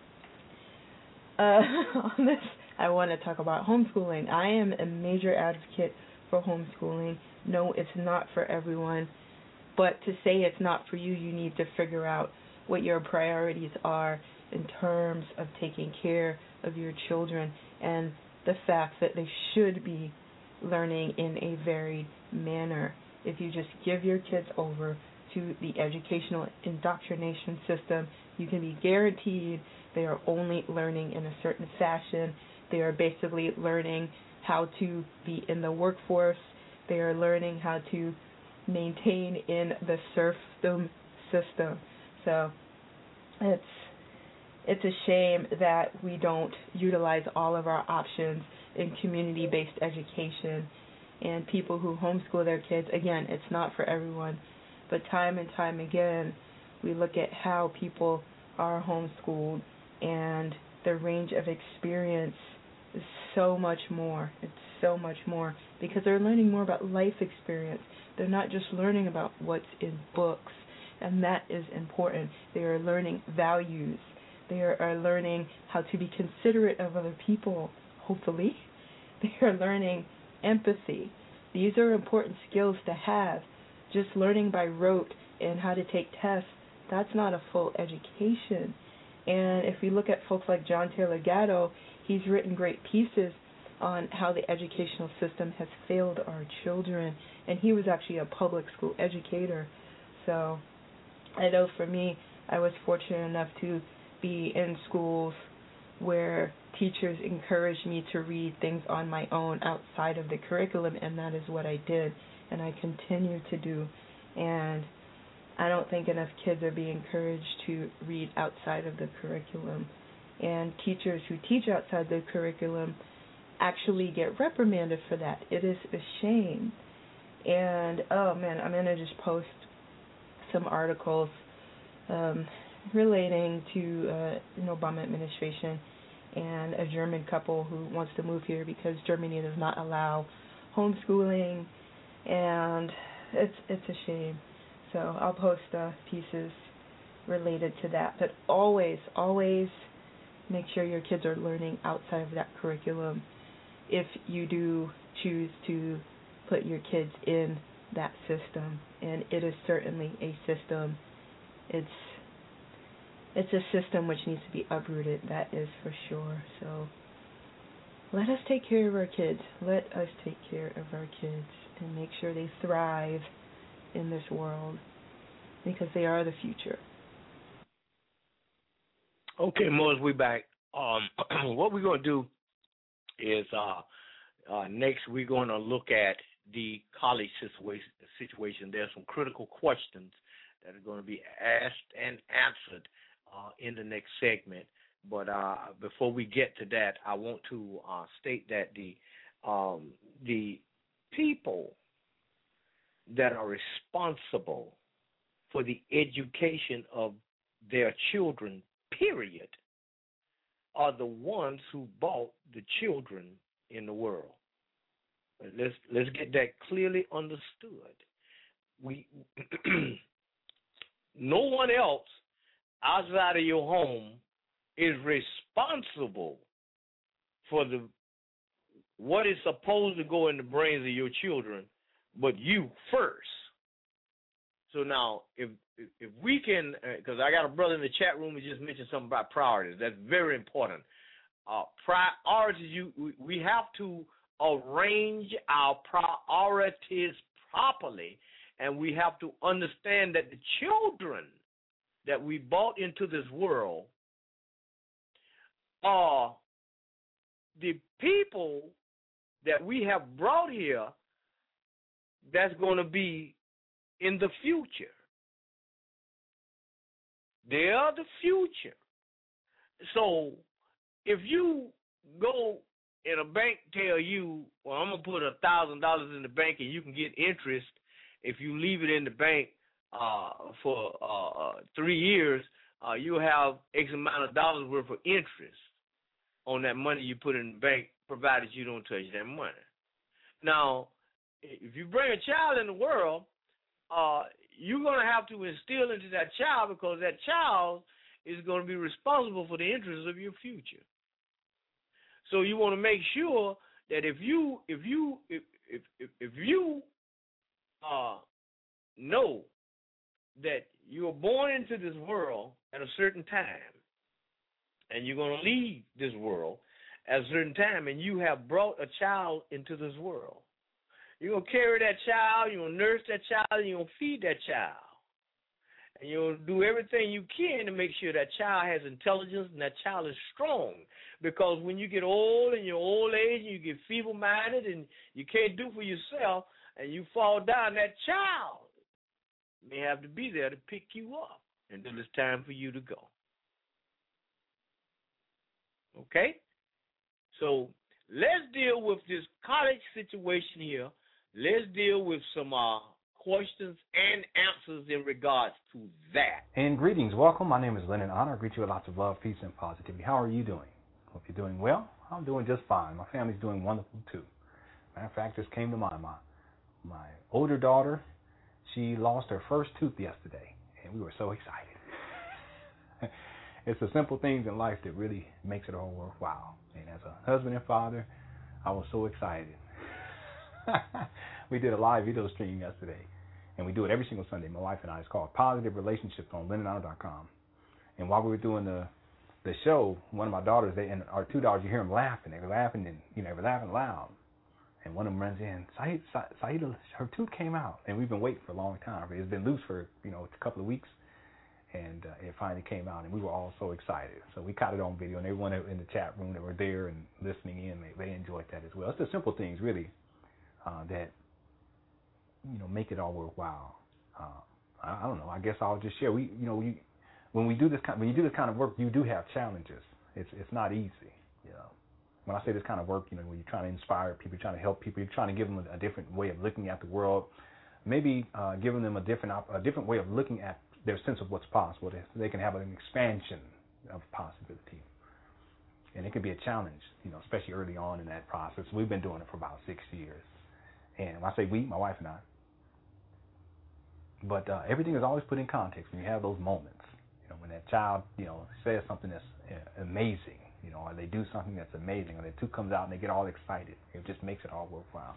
uh, on this, I want to talk about homeschooling. I am a major advocate for homeschooling. No, it's not for everyone. But to say it's not for you, you need to figure out what your priorities are in terms of taking care of your children and the fact that they should be learning in a varied manner. If you just give your kids over to the educational indoctrination system, you can be guaranteed they are only learning in a certain fashion. They are basically learning how to be in the workforce. They are learning how to maintain in the serfdom system. So it's it's a shame that we don't utilize all of our options in community-based education. And people who homeschool their kids, again, it's not for everyone, but time and time again, we look at how people are homeschooled, and the range of experience is so much more. It's so much more because they're learning more about life experience. They're not just learning about what's in books, and that is important. They are learning values. They are, are learning how to be considerate of other people, hopefully. They are learning empathy. These are important skills to have. Just learning by rote and how to take tests, that's not a full education. And if we look at folks like John Taylor Gatto, he's written great pieces on how the educational system has failed our children, and he was actually a public school educator. So I know for me, I was fortunate enough to be in schools where teachers encouraged me to read things on my own outside of the curriculum, and that is what I did, and I continue to do. And I don't think enough kids are being encouraged to read outside of the curriculum. And teachers who teach outside the curriculum actually get reprimanded for that. It is a shame. And, oh man, I'm going to just post some articles um, relating to uh, an Obama administration and a German couple who wants to move here because Germany does not allow homeschooling, and it's it's a shame. So I'll post uh, pieces related to that. But always, always make sure your kids are learning outside of that curriculum if you do choose to put your kids in that system. And it is certainly a system. It's it's a system which needs to be uprooted, that is for sure. So let us take care of our kids. Let us take care of our kids and make sure they thrive in this world, because they are the future. Okay, Morris, we back. Um, what we're going to do is uh, uh, next we're going to look at the college situation. situation. There's some critical questions that are going to be asked and answered uh, in the next segment. But uh, before we get to that, I want to uh, state that the um, the people that are responsible for the education of their children, period, are the ones who brought the children in the world. Let's let's get that clearly understood. We no one else outside of your home is responsible for the what is supposed to go in the brains of your children, but you first. So now, if if, if we can, because uh, I got a brother in the chat room who just mentioned something about priorities. That's very important. Uh, priorities, you we, we have to arrange our priorities properly, and we have to understand that the children that we brought into this world are the people that we have brought here that's going to be in the future. They are the future. So if you go and a bank tell you, well, I'm going to put a thousand dollars in the bank and you can get interest if you leave it in the bank uh, for uh, uh, three years, uh, you'll have X amount of dollars worth of interest on that money you put in the bank, provided you don't touch that money. Now, if you bring a child in the world, uh, you're going to have to instill into that child, because that child is going to be responsible for the interests of your future. So you want to make sure that if you if you if if if, if you uh, know that you were born into this world at a certain time, and you're going to leave this world at a certain time, and you have brought a child into this world, you're going to carry that child, you're going to nurse that child, and you're going to feed that child. And you'll do everything you can to make sure that child has intelligence and that child is strong. Because when you get old in your old age and you get feeble-minded and you can't do for yourself and you fall down, that child may have to be there to pick you up until it's time for you to go. Okay? So let's deal with this college situation here. Let's deal with some uh, questions and answers in regards to that. And greetings. Welcome. My name is Lennon Honor. I greet you with lots of love, peace, and positivity. How are you doing? Hope you're doing well. I'm doing just fine. My family's doing wonderful, too. Matter of fact, this came to mind. My, my older daughter, she lost her first tooth yesterday, and we were so excited. It's the simple things in life that really makes it all worthwhile. And as a husband and father, I was so excited. We did a live video stream yesterday, and we do it every single Sunday, my wife and I. It's called Positive Relationships on lennon honor dot com. And while we were doing the the show, one of my daughters, they and our two daughters, you hear them laughing. They were laughing, and you know, they were laughing loud. And one of them runs in, Saeed, Saeed, her tooth came out, and we've been waiting for a long time. It's been loose for, you know, a couple of weeks, and uh, it finally came out, and we were all so excited. So we caught it on video, and everyone in the chat room that were there and listening in, they, they enjoyed that as well. It's the simple things, really, uh, that, you know, make it all worthwhile. Uh, I, I don't know. I guess I'll just share. We, you know, we, when we do this kind, when you do this kind of work, you do have challenges. It's it's not easy, you know. When I say this kind of work, you know, when you're trying to inspire people, you're trying to help people, you're trying to give them a, a different way of looking at the world, maybe uh, giving them a different a different way of looking at their sense of what's possible. They, they can have an expansion of possibility, and it can be a challenge, you know, especially early on in that process. We've been doing it for about six years, and when I say we, my wife and I. But uh, everything is always put in context when you have those moments. You know, when that child, you know, says something that's uh, amazing. You know, or they do something that's amazing, or the two comes out and they get all excited. It just makes it all worthwhile.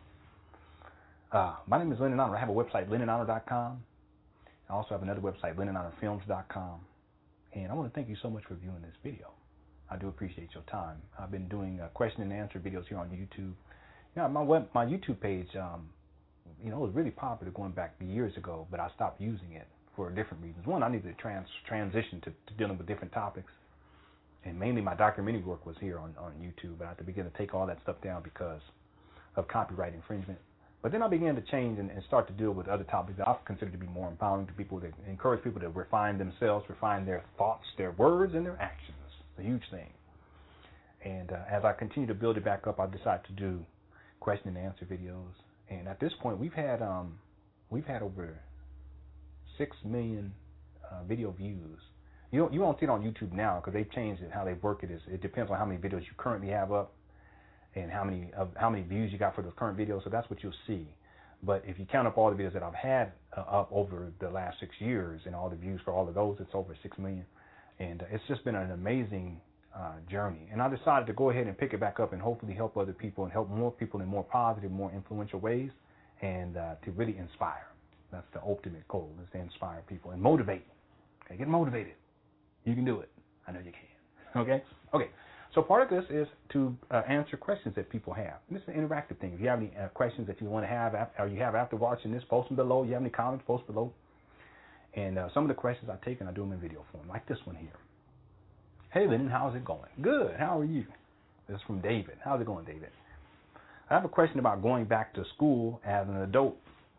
Uh, my name is Lennon Honor. I have a website, lennon honor dot com. I also have another website, lennon honor films dot com. And I want to thank you so much for viewing this video. I do appreciate your time. I've been doing uh, question and answer videos here on YouTube. You know, my web, my YouTube page, um, you know, it was really popular going back years ago, but I stopped using it for different reasons. One, I needed to trans transition to, to dealing with different topics. And mainly my documentary work was here on, on YouTube, but I had to begin to take all that stuff down because of copyright infringement. But then I began to change and, and start to deal with other topics that I consider to be more empowering to people, that encourage people to refine themselves, refine their thoughts, their words, and their actions. It's a huge thing. And uh, as I continue to build it back up, I decided to do question and answer videos. And at this point, we've had um, we've had over six million uh, video views. You don't, you won't see it on YouTube now because they've changed it. How they work it is it depends on how many videos you currently have up and how many of how many views you got for those current videos. So that's what you'll see. But if you count up all the videos that I've had uh, up over the last six years and all the views for all of those, it's over six million. And uh, it's just been an amazing uh, journey. And I decided to go ahead and pick it back up and hopefully help other people and help more people in more positive, more influential ways, and uh, to really inspire. That's the ultimate goal, is to inspire people and motivate. Okay, get motivated. You can do it. I know you can. Okay? Okay. So part of this is to uh, answer questions that people have. And this is an interactive thing. If you have any uh, questions that you want to have, after, or you have after watching this, post them below. You have any comments, post below. And uh, some of the questions I take and I do them in video form, like this one here. Hey, Lennon, how's it going? Good. How are you? This is from David. How's it going, David? I have a question about going back to school as an adult.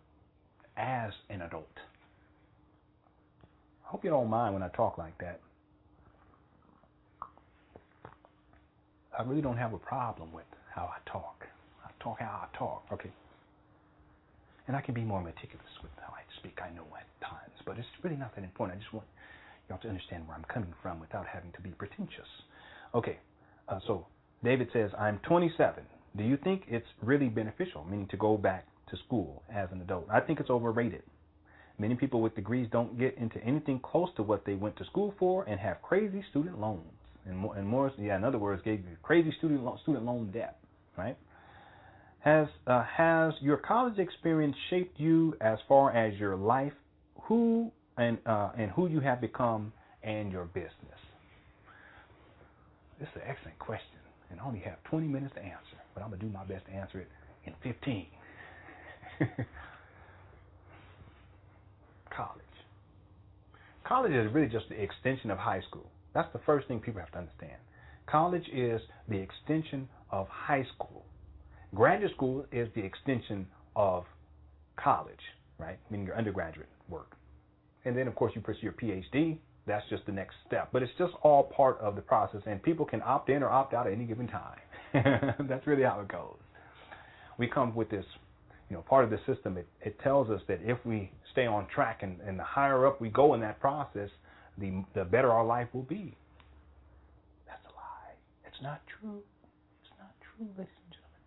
As an adult. I hope you don't mind when I talk like that. I really don't have a problem with how I talk. I talk how I talk, okay? And I can be more meticulous with how I speak, I know at times, but it's really not that important. I just want you all to understand where I'm coming from without having to be pretentious. Okay, uh, so David says, I'm twenty-seven. Do you think it's really beneficial, meaning to go back to school as an adult? I think it's overrated. Many people with degrees don't get into anything close to what they went to school for and have crazy student loans. And more, and more, yeah, in other words, gave you crazy student lo- student loan debt, right? Has uh, has your college experience shaped you as far as your life, who and uh, and who you have become, and your business? This is an excellent question, and I only have twenty minutes to answer, but I'm gonna do my best to answer it in fifteen. College. College is really just the extension of high school. That's the first thing people have to understand. College is the extension of high school. Graduate school is the extension of college, right? Meaning your undergraduate work. And then, of course, you pursue your P H D. That's just the next step. But it's just all part of the process, and people can opt in or opt out at any given time. That's really how it goes. We come with this, you know, part of the system. It, it tells us that if we stay on track and, and the higher up we go in that process, the the better our life will be. That's a lie. It's not true. It's not true, ladies and gentlemen.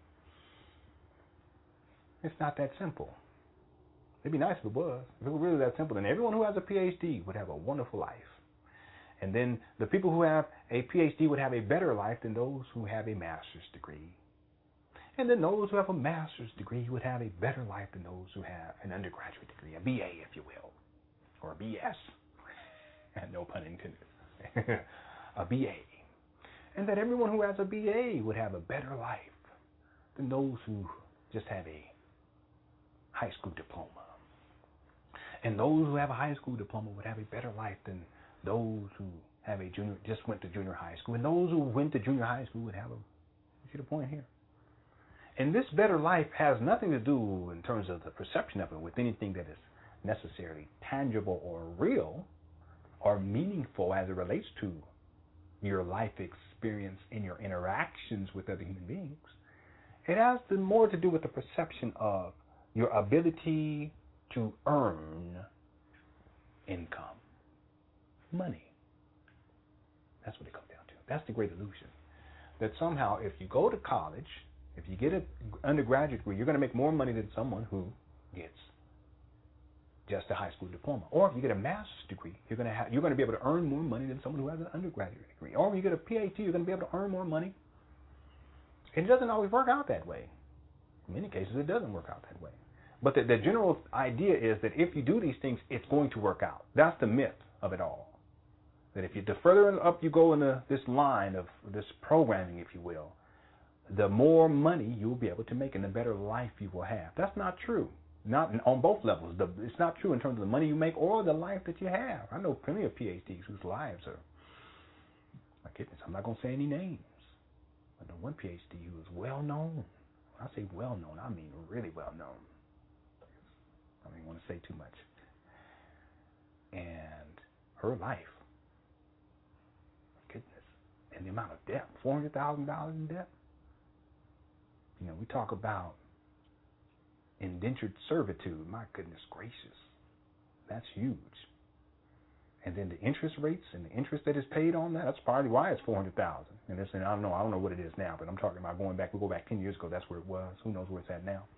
It's not that simple. It'd be nice if it was. If it were really that simple, then everyone who has a P H D would have a wonderful life. And then the people who have a P H D would have a better life than those who have a master's degree. And then those who have a master's degree would have a better life than those who have an undergraduate degree, a B A, if you will, or a B S. No pun intended. A B A. And that everyone who has a B A would have a better life than those who just have a high school diploma. And those who have a high school diploma would have a better life than those who have a junior, just went to junior high school. And those who went to junior high school would have a, you see the point here? And this better life has nothing to do in terms of the perception of it with anything that is necessarily tangible or real or meaningful as it relates to your life experience and your interactions with other human beings. It has to, more to do with the perception of your ability to earn income, money. That's what it comes down to. That's the great illusion. That somehow if you go to college, if you get an undergraduate degree, you're going to make more money than someone who gets just a high school diploma. Or if you get a master's degree, you're going to have, you're going to be able to earn more money than someone who has an undergraduate degree. Or if you get a P H D, you're going to be able to earn more money. It doesn't always work out that way. In many cases, it doesn't work out that way. But the, the general idea is that if you do these things, it's going to work out. That's the myth of it all. That if you, the further up you go in the, this line of this programming, if you will, the more money you will be able to make and the better life you will have. That's not true. Not in, on both levels. The, it's not true in terms of the money you make or the life that you have. I know plenty of P H Ds whose lives are, my goodness, I'm not going to say any names. I know one P H D who is well known. When I say well known, I mean really well known. I don't even want to say too much. And her life, my goodness, and the amount of debt, four hundred thousand dollars in debt. You know, we talk about indentured servitude. My goodness gracious, that's huge. And then the interest rates and the interest that is paid on that, that's probably why it's four hundred thousand dollars. And this, and I don't know, I don't know what it is now, but I'm talking about going back. We go back ten years ago. That's where it was. Who knows where it's at now?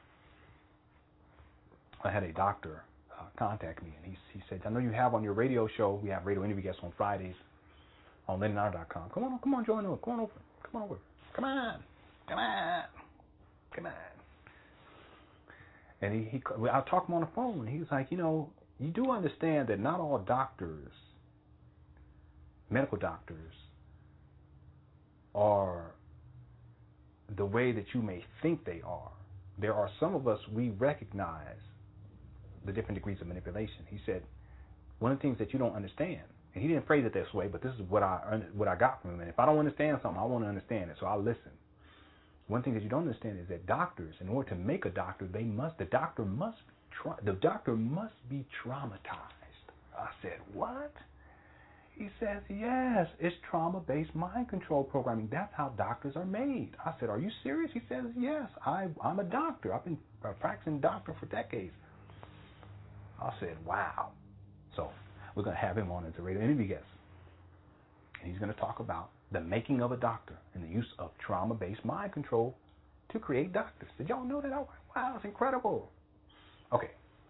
I had a doctor uh, contact me, and he he said, "I know you have on your radio show. We have radio interview guests on Fridays on Lennon Honor dot com. Come on, come on, join over. Come on over. Come on over. Come on, come on, come on." And he, he I talked to him on the phone, and he was like, "You know, you do understand that not all doctors, medical doctors, are the way that you may think they are. There are some of us, we recognize the different degrees of manipulation." He said, one of the things that you don't understand, and he didn't phrase it this way, but this is what I what I got from him. And if I don't understand something, I want to understand it, so I'll listen. One thing that you don't understand is that doctors, in order to make a doctor, they must the doctor must be tra- the doctor must be traumatized. I said, what? He says, yes, it's trauma-based mind control programming. That's how doctors are made. I said, are you serious? He says, yes, I, I'm a doctor. I've been a practicing doctor for decades. I said, wow. So we're going to have him on as a radio interview guest. And he's going to talk about the making of a doctor and the use of trauma-based mind control to create doctors. Did y'all know that? I went, wow, it's incredible. Okay.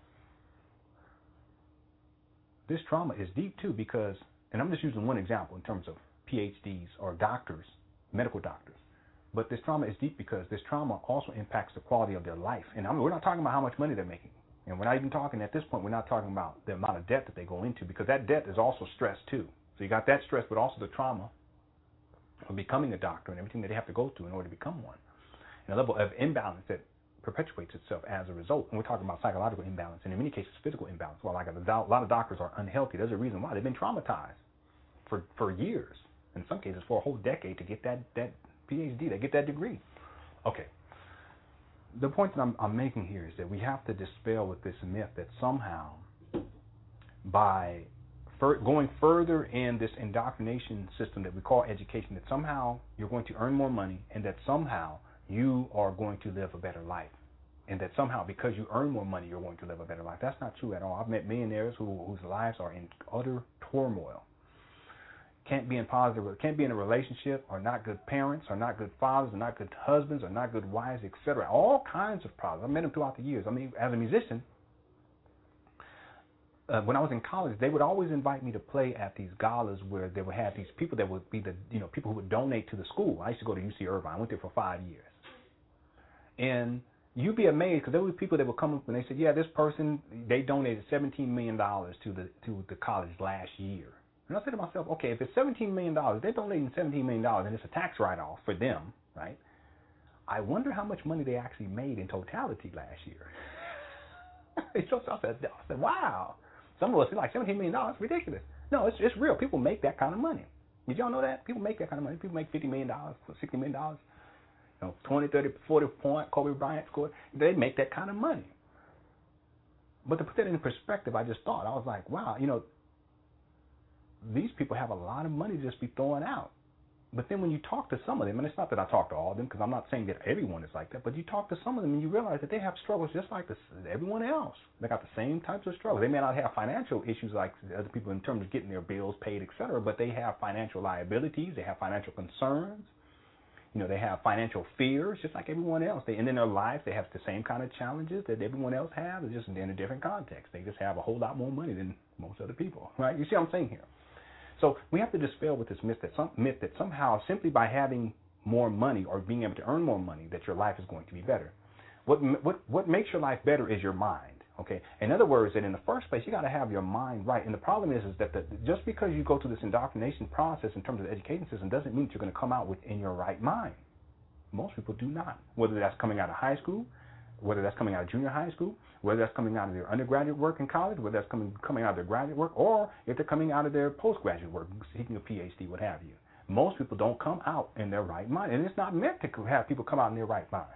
This trauma is deep, too, because, and I'm just using one example in terms of P H Ds or doctors, medical doctors. But this trauma is deep because this trauma also impacts the quality of their life. And I'm, we're not talking about how much money they're making. And we're not even talking, at this point, we're not talking about the amount of debt that they go into, because that debt is also stress, too. So you got that stress, but also the trauma of becoming a doctor and everything that they have to go through in order to become one. And a level of imbalance that perpetuates itself as a result. And we're talking about psychological imbalance, and in many cases, physical imbalance. Well, like a, a lot of doctors are unhealthy. There's a reason why. They've been traumatized for, for years, in some cases for a whole decade, to get that, that P H D, to get that degree. Okay. The point that I'm, I'm making here is that we have to dispel with this myth that somehow by fur- going further in this indoctrination system that we call education, that somehow you're going to earn more money and that somehow you are going to live a better life. And that somehow because you earn more money, you're going to live a better life. That's not true at all. I've met millionaires who, whose lives are in utter turmoil. Can't be in positive, can't be in a relationship, are not good parents, are not good fathers, are not good husbands, are not good wives, et cetera. All kinds of problems. I've met them throughout the years. I mean, as a musician, uh, when I was in college, they would always invite me to play at these galas where they would have these people that would be the, you know, people who would donate to the school. I used to go to U C Irvine. I went there for five years. And you'd be amazed because there were people that would come up and they said, yeah, this person, they donated seventeen million dollars to the to the college last year. And I said to myself, okay, if it's seventeen million dollars, they're donating seventeen million dollars and it's a tax write-off for them, right? I wonder how much money they actually made in totality last year. So I said, I said, wow. Some of us are like seventeen million dollars, ridiculous. No, it's it's real. People make that kind of money. Did y'all know that? People make that kind of money. People make fifty million dollars, sixty million dollars. You know, twenty, thirty, forty point, Kobe Bryant scored. They make that kind of money. But to put that in perspective, I just thought, I was like, wow, you know, these people have a lot of money to just be throwing out. But then when you talk to some of them, and it's not that I talk to all of them, because I'm not saying that everyone is like that, but you talk to some of them and you realize that they have struggles just like this, everyone else. They got the same types of struggles. They may not have financial issues like other people in terms of getting their bills paid, et cetera, but they have financial liabilities, they have financial concerns, you know, they have financial fears just like everyone else. They, and in their lives, they have the same kind of challenges that everyone else has, just in a different context. They just have a whole lot more money than most other people, right? You see what I'm saying here? So we have to dispel with this myth that some myth that somehow simply by having more money or being able to earn more money that your life is going to be better. What what what makes your life better is your mind. Okay. In other words, that in the first place you got to have your mind right. And the problem is is that the, just because you go through this indoctrination process in terms of the education system doesn't mean that you're going to come out within your right mind. Most people do not. Whether that's coming out of high school, whether that's coming out of junior high school, whether that's coming out of their undergraduate work in college, whether that's coming coming out of their graduate work, or if they're coming out of their postgraduate work, seeking a P H D, what have you. Most people don't come out in their right mind, and it's not meant to have people come out in their right mind.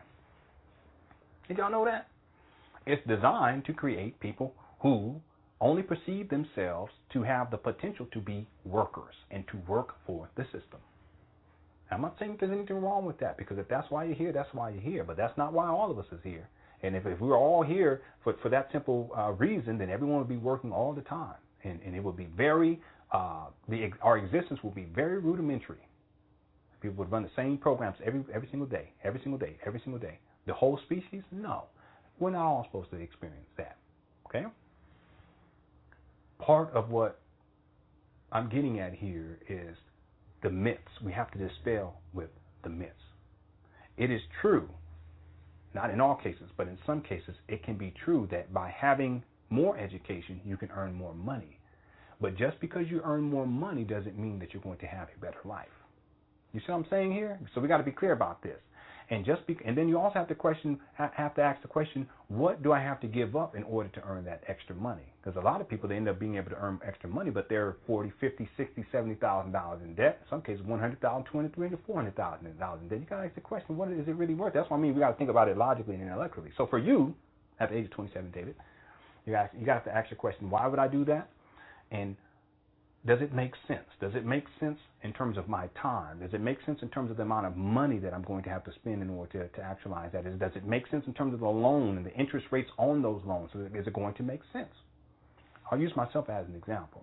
Did y'all know that? It's designed to create people who only perceive themselves to have the potential to be workers and to work for the system. I'm not saying there's anything wrong with that, because if that's why you're here, that's why you're here. But that's not why all of us is here. And if, if we were all here for, for that simple uh, reason, then everyone would be working all the time. And, and it would be very, uh, the, our existence would be very rudimentary. People would run the same programs every every single day, every single day, every single day. The whole species? No. We're not all supposed to experience that. Okay? Part of what I'm getting at here is the myths. We have to dispel with the myths. It is true, not in all cases, but in some cases, it can be true that by having more education, you can earn more money. But just because you earn more money doesn't mean that you're going to have a better life. You see what I'm saying here? So we got to be clear about this. And just be, and then you also have to question, have to ask the question, what do I have to give up in order to earn that extra money? Because a lot of people, they end up being able to earn extra money, but they're forty, fifty, sixty, seventy thousand dollars in debt. In some cases, one hundred thousand, twenty, three hundred, four hundred thousand dollars in debt. You got to ask the question, what is it really worth? That's what I mean. We got to think about it logically and intellectually. So for you, at the age of twenty-seven, David, you got you got to ask the question, why would I do that? And does it make sense? Does it make sense in terms of my time? Does it make sense in terms of the amount of money that I'm going to have to spend in order to, to actualize that? Is, does it make sense in terms of the loan and the interest rates on those loans? So is it going to make sense? I'll use myself as an example.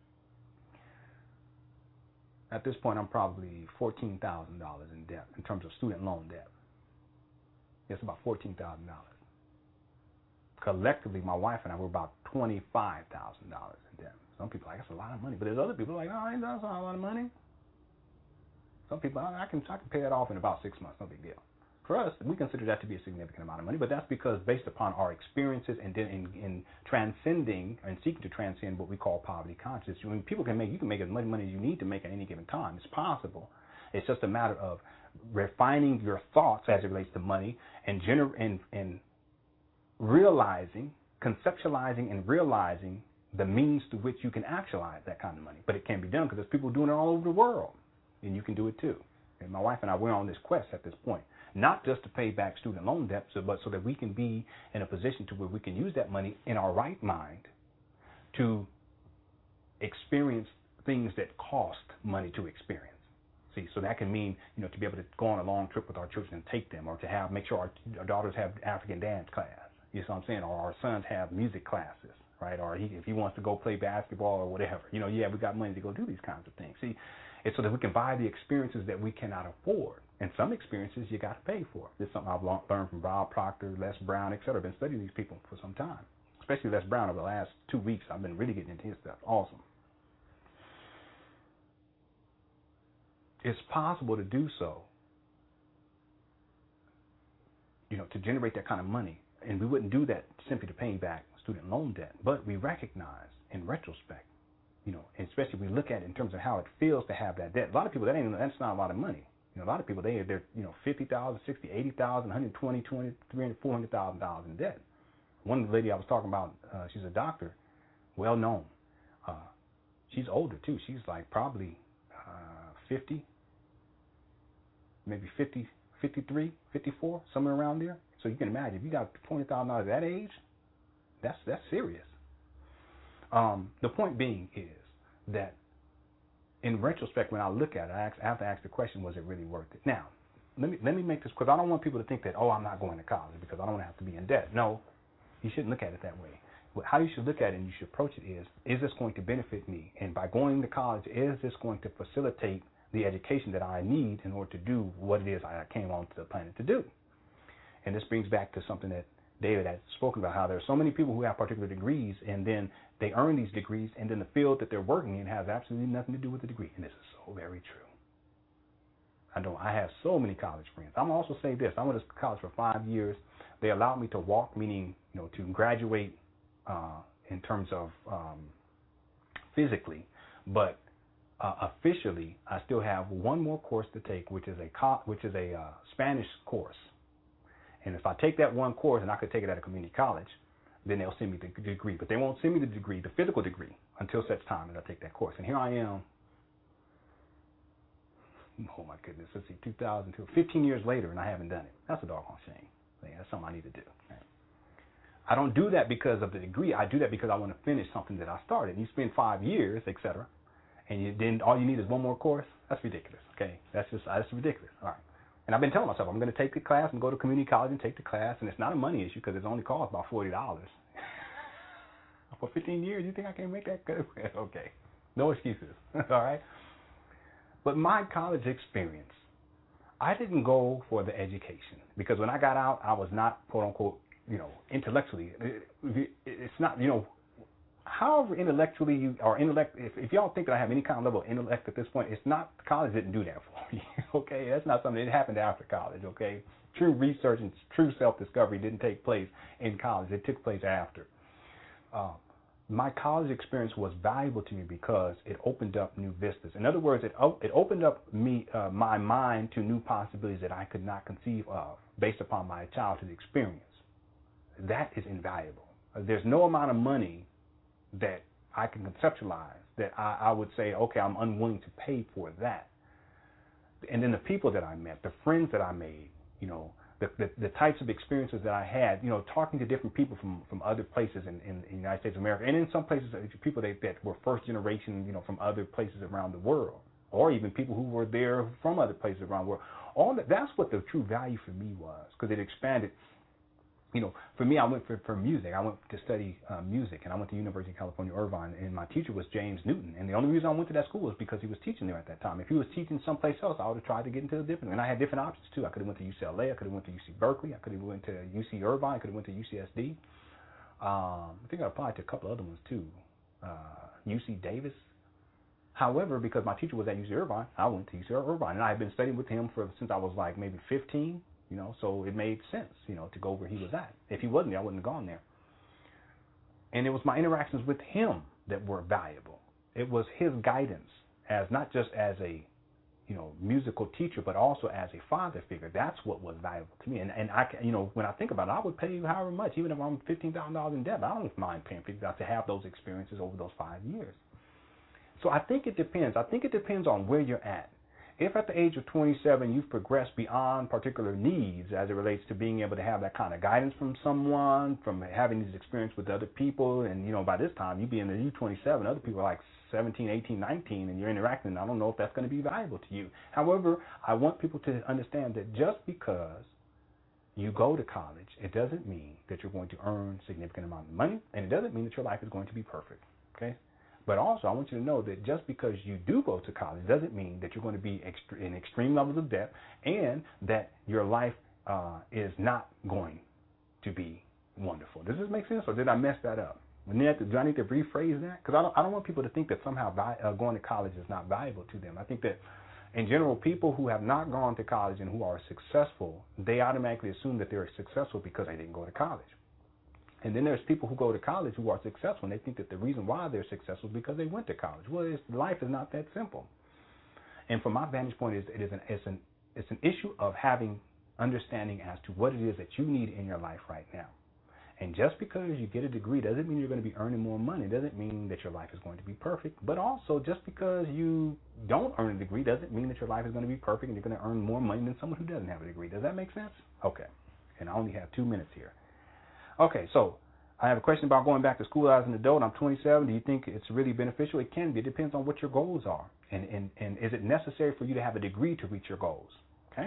At this point, I'm probably fourteen thousand dollars in debt in terms of student loan debt. It's about fourteen thousand dollars. Collectively, my wife and I were about twenty-five thousand dollars in debt. Some people are like, that's a lot of money. But there's other people like, no, that's not a lot of money. Some people, I can I can pay that off in about six months, no big deal. For us, we consider that to be a significant amount of money, but that's because based upon our experiences and then in, in transcending and seeking to transcend what we call poverty consciousness. When people can make, you can make as much money as you need to make at any given time. It's possible. It's just a matter of refining your thoughts as it relates to money and gener- and, and realizing, conceptualizing and realizing the means to which you can actualize that kind of money. But it can be done because there's people doing it all over the world, and you can do it too. And my wife and I, we're on this quest at this point, not just to pay back student loan debts, but so that we can be in a position to where we can use that money in our right mind to experience things that cost money to experience. See, so that can mean, you know, to be able to go on a long trip with our children and take them, or to have make sure our, our daughters have African dance class. You know what I'm saying? Or our sons have music classes. Right, or he, if he wants to go play basketball or whatever, you know, yeah, we got money to go do these kinds of things. See, it's so that we can buy the experiences that we cannot afford. And some experiences you got to pay for. This is something I've learned from Bob Proctor, Les Brown, et cetera. I've been studying these people for some time, especially Les Brown over the last two weeks. I've been really getting into his stuff. Awesome. It's possible to do so, you know, to generate that kind of money. And we wouldn't do that simply to paying back student loan debt, but we recognize in retrospect, you know, and especially if we look at it in terms of how it feels to have that debt. A lot of people, that ain't that's not a lot of money. You know, a lot of people, they, they're, you know, fifty thousand, sixty, eighty thousand, one hundred twenty, twenty, three hundred, four hundred thousand dollars in debt. One lady I was talking about, uh, she's a doctor, well known. Uh, she's older too. She's like probably uh, fifty, maybe fifty, fifty-three, fifty-four, somewhere around there. So you can imagine, if you got twenty thousand dollars at that age, that's that's serious. Um, the point being is that in retrospect, when I look at it, I, ask, I have to ask the question, was it really worth it? Now, let me let me make this, because I don't want people to think that, oh, I'm not going to college because I don't want to have to be in debt. No, you shouldn't look at it that way. But how you should look at it and you should approach it is, is this going to benefit me? And by going to college, is this going to facilitate the education that I need in order to do what it is I came onto the planet to do? And this brings back to something that David has spoken about, how there are so many people who have particular degrees, and then they earn these degrees, and then the field that they're working in has absolutely nothing to do with the degree. And this is so very true. I know I have so many college friends. I'm also say this. I went to college for five years. They allowed me to walk, meaning, you know, to graduate uh, in terms of um, physically, but uh, officially, I still have one more course to take, which is a co- which is a uh, Spanish course. And if I take that one course, and I could take it at a community college, then they'll send me the degree. But they won't send me the degree, the physical degree, until such time as I take that course. And here I am, oh my goodness, let's see, two thousand two, fifteen years later, and I haven't done it. That's a doggone shame. That's something I need to do. I don't do that because of the degree. I do that because I want to finish something that I started. You spend five years, et cetera, and you, then all you need is one more course. That's ridiculous, okay? That's just, that's ridiculous. All right. And I've been telling myself I'm going to take the class and go to community college and take the class, and it's not a money issue because it's only cost about forty dollars. For fifteen years, you think I can make that good? Okay. No excuses, all right? But my college experience, I didn't go for the education because when I got out, I was not, quote unquote, you know, intellectually. It's not, you know, however intellectually you or intellect, if, if y'all think that I have any kind of level of intellect at this point, it's not, college didn't do that for me, okay? That's not something that happened after college, okay? True research and true self-discovery didn't take place in college. It took place after. Uh, my college experience was valuable to me because it opened up new vistas. In other words, it it opened up me uh, my mind to new possibilities that I could not conceive of based upon my childhood experience. That is invaluable. There's no amount of money that I can conceptualize that I, I would say, okay, I'm unwilling to pay for that. And then the people that I met, the friends that I made, you know, the, the, the types of experiences that I had, you know, talking to different people from, from other places in, in, in the United States of America, and in some places, people that, that were first generation, you know, from other places around the world, or even people who were there from other places around the world. All that, that's what the true value for me was, because it expanded. You know, for me, I went for, for music. I went to study uh, music, and I went to University of California, Irvine, and my teacher was James Newton. And the only reason I went to that school was because he was teaching there at that time. If he was teaching someplace else, I would have tried to get into a different. And I had different options too. I could have went to U C L A. I could have went to U C Berkeley. I could have went to U C Irvine. I could have went to U C S D. Um, I think I applied to a couple other ones too. Uh, U C Davis. However, because my teacher was at U C Irvine, I went to U C Irvine, and I had been studying with him for since I was like maybe fifteen. You know, so it made sense, you know, to go where he was at. If he wasn't there, I wouldn't have gone there. And it was my interactions with him that were valuable. It was his guidance, as not just as a, you know, musical teacher, but also as a father figure. That's what was valuable to me. And and I, you know, when I think about it, I would pay you however much, even if I'm fifteen thousand dollars in debt. I don't mind paying fifty thousand dollars to have those experiences over those five years. So I think it depends. I think it depends on where you're at. If at the age of twenty-seven you've progressed beyond particular needs as it relates to being able to have that kind of guidance from someone, from having these experiences with other people, and, you know, by this time you being you're twenty-seven, other people are like seventeen, eighteen, nineteen, and you're interacting, I don't know if that's going to be valuable to you. However, I want people to understand that just because you go to college, it doesn't mean that you're going to earn a significant amount of money, and it doesn't mean that your life is going to be perfect, okay? But also, I want you to know that just because you do go to college doesn't mean that you're going to be ext- in extreme levels of debt, and that your life uh, is not going to be wonderful. Does this make sense, or did I mess that up? Do I need to rephrase that? Because I don't, I don't want people to think that somehow vi- uh, going to college is not valuable to them. I think that, in general, people who have not gone to college and who are successful, they automatically assume that they're successful because they didn't go to college. And then there's people who go to college who are successful, and they think that the reason why they're successful is because they went to college. Well, it's, life is not that simple. And from my vantage point, it's, it is an, it's an it's an issue of having understanding as to what it is that you need in your life right now. And just because you get a degree doesn't mean you're going to be earning more money. It doesn't mean that your life is going to be perfect. But also, just because you don't earn a degree doesn't mean that your life is going to be perfect and you're going to earn more money than someone who doesn't have a degree. Does that make sense? Okay. And I only have two minutes here. Okay, so I have a question about going back to school as an adult. I'm twenty-seven. Do you think it's really beneficial? It can be. It depends on what your goals are. And, and, and is it necessary for you to have a degree to reach your goals? Okay?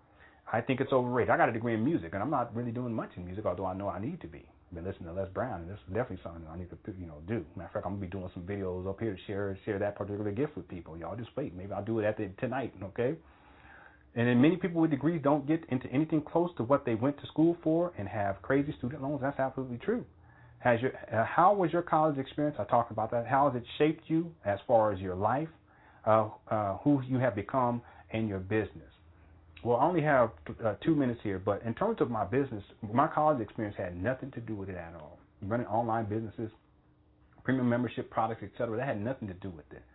I think it's overrated. I got a degree in music, and I'm not really doing much in music, although I know I need to be. I've been listening to Les Brown, and this is definitely something I need to, you know, do. Matter of fact, I'm going to be doing some videos up here to share share that particular gift with people. Y'all just wait. Maybe I'll do it at the, tonight, okay? And then many people with degrees don't get into anything close to what they went to school for and have crazy student loans. That's absolutely true. Has your uh, how was your college experience? I talked about that. How has it shaped you as far as your life, uh, uh, who you have become, and your business? Well, I only have uh, two minutes here, but in terms of my business, my college experience had nothing to do with it at all. Running online businesses, premium membership products, et cetera, that had nothing to do with it.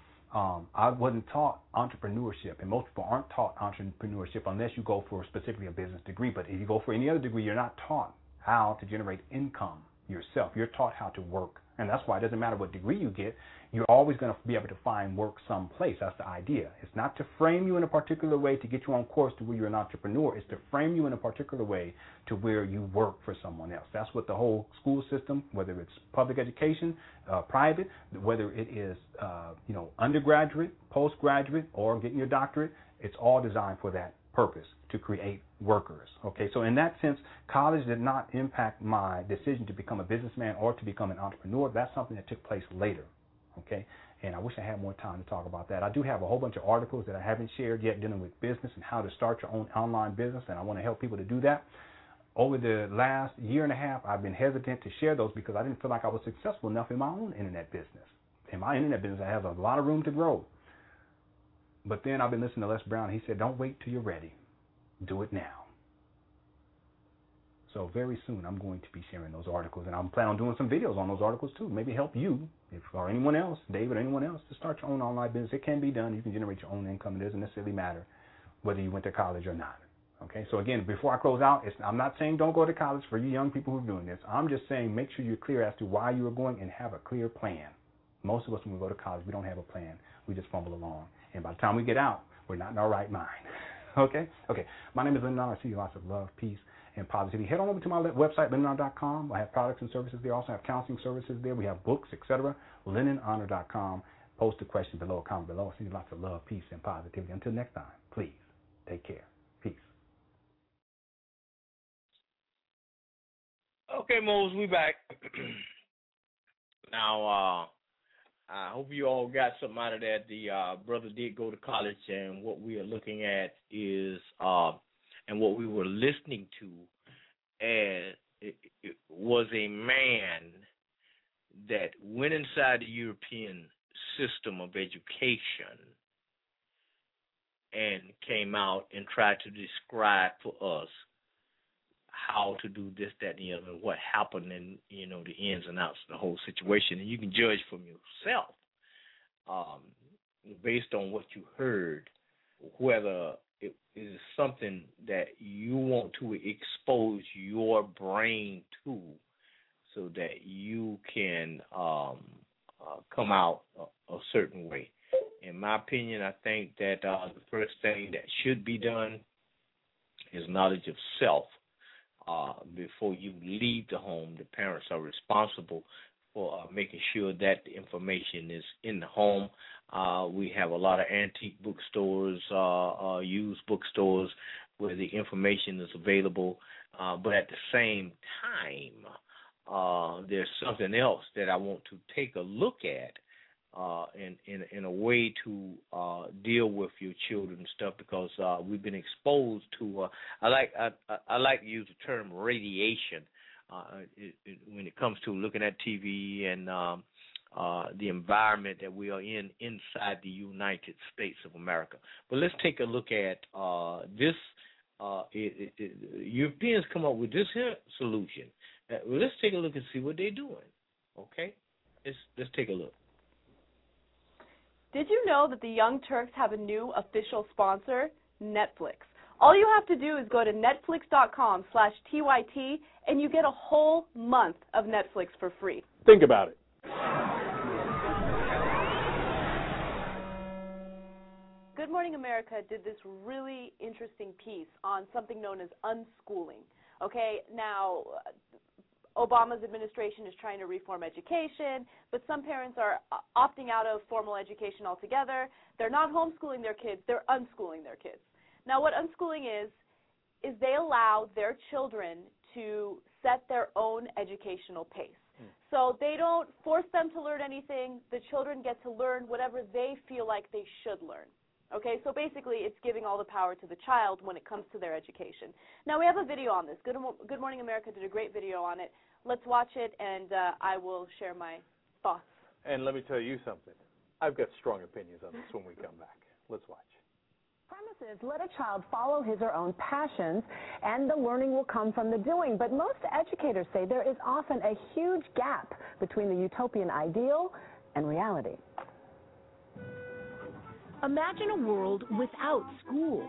Um, I wasn't taught entrepreneurship, and most people aren't taught entrepreneurship unless you go for specifically a business degree. But if you go for any other degree, you're not taught how to generate income yourself. You're taught how to work, and that's why it doesn't matter what degree you get. You're always going to be able to find work someplace. That's the idea. It's not to frame you in a particular way to get you on course to where you're an entrepreneur. It's to frame you in a particular way to where you work for someone else. That's what the whole school system, whether it's public education, uh, private, whether it is uh, you know undergraduate, postgraduate, or getting your doctorate, it's all designed for that purpose, to create workers. Okay, so in that sense, college did not impact my decision to become a businessman or to become an entrepreneur. That's something that took place later. Okay, and I wish I had more time to talk about that. I do have a whole bunch of articles that I haven't shared yet dealing with business and how to start your own online business, and I want to help people to do that. Over the last year and a half, I've been hesitant to share those because I didn't feel like I was successful enough in my own internet business. In my internet business, I have a lot of room to grow. But then I've been listening to Les Brown. He said, don't wait till you're ready. Do it now. So very soon I'm going to be sharing those articles, and I'm planning on doing some videos on those articles too. Maybe help you, if or anyone else, David or anyone else, to start your own online business. It can be done. You can generate your own income. It doesn't necessarily matter whether you went to college or not. Okay, so again, before I close out, it's, I'm not saying don't go to college for you young people who are doing this. I'm just saying make sure you're clear as to why you are going and have a clear plan. Most of us, when we go to college, we don't have a plan. We just fumble along. And by the time we get out, we're not in our right mind. Okay? Okay. My name is Lennon Honor. I see you lots of love, peace, and positivity. Head on over to my website, lennon honor dot com. I have products and services there. I also have counseling services there. We have books, et cetera. lennon honor dot com. Post a question below, comment below. I see you lots of love, peace, and positivity. Until next time, please take care. Peace. Okay, Mose, we back. Now, uh, I hope you all got something out of that. The uh, brother did go to college, and what we are looking at is, uh, and what we were listening to, and it, it was a man that went inside the European system of education and came out and tried to describe for us how to do this, that, and the other, what happened, and, you know, the ins and outs of the whole situation. And you can judge from yourself, um, based on what you heard, whether it is something that you want to expose your brain to so that you can um, uh, come out a, a certain way. In my opinion, I think that uh, the first thing that should be done is knowledge of self. Uh, before you leave the home, the parents are responsible for uh, making sure that the information is in the home. Uh, we have a lot of antique bookstores, uh, uh, used bookstores where the information is available. Uh, but at the same time, uh, there's something else that I want to take a look at uh, in, in, in a way to uh, deal with your children and stuff, because uh, we've been exposed to, uh, I like I, I like to use the term radiation uh, it, it, when it comes to looking at T V and um, uh, the environment that we are in inside the United States of America. But let's take a look at uh, this. Uh, it, it, it, Europeans come up with this here solution. Uh, well, let's take a look and see what they're doing. Okay, let's let's take a look. Did you know that the Young Turks have a new official sponsor? Netflix. All you have to do is go to netflix.com slash TYT, and you get a whole month of Netflix for free. Think about it. Good Morning America did this really interesting piece on something known as unschooling. Okay, now Obama's administration is trying to reform education, but some parents are opting out of formal education altogether. They're not homeschooling their kids, they're unschooling their kids. Now what unschooling is, is they allow their children to set their own educational pace. Mm. So they don't force them to learn anything. The children get to learn whatever they feel like they should learn. Okay, so basically it's giving all the power to the child when it comes to their education. Now we have a video on this. Good, Good Morning America did a great video on it. Let's watch it, and uh, I will share my thoughts. And let me tell you something. I've got strong opinions on this when we come back. Let's watch. Premises let a child follow his or own passions, and the learning will come from the doing. But most educators say there is often a huge gap between the utopian ideal and reality. Imagine a world without school.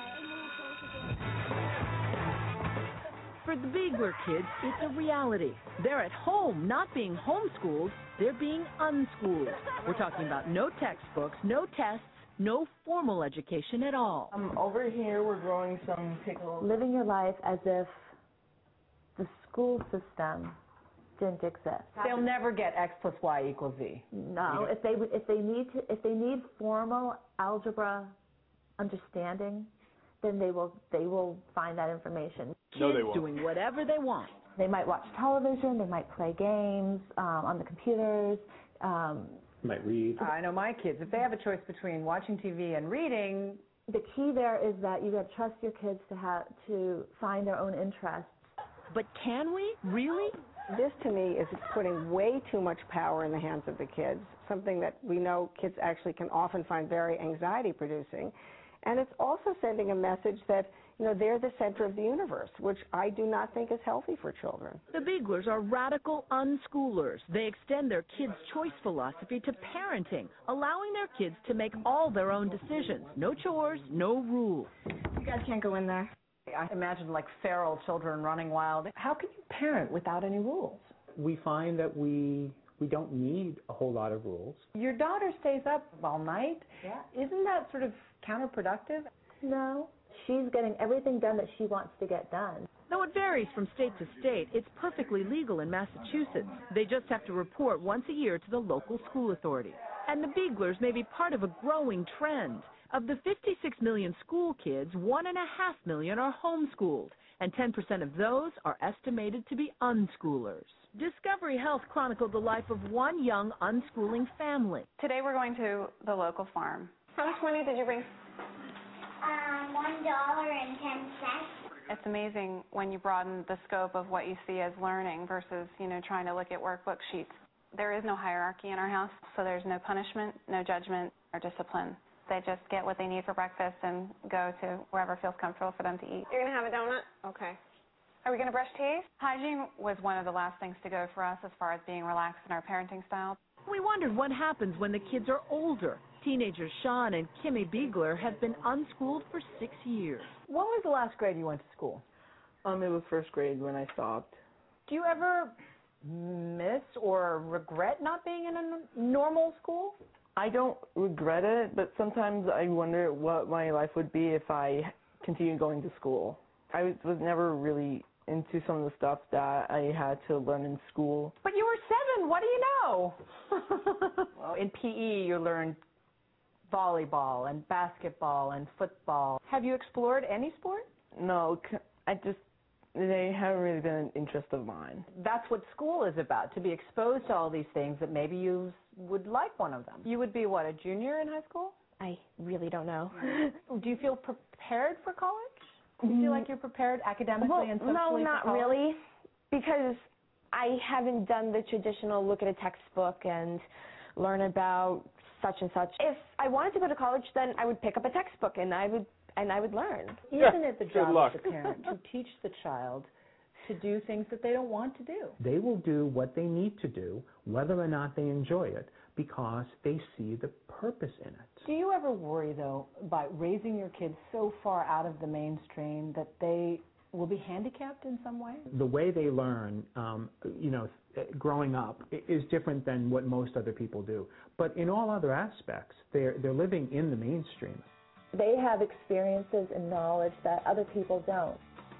For the Beigler kids, it's a reality. They're at home, not being homeschooled, they're being unschooled. We're talking about no textbooks, no tests, no formal education at all. Um, over here, we're growing some pickles. Living your life as if the school system didn't exist. They'll never get X plus Y equals Z. No, if they if they need to if they need formal algebra understanding, then they will they will find that information. No, they won't. Doing whatever they want. They might watch television. They might play games um, on the computers. Um, might read. I know my kids. If they have a choice between watching T V and reading, the key there is that you got to trust your kids to have to find their own interests. But can we really? This, to me, is putting way too much power in the hands of the kids, something that we know kids actually can often find very anxiety-producing. And it's also sending a message that, you know, they're the center of the universe, which I do not think is healthy for children. The Beiglers are radical unschoolers. They extend their kids' choice philosophy to parenting, allowing their kids to make all their own decisions. No chores, no rules. You guys can't go in there. I imagine like feral children running wild. How can you parent without any rules? We find that we we don't need a whole lot of rules. Your daughter stays up all night. Yeah. Isn't that sort of counterproductive? No. She's getting everything done that she wants to get done. Though it varies from state to state, it's perfectly legal in Massachusetts. They just have to report once a year to the local school authority. And the Beiglers may be part of a growing trend. Of the fifty-six million school kids, one and a half million are homeschooled, and ten percent of those are estimated to be unschoolers. Discovery Health chronicled the life of one young unschooling family. Today we're going to the local farm. How much money did you bring? Um, one dollar and ten cents. It's amazing when you broaden the scope of what you see as learning versus, you know, trying to look at workbook sheets. There is no hierarchy in our house, so there's no punishment, no judgment, or discipline. They just get what they need for breakfast and go to wherever feels comfortable for them to eat. You're going to have a donut? Okay. Are we going to brush teeth? Hygiene was one of the last things to go for us as far as being relaxed in our parenting style. We wondered what happens when the kids are older. Teenagers Sean and Kimmy Beigler have been unschooled for six years. When was the last grade you went to school? Um, it was first grade when I stopped. Do you ever miss or regret not being in a normal school? I don't regret it, but sometimes I wonder what my life would be if I continued going to school. I was, was never really into some of the stuff that I had to learn in school. But you were seven. What do you know? Well, in P E, you learned volleyball and basketball and football. Have you explored any sport? No, I just, they haven't really been an interest of mine. That's what school is about, to be exposed to all these things that maybe you would like one of them. You would be, what, a junior in high school? I really don't know. Do you feel prepared for college? Do you feel like you're prepared academically well, and socially no, not for college? really, because I haven't done the traditional look at a textbook and learn about such and such. If I wanted to go to college, then I would pick up a textbook and I would and I would learn. Isn't it the job of the parent to teach the child to do things that they don't want to do? They will do what they need to do, whether or not they enjoy it, because they see the purpose in it. Do you ever worry, though, by raising your kids so far out of the mainstream that they will be handicapped in some way? The way they learn, um, you know, growing up is different than what most other people do. But in all other aspects, they're, they're living in the mainstream. They have experiences and knowledge that other people don't.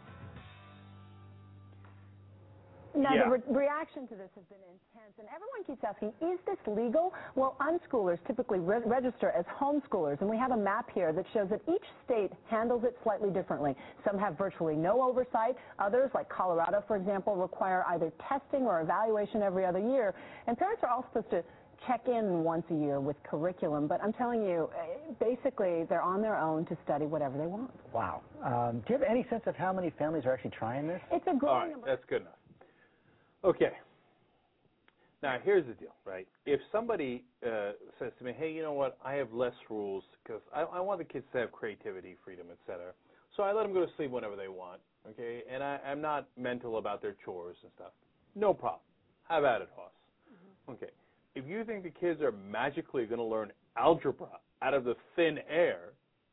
Now, Yeah. the re- reaction to this has been intense, and everyone keeps asking, is this legal? Well, unschoolers typically re- register as homeschoolers, and we have a map here that shows that each state handles it slightly differently. Some have virtually no oversight. Others, like Colorado, for example, require either testing or evaluation every other year, and parents are all supposed to check in once a year with curriculum, but I'm telling you, basically, they're on their own to study whatever they want. Wow. Um, do you have any sense of how many families are actually trying this? It's a All growing right, number. that's good enough. Okay. Now, here's the deal, right? If somebody uh, says to me, hey, you know what, I have less rules because I, I want the kids to have creativity, freedom, et cetera, so I let them go to sleep whenever they want, okay, and I, I'm not mental about their chores and stuff. No problem. Have at it, Hoss. Mm-hmm. Okay. If you think the kids are magically going to learn algebra out of the thin air,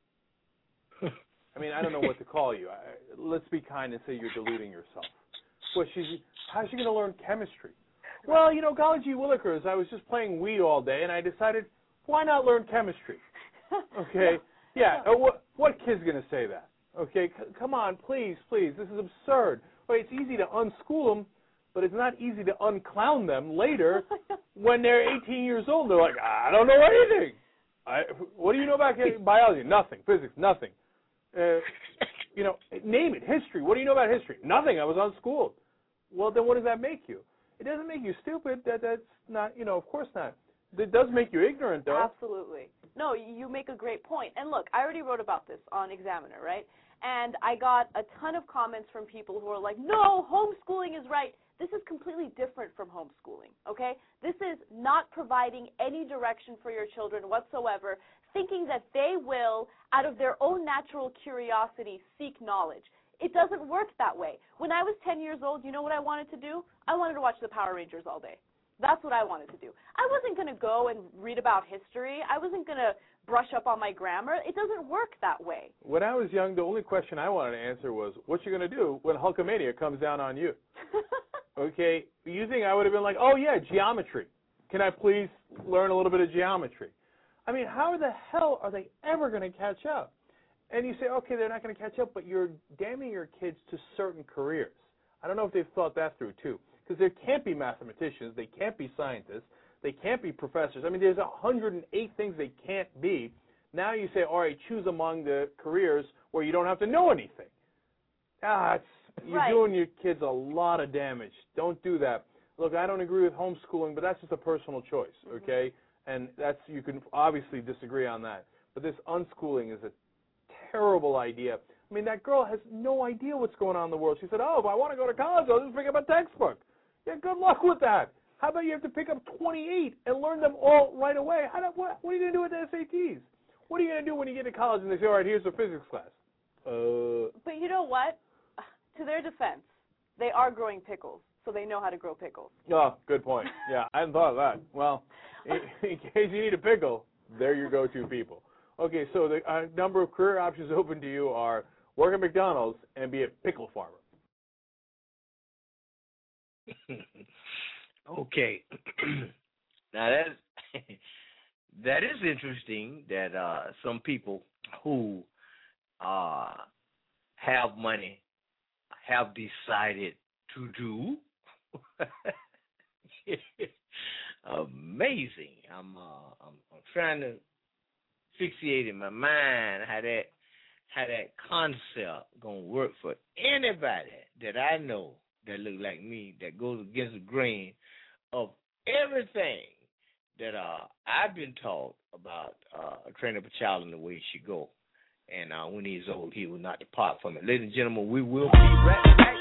I mean, I don't know what to call you. I, let's be kind and say you're deluding yourself. Well, she's, how's she going to learn chemistry? Well, you know, golly gee willikers, I was just playing Wii all day, and I decided, why not learn chemistry? Okay? Yeah, uh, what, what kid's going to say that? Okay, C- come on, please, please, this is absurd. Well, it's easy to unschool them, but it's not easy to unclown them later when they're eighteen years old. They're like, I don't know anything. I, what do you know about biology? Nothing. Physics? Nothing. Uh, you know, name it. History. What do you know about history? Nothing. I was unschooled. Well, then what does that make you? It doesn't make you stupid. That That's not, you know, of course not. It does make you ignorant, though. Absolutely. No, you make a great point. And look, I already wrote about this on Examiner, right? And I got a ton of comments from people who are like, no, homeschooling is right. This is completely different from homeschooling, okay? This is not providing any direction for your children whatsoever, thinking that they will, out of their own natural curiosity, seek knowledge. It doesn't work that way. When I was ten years old, you know what I wanted to do? I wanted to watch the Power Rangers all day. That's what I wanted to do. I wasn't going to go and read about history. I wasn't going to brush up on my grammar. It doesn't work that way. When I was young, the only question I wanted to answer was, what you going to do when Hulkamania comes down on you? Okay, you think I would have been like, oh, yeah, geometry. Can I please learn a little bit of geometry? I mean, how the hell are they ever going to catch up? And you say, okay, they're not going to catch up, but you're damning your kids to certain careers. I don't know if they've thought that through, too, because there can't be mathematicians, they can't be scientists, they can't be professors. I mean, there's one hundred eight things they can't be. Now you say, all right, choose among the careers where you don't have to know anything. Ah, it's, you're right. doing your kids a lot of damage. Don't do that. Look, I don't agree with homeschooling, but that's just a personal choice, okay? Mm-hmm. And that's, you can obviously disagree on that. But this unschooling is a terrible idea. I mean, that girl has no idea what's going on in the world. She said, oh, if I want to go to college, I'll just pick up a textbook. Yeah, good luck with that. How about you have to pick up twenty-eight and learn them all right away? How do, what, what are you going to do with the S A Ts? What are you going to do when you get to college and they say, all right, here's a physics class? Uh, but you know what? To their defense, they are growing pickles, so they know how to grow pickles. Oh, good point. Yeah, I hadn't thought of that. Well, in, in case you need a pickle, they're your go-to people. Okay, so the uh, number of career options open to you are work at McDonald's and be a pickle farmer. Okay. Now, that's, that is interesting that uh, some people who uh, have money have decided to do. Amazing. I'm, uh, I'm I'm trying to fixate in my mind how that how that concept gonna work for anybody that I know that look like me, that goes against the grain of everything that uh, I've been taught about uh, training up a child in the way he should go. And uh, when he's old, he will not depart from it. Ladies and gentlemen, we will be right back.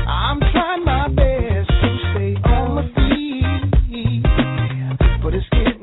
But it's getting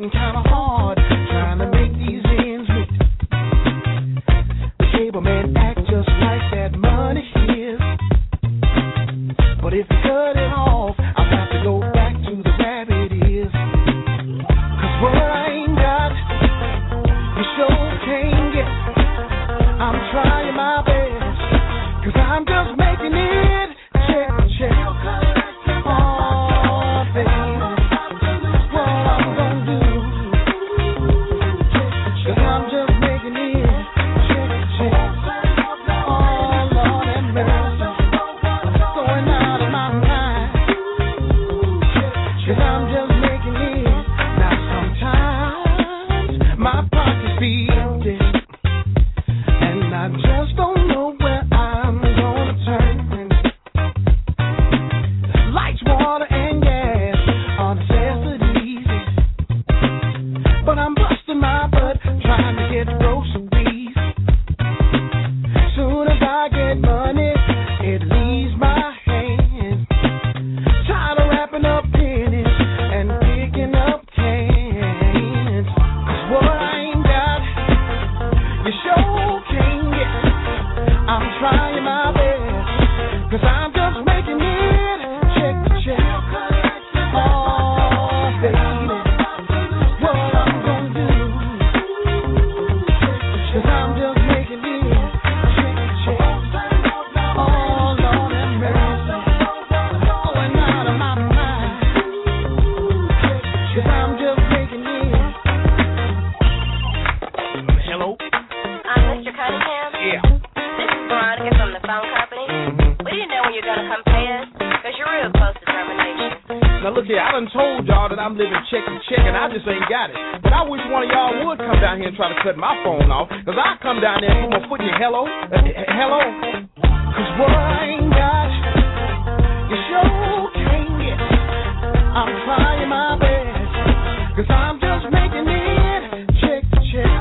told y'all that I'm living check to check, and I just ain't got it. But I wish one of y'all would come down here and try to cut my phone off, because I come down there and put my foot in your hello, uh, hello. Because what I ain't got, you sure can't get. I'm trying my best, because I'm just making it check to check.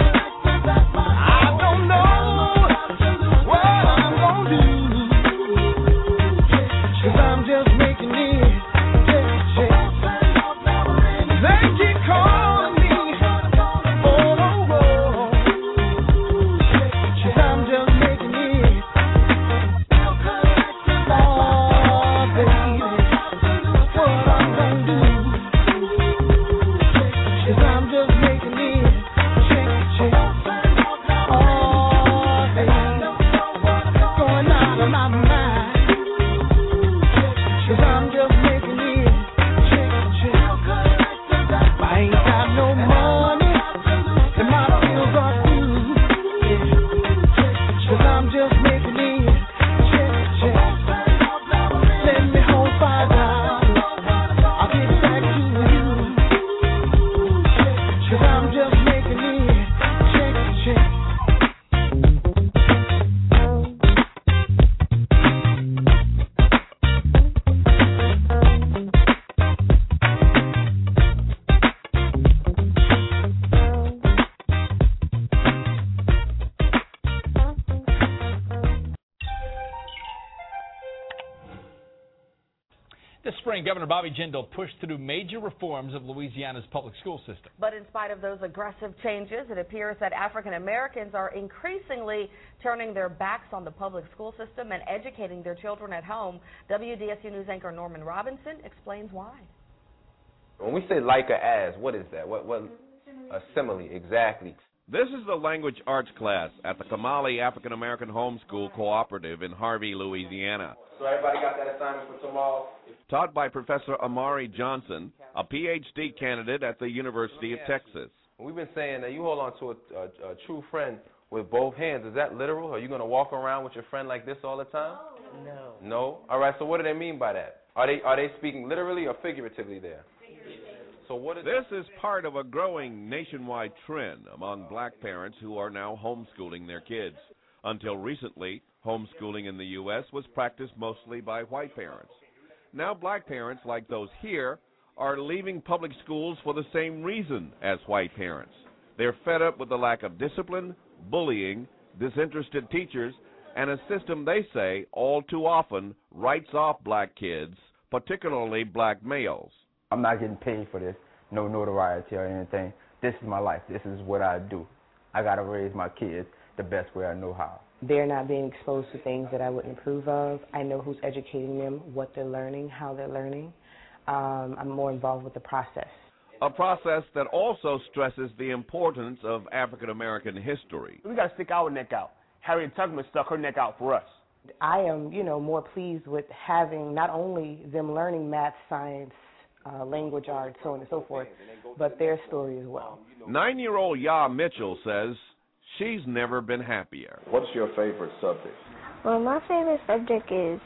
I don't know what I'm gonna do, because I'm just making it check to check. They keep calling me, oh, oh, oh, because I'm just making it. Oh, baby, what I'm gonna do, because I'm just making it check to check. Oh, baby, going out of my mind, because I'm just making it check to check. I ain't got no money, and my bills are due, because I'm just making it check to check. Send me home five dollars, I'll get back to you, because I'm just making it check to check. This spring, Governor Bobby Jindal pushed through major reforms of Louisiana's public school system. But in spite of those aggressive changes, it appears that African Americans are increasingly turning their backs on the public school system and educating their children at home. W D S U News anchor Norman Robinson explains why. When we say like a as, what is that? What what a simile, exactly. This is the language arts class at the Kamali African American Homeschool Cooperative in Harvey, Louisiana. So everybody got that assignment for tomorrow? Taught by Professor Amari Johnson, a P H D candidate at the University of Texas. We've been saying that you hold on to a, a, a true friend with both hands. Is that literal? Are you going to walk around with your friend like this all the time? No. No? All right, so what do they mean by that? Are they are they speaking literally or figuratively there? So what is This is part of a growing nationwide trend among black parents who are now homeschooling their kids. Until recently, homeschooling in the U S was practiced mostly by white parents. Now black parents, like those here, are leaving public schools for the same reason as white parents. They're fed up with the lack of discipline, bullying, disinterested teachers, and a system they say all too often writes off black kids, particularly black males. I'm not getting paid for this, no notoriety or anything. This is my life. This is what I do. I got to raise my kids the best way I know how. They're not being exposed to things that I wouldn't approve of. I know who's educating them, what they're learning, how they're learning. Um, I'm more involved with the process. A process that also stresses the importance of African American history. We got to stick our neck out. Harriet Tubman stuck her neck out for us. I am, you know, more pleased with having not only them learning math, science, uh, language arts, so on and so forth, but their story as well. Nine-year-old Ya Mitchell says she's never been happier. What's your favorite subject? Well, my favorite subject is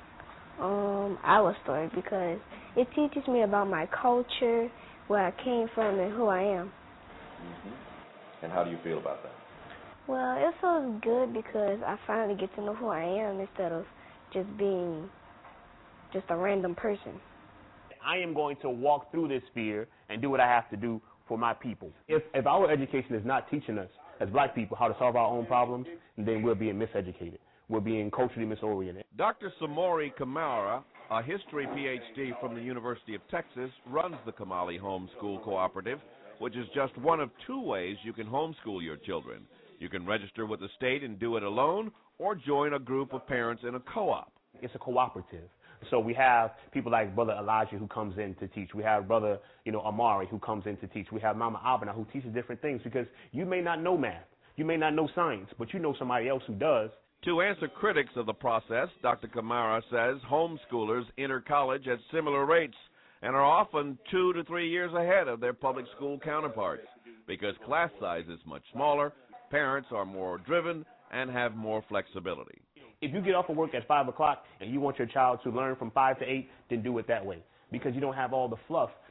um, our story because it teaches me about my culture, where I came from, and who I am. Mm-hmm. And how do you feel about that? Well, it feels good because I finally get to know who I am instead of just being just a random person. I am going to walk through this sphere and do what I have to do for my people. If if our education is not teaching us as black people how to solve our own problems, then we're being miseducated. We're being culturally misoriented. Doctor Samori Kamara, a history P H D from the University of Texas, runs the Kamali Homeschool Cooperative, which is just one of two ways you can homeschool your children. You can register with the state and do it alone, or join a group of parents in a co-op. It's a cooperative. So we have people like Brother Elijah who comes in to teach. We have Brother, you know, Amari who comes in to teach. We have Mama Abena who teaches different things because you may not know math. You may not know science, but you know somebody else who does. To answer critics of the process, Doctor Kamara says homeschoolers enter college at similar rates and are often two to three years ahead of their public school counterparts because class size is much smaller, parents are more driven, and have more flexibility. If you get off of work at five o'clock and you want your child to learn from five to eight, then do it that way because you don't have all the fluff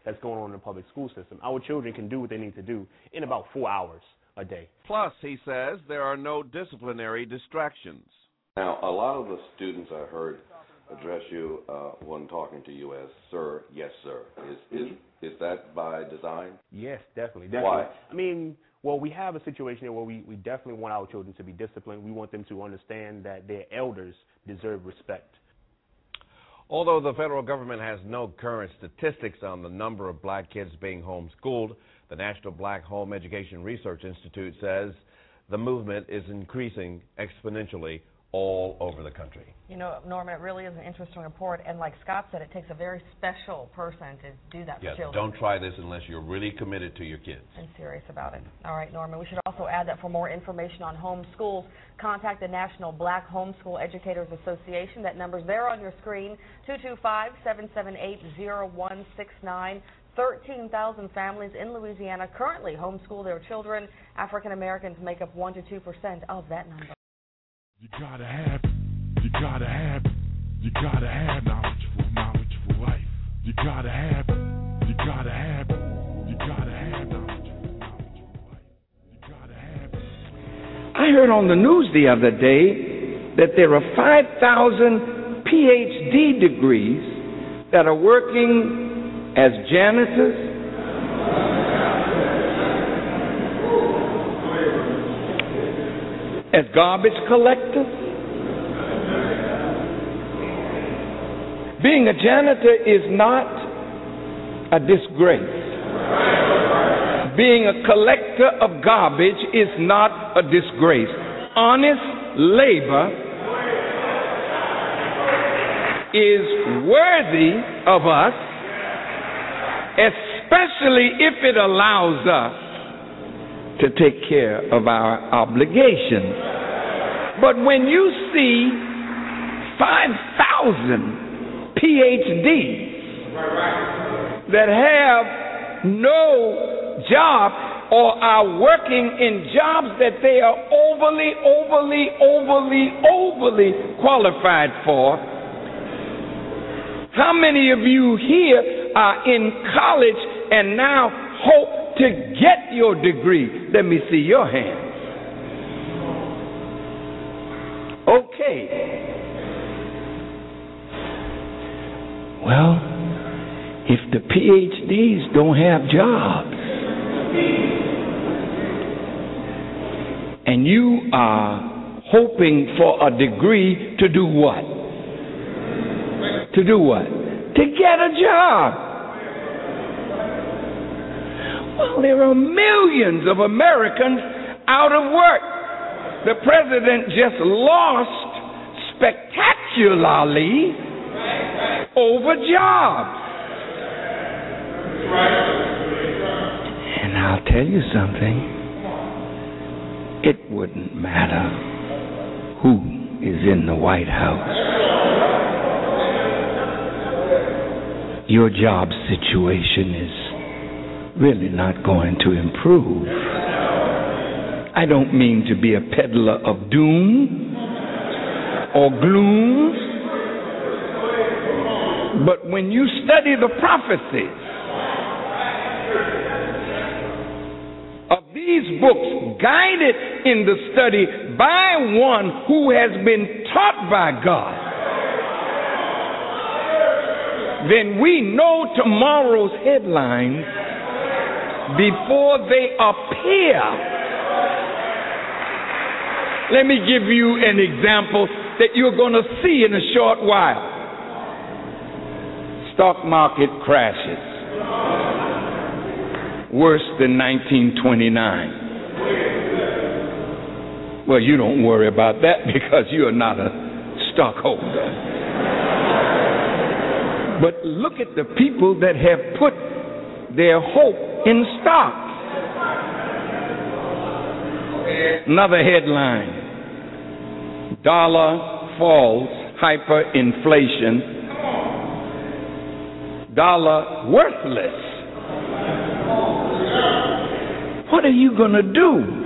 that's going on in the public school system. Our children can do what they need to do in about four hours a day. Plus, he says there are no disciplinary distractions. Now, a lot of the students I heard address you uh, when talking to you as sir, yes, sir. Is is is that by design? Yes, definitely. definitely. Why? I mean, well, we have a situation here where we, we definitely want our children to be disciplined. We want them to understand that their elders deserve respect. Although the federal government has no current statistics on the number of black kids being homeschooled, the National Black Home Education Research Institute says the movement is increasing exponentially all over the country. You know, Norman, it really is an interesting report, and like Scott said, it takes a very special person to do that Yes, for children. don't try this unless you're really committed to your kids. And serious about it. All right, Norman, we should also add that for more information on homeschools, contact the National Black Homeschool Educators Association. That number's there on your screen, two two five, seven seven eight, zero one six nine. thirteen thousand families in Louisiana currently homeschool their children. African Americans make up one to two percent of that number. You gotta have, you gotta have, you gotta have knowledge for knowledge for life. You gotta have, you gotta have, you gotta have knowledge for knowledge for life. You gotta have. I heard on the news the other day that there are five thousand P H D degrees that are working as janitors, as garbage collectors. Being a janitor is not a disgrace. Being a collector of garbage is not a disgrace. Honest labor is worthy of us, especially if it allows us to take care of our obligations. But when you see five thousand P H Ds that have no job or are working in jobs that they are overly, overly, overly, overly qualified for, how many of you here are in college and now hope to get your degree? Let me see your hands. Okay. Well, if the P H Ds don't have jobs and you are hoping for a degree to do what? To do what? To get a job. Well, there are millions of Americans out of work. The president just lost spectacularly over jobs. And I'll tell you something. It wouldn't matter who is in the White House. Your job situation is really not going to improve. I don't mean to be a peddler of doom or gloom, but when you study the prophecies of these books, guided in the study by one who has been taught by God, then we know tomorrow's headlines before they appear. Let me give you an example that you're going to see in a short while. Stock market crashes. Worse than nineteen twenty-nine. Well, you don't worry about that because you're not a stockholder. But look at the people that have put their hope in stocks. Another headline. Dollar falls, hyperinflation. Dollar worthless. What are you going to do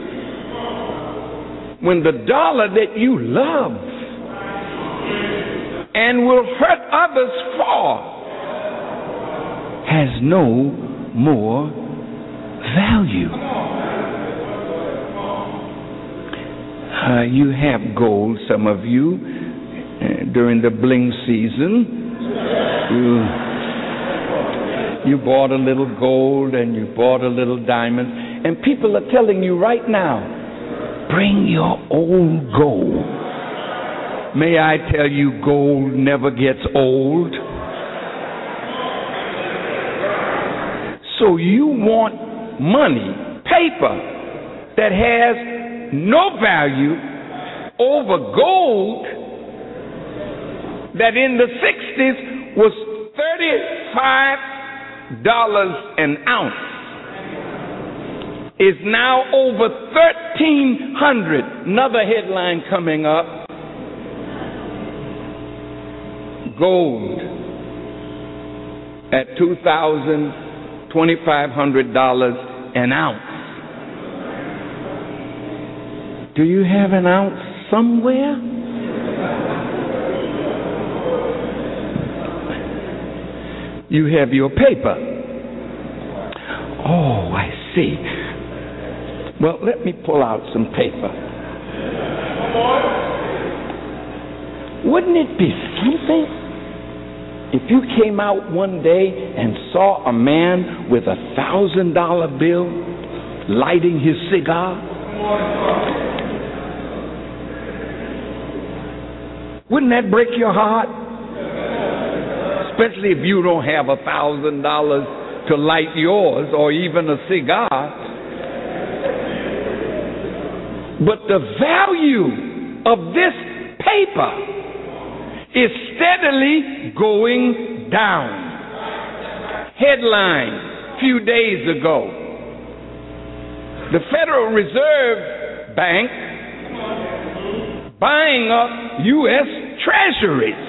when the dollar that you love and will hurt others for has no more value. Uh, you have gold, some of you, uh, during the bling season. You, you bought a little gold and you bought a little diamond, and people are telling you right now, bring your old gold. May I tell you, gold never gets old. So you want money, paper, that has no value over gold that in the sixties was thirty-five dollars an ounce, is now over thirteen hundred dollars. Another headline coming up. Gold at two thousand dollars, twenty-five hundred dollars an ounce. Do you have an ounce somewhere? You have your paper. Oh, I see. Well, let me pull out some paper. Wouldn't it be something if you came out one day and saw a man with a thousand dollar bill lighting his cigar? Wouldn't that break your heart? Especially if you don't have a thousand dollars to light yours or even a cigar. But the value of this paper is steadily going down. Headline a few days ago. The Federal Reserve Bank buying up U S Treasuries.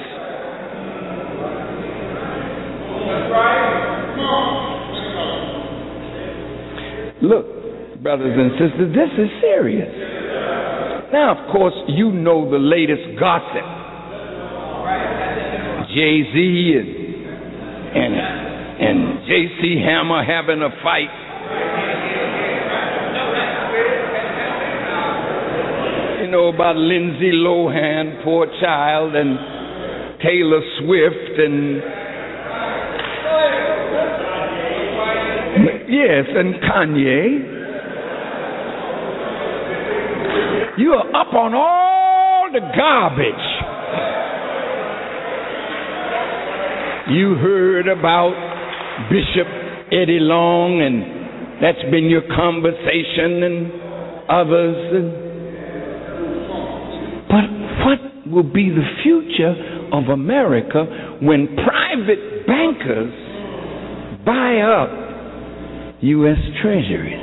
Look, brothers and sisters, this is serious. Now, of course, you know the latest gossip. Jay-Z and, and, and J C Hammer having a fight. You know about Lindsay Lohan, poor child, and Taylor Swift, and yes, and Kanye. You are up on all the garbage. You heard about Bishop Eddie Long, and that's been your conversation, and others. And, but what will be the future of America when private bankers buy up U S Treasuries?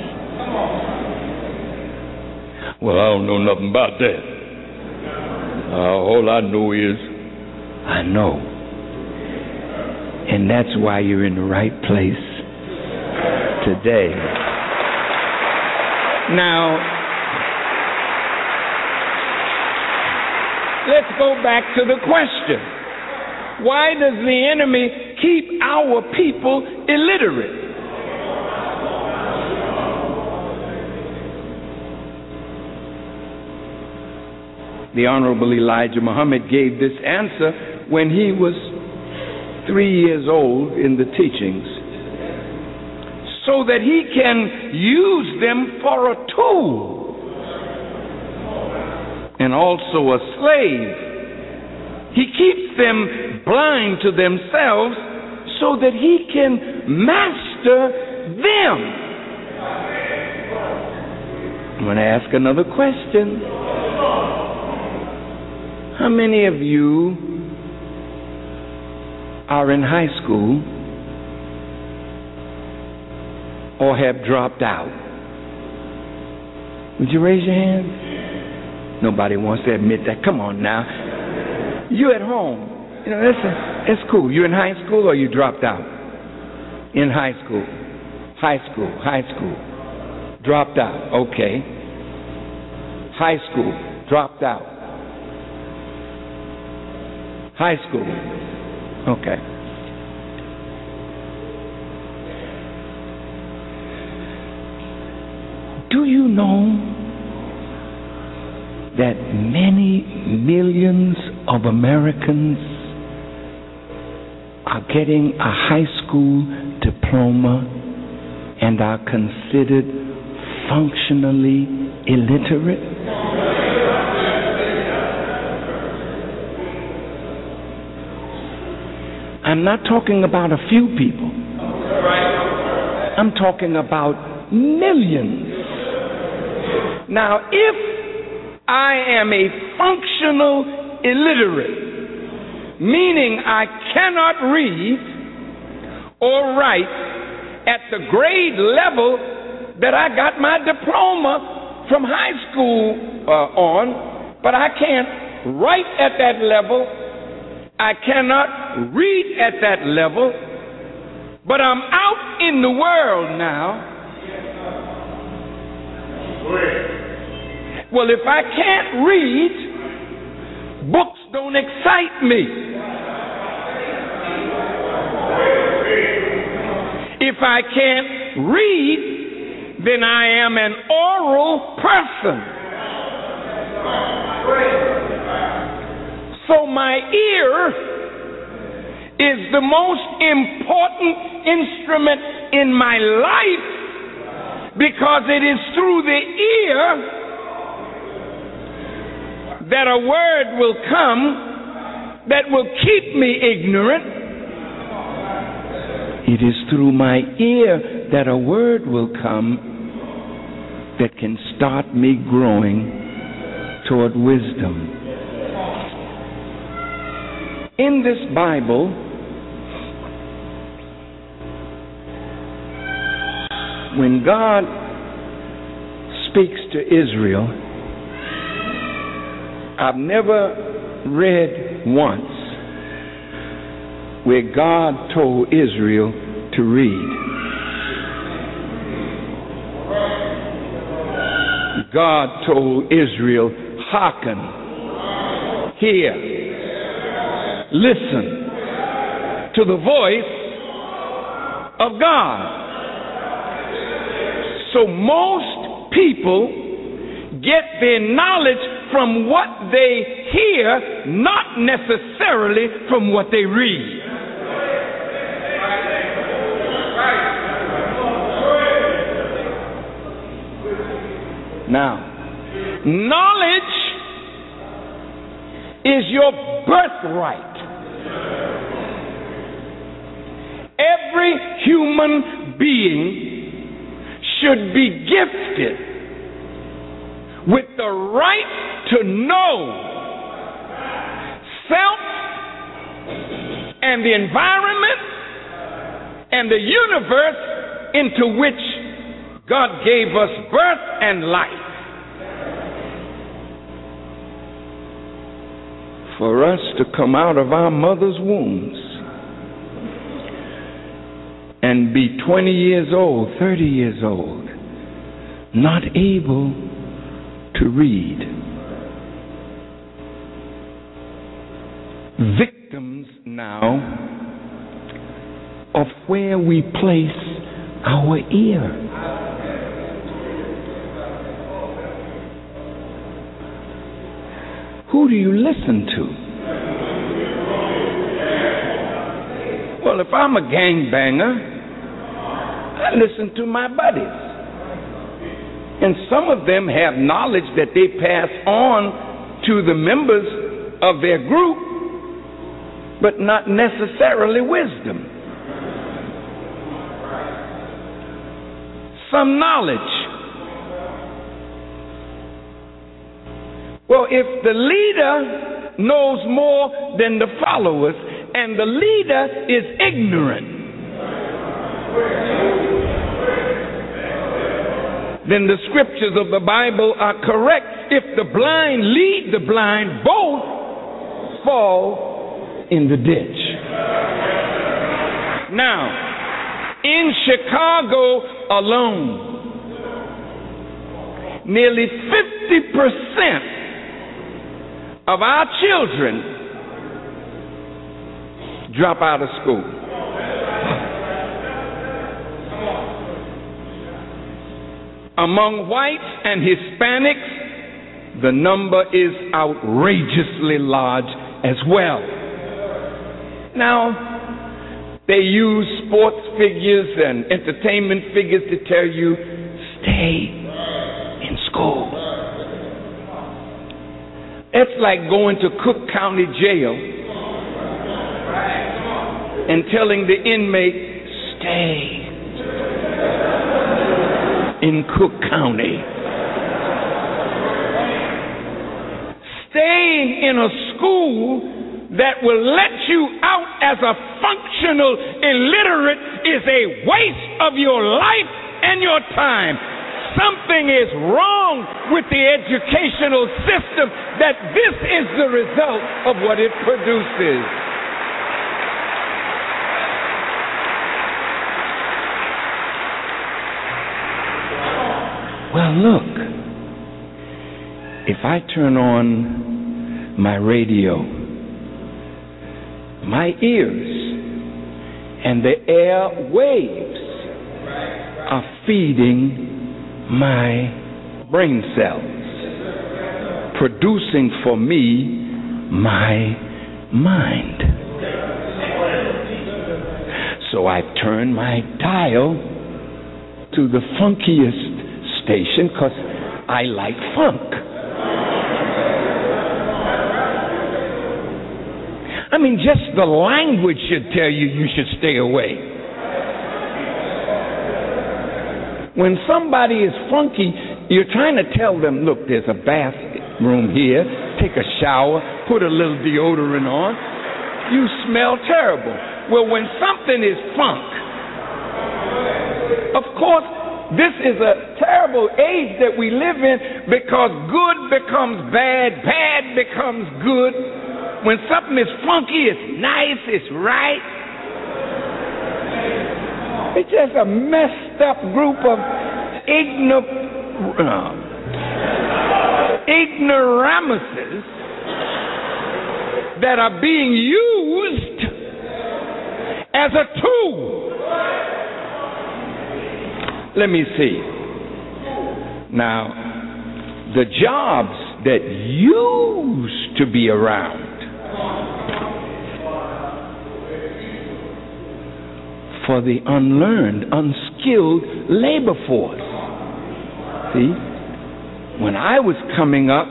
Well, I don't know nothing about that. Uh, all I know is I know. And that's why you're in the right place today. Now, let's go back to the question. Why does the enemy keep our people illiterate? The Honorable Elijah Muhammad gave this answer when he was three years old in the teachings, so that he can use them for a tool, and also a slave. He keeps them blind to themselves so that he can master them. I'm going to ask another question. How many of you are in high school or have dropped out? Would you raise your hand? Nobody wants to admit that. Come on now. You at home. You know, that's, a, that's cool. You in high school or you dropped out? In high school. High school. High school. Dropped out. Okay. High school. Dropped out. High school. Okay. Do you know that many millions of Americans are getting a high school diploma and are considered functionally illiterate? I'm not talking about a few people. I'm talking about millions. Now, if I am a functional illiterate, meaning I cannot read or write at the grade level that I got my diploma from high school uh, on, but I can't write at that level, I cannot read at that level, but I'm out in the world now. Well, if I can't read, books don't excite me. If I can't read, then I am an oral person. So my ear is the most important instrument in my life, because it is through the ear that a word will come that will keep me ignorant. It is through my ear that a word will come that can start me growing toward wisdom. In this Bible, when God speaks to Israel, I've never read once where God told Israel to read. God told Israel, hearken, hear, listen to the voice of God. So most people get their knowledge from what they hear, not necessarily from what they read. Now, knowledge is your birthright. Every human being should be gifted with the right to know self and the environment and the universe into which God gave us birth and life. For us to come out of our mother's wombs and be twenty years old, thirty years old, not able to read. Victims now of where we place our ear. Who do you listen to? Well, if I'm a gangbanger, I listen to my buddies. And some of them have knowledge that they pass on to the members of their group, but not necessarily wisdom. Some knowledge. Well, if the leader knows more than the followers, and the leader is ignorant, then the scriptures of the Bible are correct. If the blind lead the blind, both fall in the ditch. Now, in Chicago alone, nearly fifty percent of our children drop out of school. Among whites and Hispanics, the number is outrageously large as well. Now, they use sports figures and entertainment figures to tell you, stay in school. It's like going to Cook County Jail and telling the inmate, stay in Cook County. Staying in a school that will let you out as a functional illiterate is a waste of your life and your time. Something is wrong with the educational system that this is the result of what it produces. Well, look, if I turn on my radio, my ears and the air waves are feeding my brain cells, producing for me my mind. So I've turned my dial to the funkiest station because I like funk. I mean, just the language should tell you you should stay away. When somebody is funky, you're trying to tell them, look, there's a bathroom here, take a shower, put a little deodorant on. You smell terrible. Well, when something is funk, of course, this is a terrible age that we live in because good becomes bad, bad becomes good. When something is funky, it's nice, it's right. It's just a messed up group of igno- uh, ignoramuses that are being used as a tool. Let me see. Now, the jobs that used to be around for the unlearned, unskilled labor force. See, when I was coming up,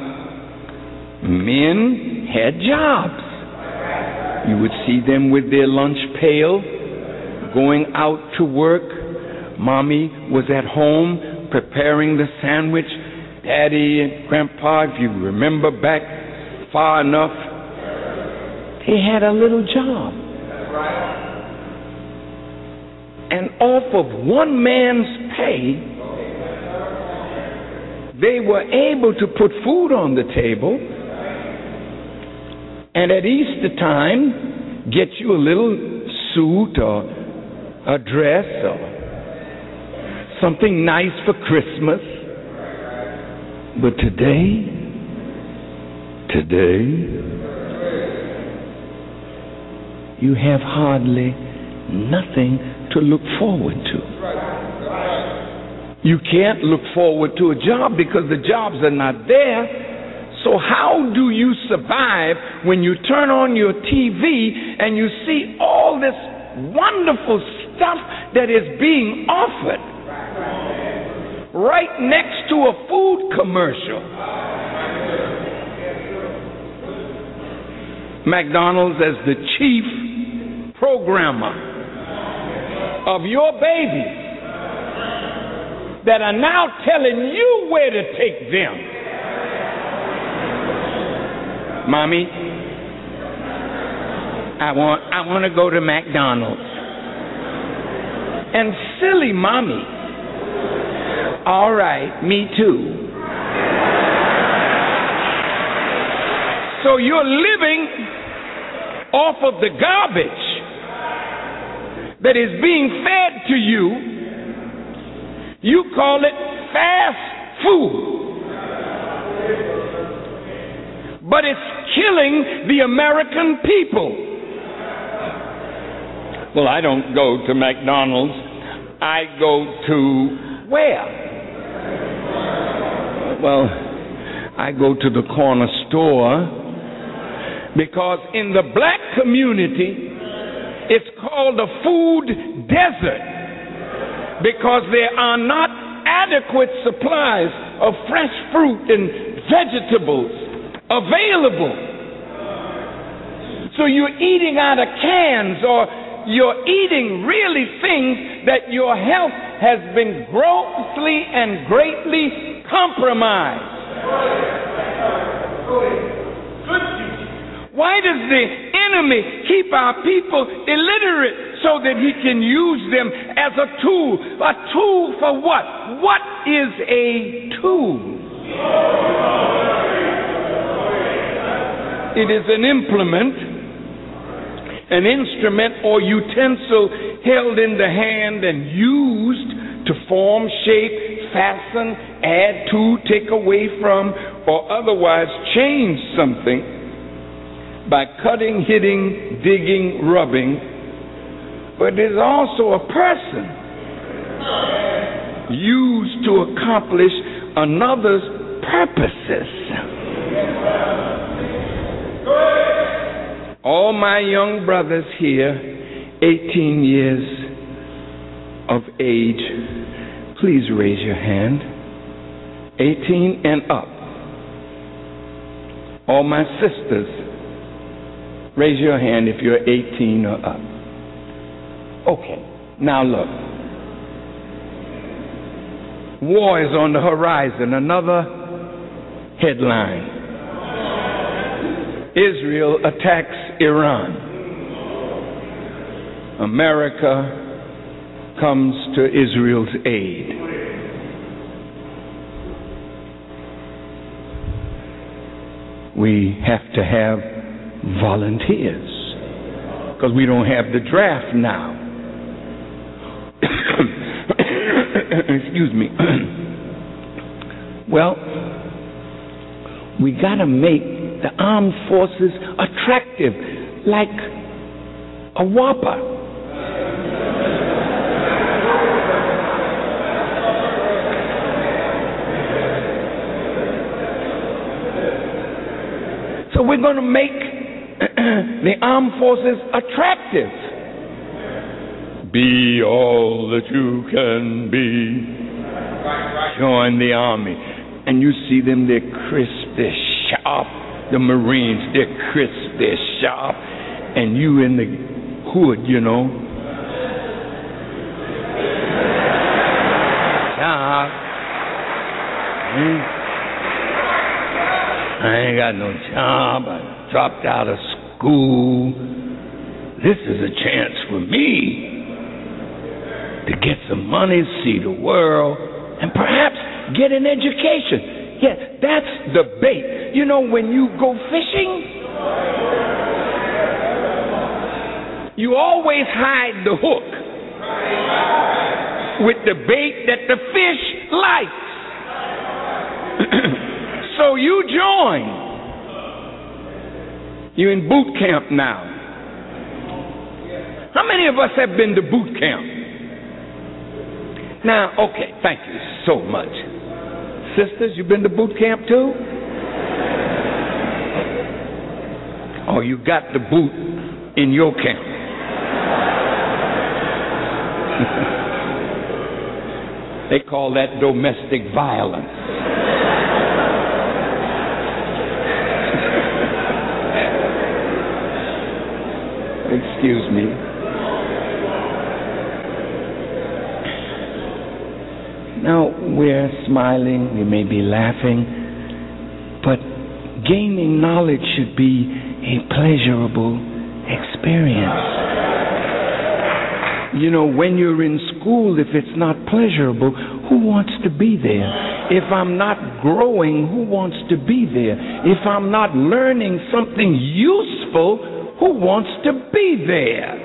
men had jobs. You would see them with their lunch pail, going out to work. Mommy was at home preparing the sandwich. Daddy and Grandpa, if you remember back far enough, they had a little job. And off of one man's pay, they were able to put food on the table and at Easter time get you a little suit or a dress or something nice for Christmas. But today, today, you have hardly nothing to look forward to. You can't look forward to a job because the jobs are not there. So how do you survive when you turn on your T V and you see all this wonderful stuff that is being offered right next to a food commercial? McDonald's as the chief programmer of your babies that are now telling you where to take them. Mommy, I want I want to go to McDonald's. And silly mommy, all right, me too. So you're living off of the garbage that is being fed to you. You call it fast food. But it's killing the American people. Well, I don't go to McDonald's. I go to where? Well, I go to the corner store because in the black community, it's called a food desert because there are not adequate supplies of fresh fruit and vegetables available. So you're eating out of cans, or you're eating really things that your health has been grossly and greatly compromised. Why does the enemy keep our people illiterate so that he can use them as a tool? A tool for what? What is a tool? It is an implement, an instrument or utensil held in the hand and used to form, shape, fasten, add to, take away from, or otherwise change something by cutting, hitting, digging, rubbing. But it is also a person used to accomplish another's purposes. All my young brothers here, eighteen years of age, please raise your hand. eighteen and up. All my sisters, raise your hand if you're eighteen or up. Okay, now look. War is on the horizon. Another headline. Israel attacks Iran. America comes to Israel's aid. We have to have volunteers because we don't have the draft now. Excuse me. Well, we got to make the armed forces attractive, like a whopper. So we're going to make the armed forces attractive. Be all that you can be. Join the army. And you see them, they're crisp, they're sharp. The Marines, they're crisp, they're sharp. And you in the hood, you know. Sharp. Hmm? I ain't got no job. I dropped out of school. This is a chance for me to get some money, see the world, and perhaps get an education. Yeah, that's the bait. You know, when you go fishing, you always hide the hook with the bait that the fish likes. So you join. You're in boot camp now. How many of us have been to boot camp? Now, okay, thank you so much. Sisters, you been to boot camp too? Oh, you got the boot in your camp. They call that domestic violence. Excuse me. Now, we're smiling, we may be laughing, but gaining knowledge should be a pleasurable experience. You know, when you're in school, if it's not pleasurable, who wants to be there? If I'm not growing, who wants to be there? If I'm not learning something useful, who wants to be there?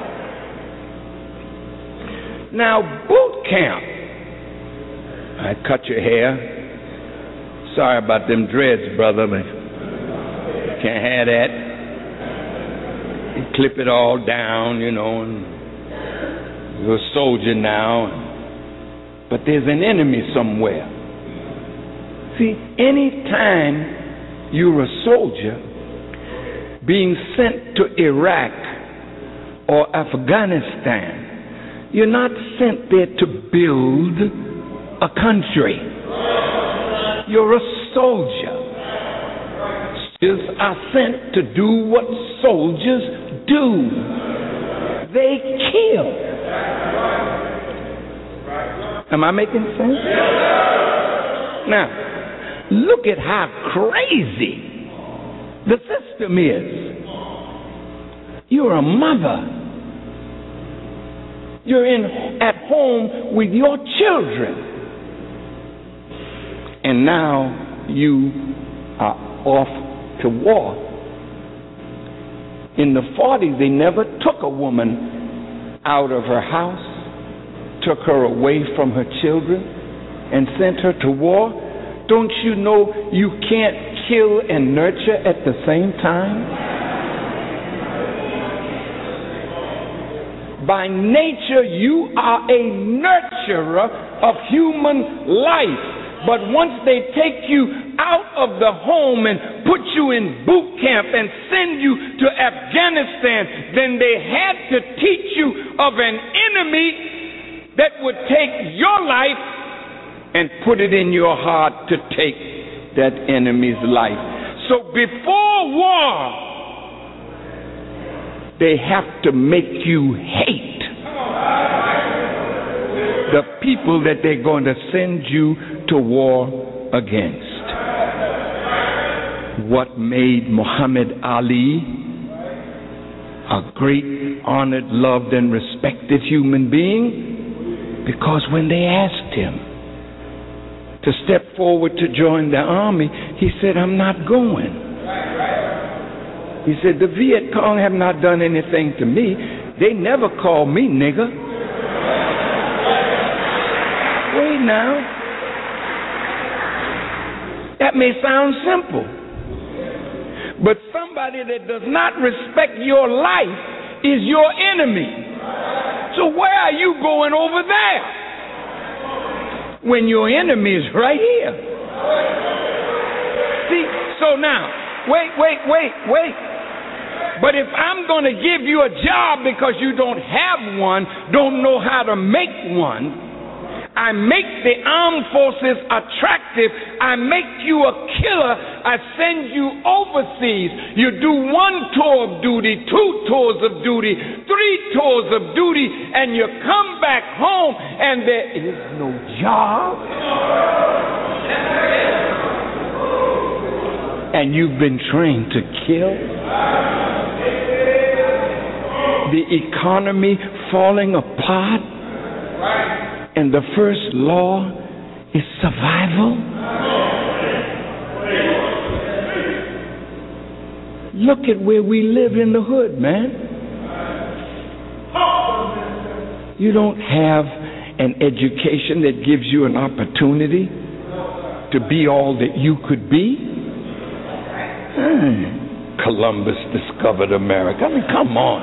Now, boot camp. I cut your hair. Sorry about them dreads, brother, but can't have that. You clip it all down, you know, and you're a soldier now. But there's an enemy somewhere. See, any time you're a soldier being sent to Iraq or Afghanistan, you're not sent there to build a country. You're a soldier. Soldiers are sent to do what soldiers do. They kill. Am I making sense? Now, look at how crazy the system is. You're a mother. You're in at home with your children. And now you are off to war. In the forties, they never took a woman out of her house, took her away from her children, and sent her to war. Don't you know you can't kill and nurture at the same time? By nature, you are a nurturer of human life. But once they take you out of the home and put you in boot camp and send you to Afghanistan, then they had to teach you of an enemy that would take your life and put it in your heart to take that enemy's life. So before war, they have to make you hate the people that they're going to send you to war against. What made Muhammad Ali a great, honored, loved, and respected human being? Because when they asked him to step forward to join the army, he said, I'm not going. He said, the Viet Cong have not done anything to me. They never call me nigger. Wait now. That may sound simple. But somebody that does not respect your life is your enemy. So where are you going over there when your enemy is right here? See, so now, wait, wait, wait, wait. But if I'm going to give you a job because you don't have one, don't know how to make one, I make the armed forces attractive. I make you a killer. I send you overseas. You do one tour of duty, two tours of duty, three tours of duty, and you come back home and there is no job. And you've been trained to kill. The economy falling apart. And the first law is survival. Look at where we live in the hood, man. You don't have an education that gives you an opportunity to be all that you could be. Hmm. Columbus discovered America. I mean, come on.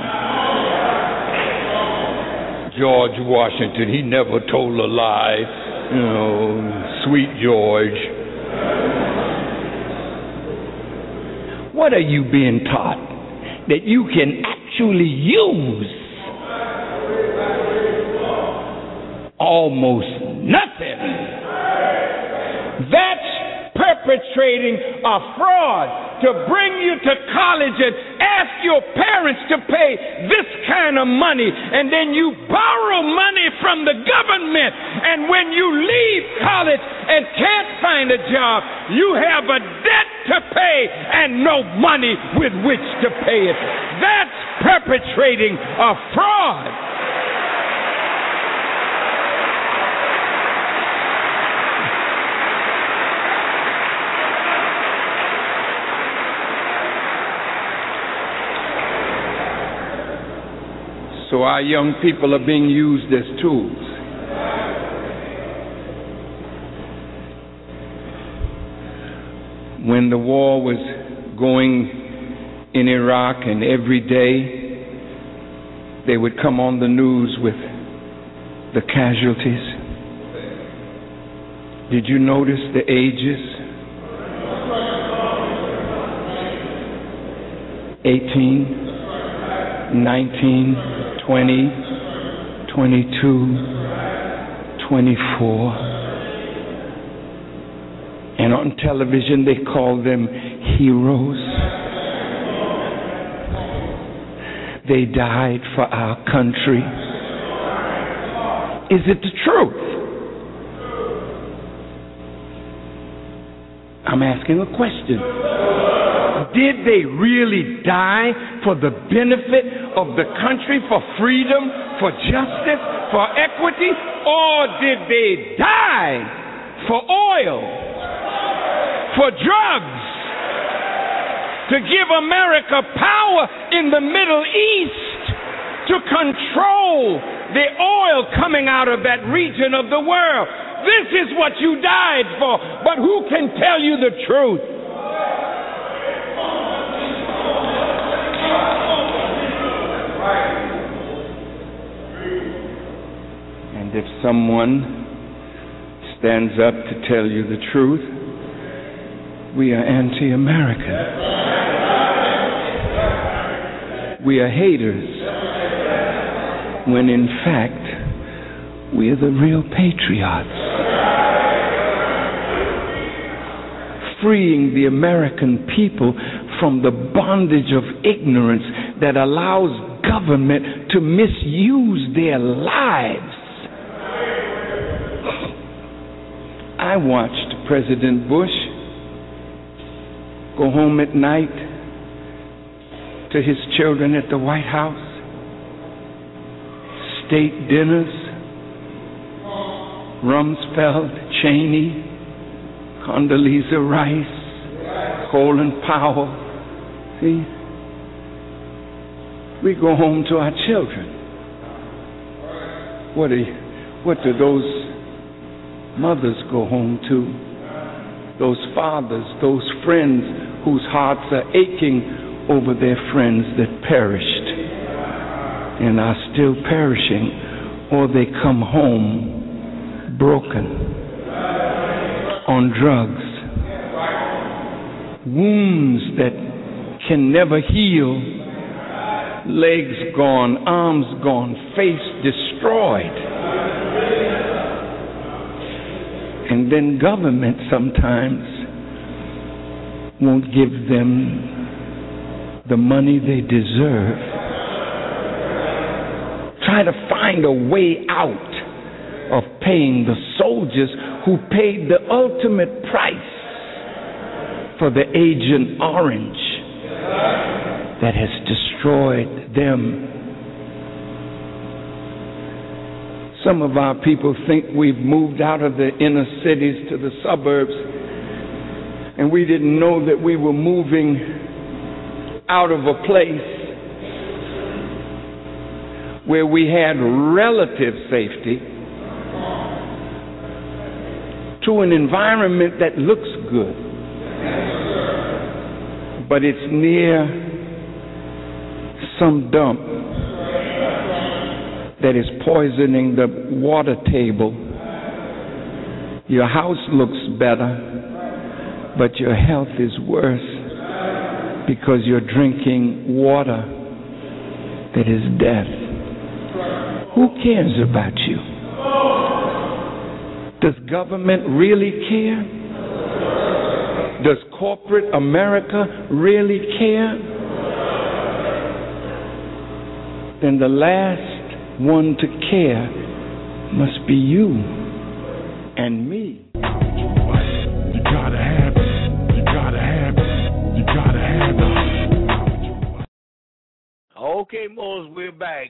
George Washington, he never told a lie. You know, sweet George. What are you being taught? That you can actually use almost nothing. That's perpetrating a fraud to bring you to college and ask your parents to pay this kind of money, and then you borrow money from the government, and when you leave college and can't find a job, you have a debt to pay and no money with which to pay it. That's perpetrating a fraud. So our young people are being used as tools. When the war was going in Iraq, and every day they would come on the news with the casualties. Did you notice the ages? eighteen, nineteen, twenty, twenty-two, twenty-four. And on television they call them heroes. They died for our country. Is it the truth? I'm asking a question. Did they really die for the benefit of the country, for freedom, for justice, for equity? Or did they die for oil, for drugs, to give America power in the Middle East, to control the oil coming out of that region of the world? This is what you died for, but who can tell you the truth? And if someone stands up to tell you the truth, we are anti-American. We are haters, when in fact, we are the real patriots. Freeing the American people from the bondage of ignorance that allows government to misuse their lives. I watched President Bush go home at night to his children at the White House, state dinners, Rumsfeld, Cheney, Condoleezza Rice, Colin Powell. See? We go home to our children. What do, what do those mothers go home to? Those fathers, those friends whose hearts are aching over their friends that perished and are still perishing, or they come home broken, on drugs, wounds that can never heal, legs gone, arms gone, face destroyed. And then government sometimes won't give them the money they deserve. Try to find a way out of paying the soldiers who paid the ultimate price for the Agent Orange that has destroyed them. Some of our people think we've moved out of the inner cities to the suburbs, and we didn't know that we were moving out of a place where we had relative safety to an environment that looks good, but it's near some dump that is poisoning the water table. Your house looks better, but your health is worse because you're drinking water that is death. Who cares about you? Does government really care? Does corporate America really care? Then the last one to care must be you and me. You gotta have it. You gotta have it. You gotta have it. Okay, Mose, we're back.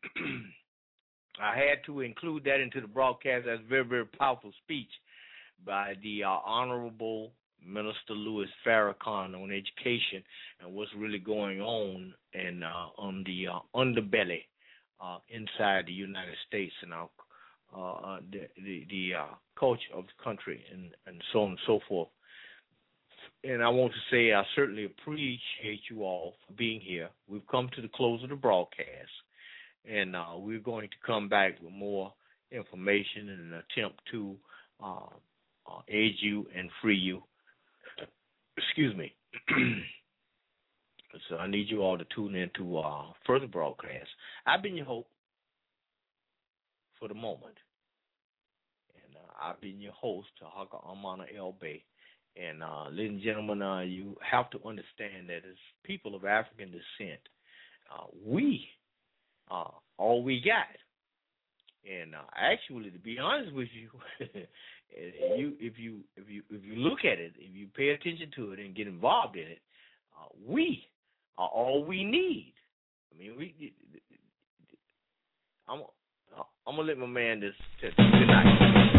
I had to include that into the broadcast. That's a very, very powerful speech by the uh, Honorable Minister Louis Farrakhan on education and what's really going on in uh, on the uh, underbelly uh, inside the United States and our uh, the the, the uh, culture of the country and, and so on and so forth. And I want to say I certainly appreciate you all for being here. We've come to the close of the broadcast, and uh, we're going to come back with more information in an attempt to uh, uh, aid you and free you. Excuse me. So I need you all to tune in to uh, further broadcasts. I've been your host for the moment. And uh, I've been your host, Haka Amana El Bay. And uh, ladies and gentlemen, uh, you have to understand that as people of African descent, uh, we uh, all we got. And uh, actually, to be honest with you, you if you if you if you look at it, if you pay attention to it and get involved in it, uh, we are all we need. I mean, we. I'm I'm gonna let my man this. Good night.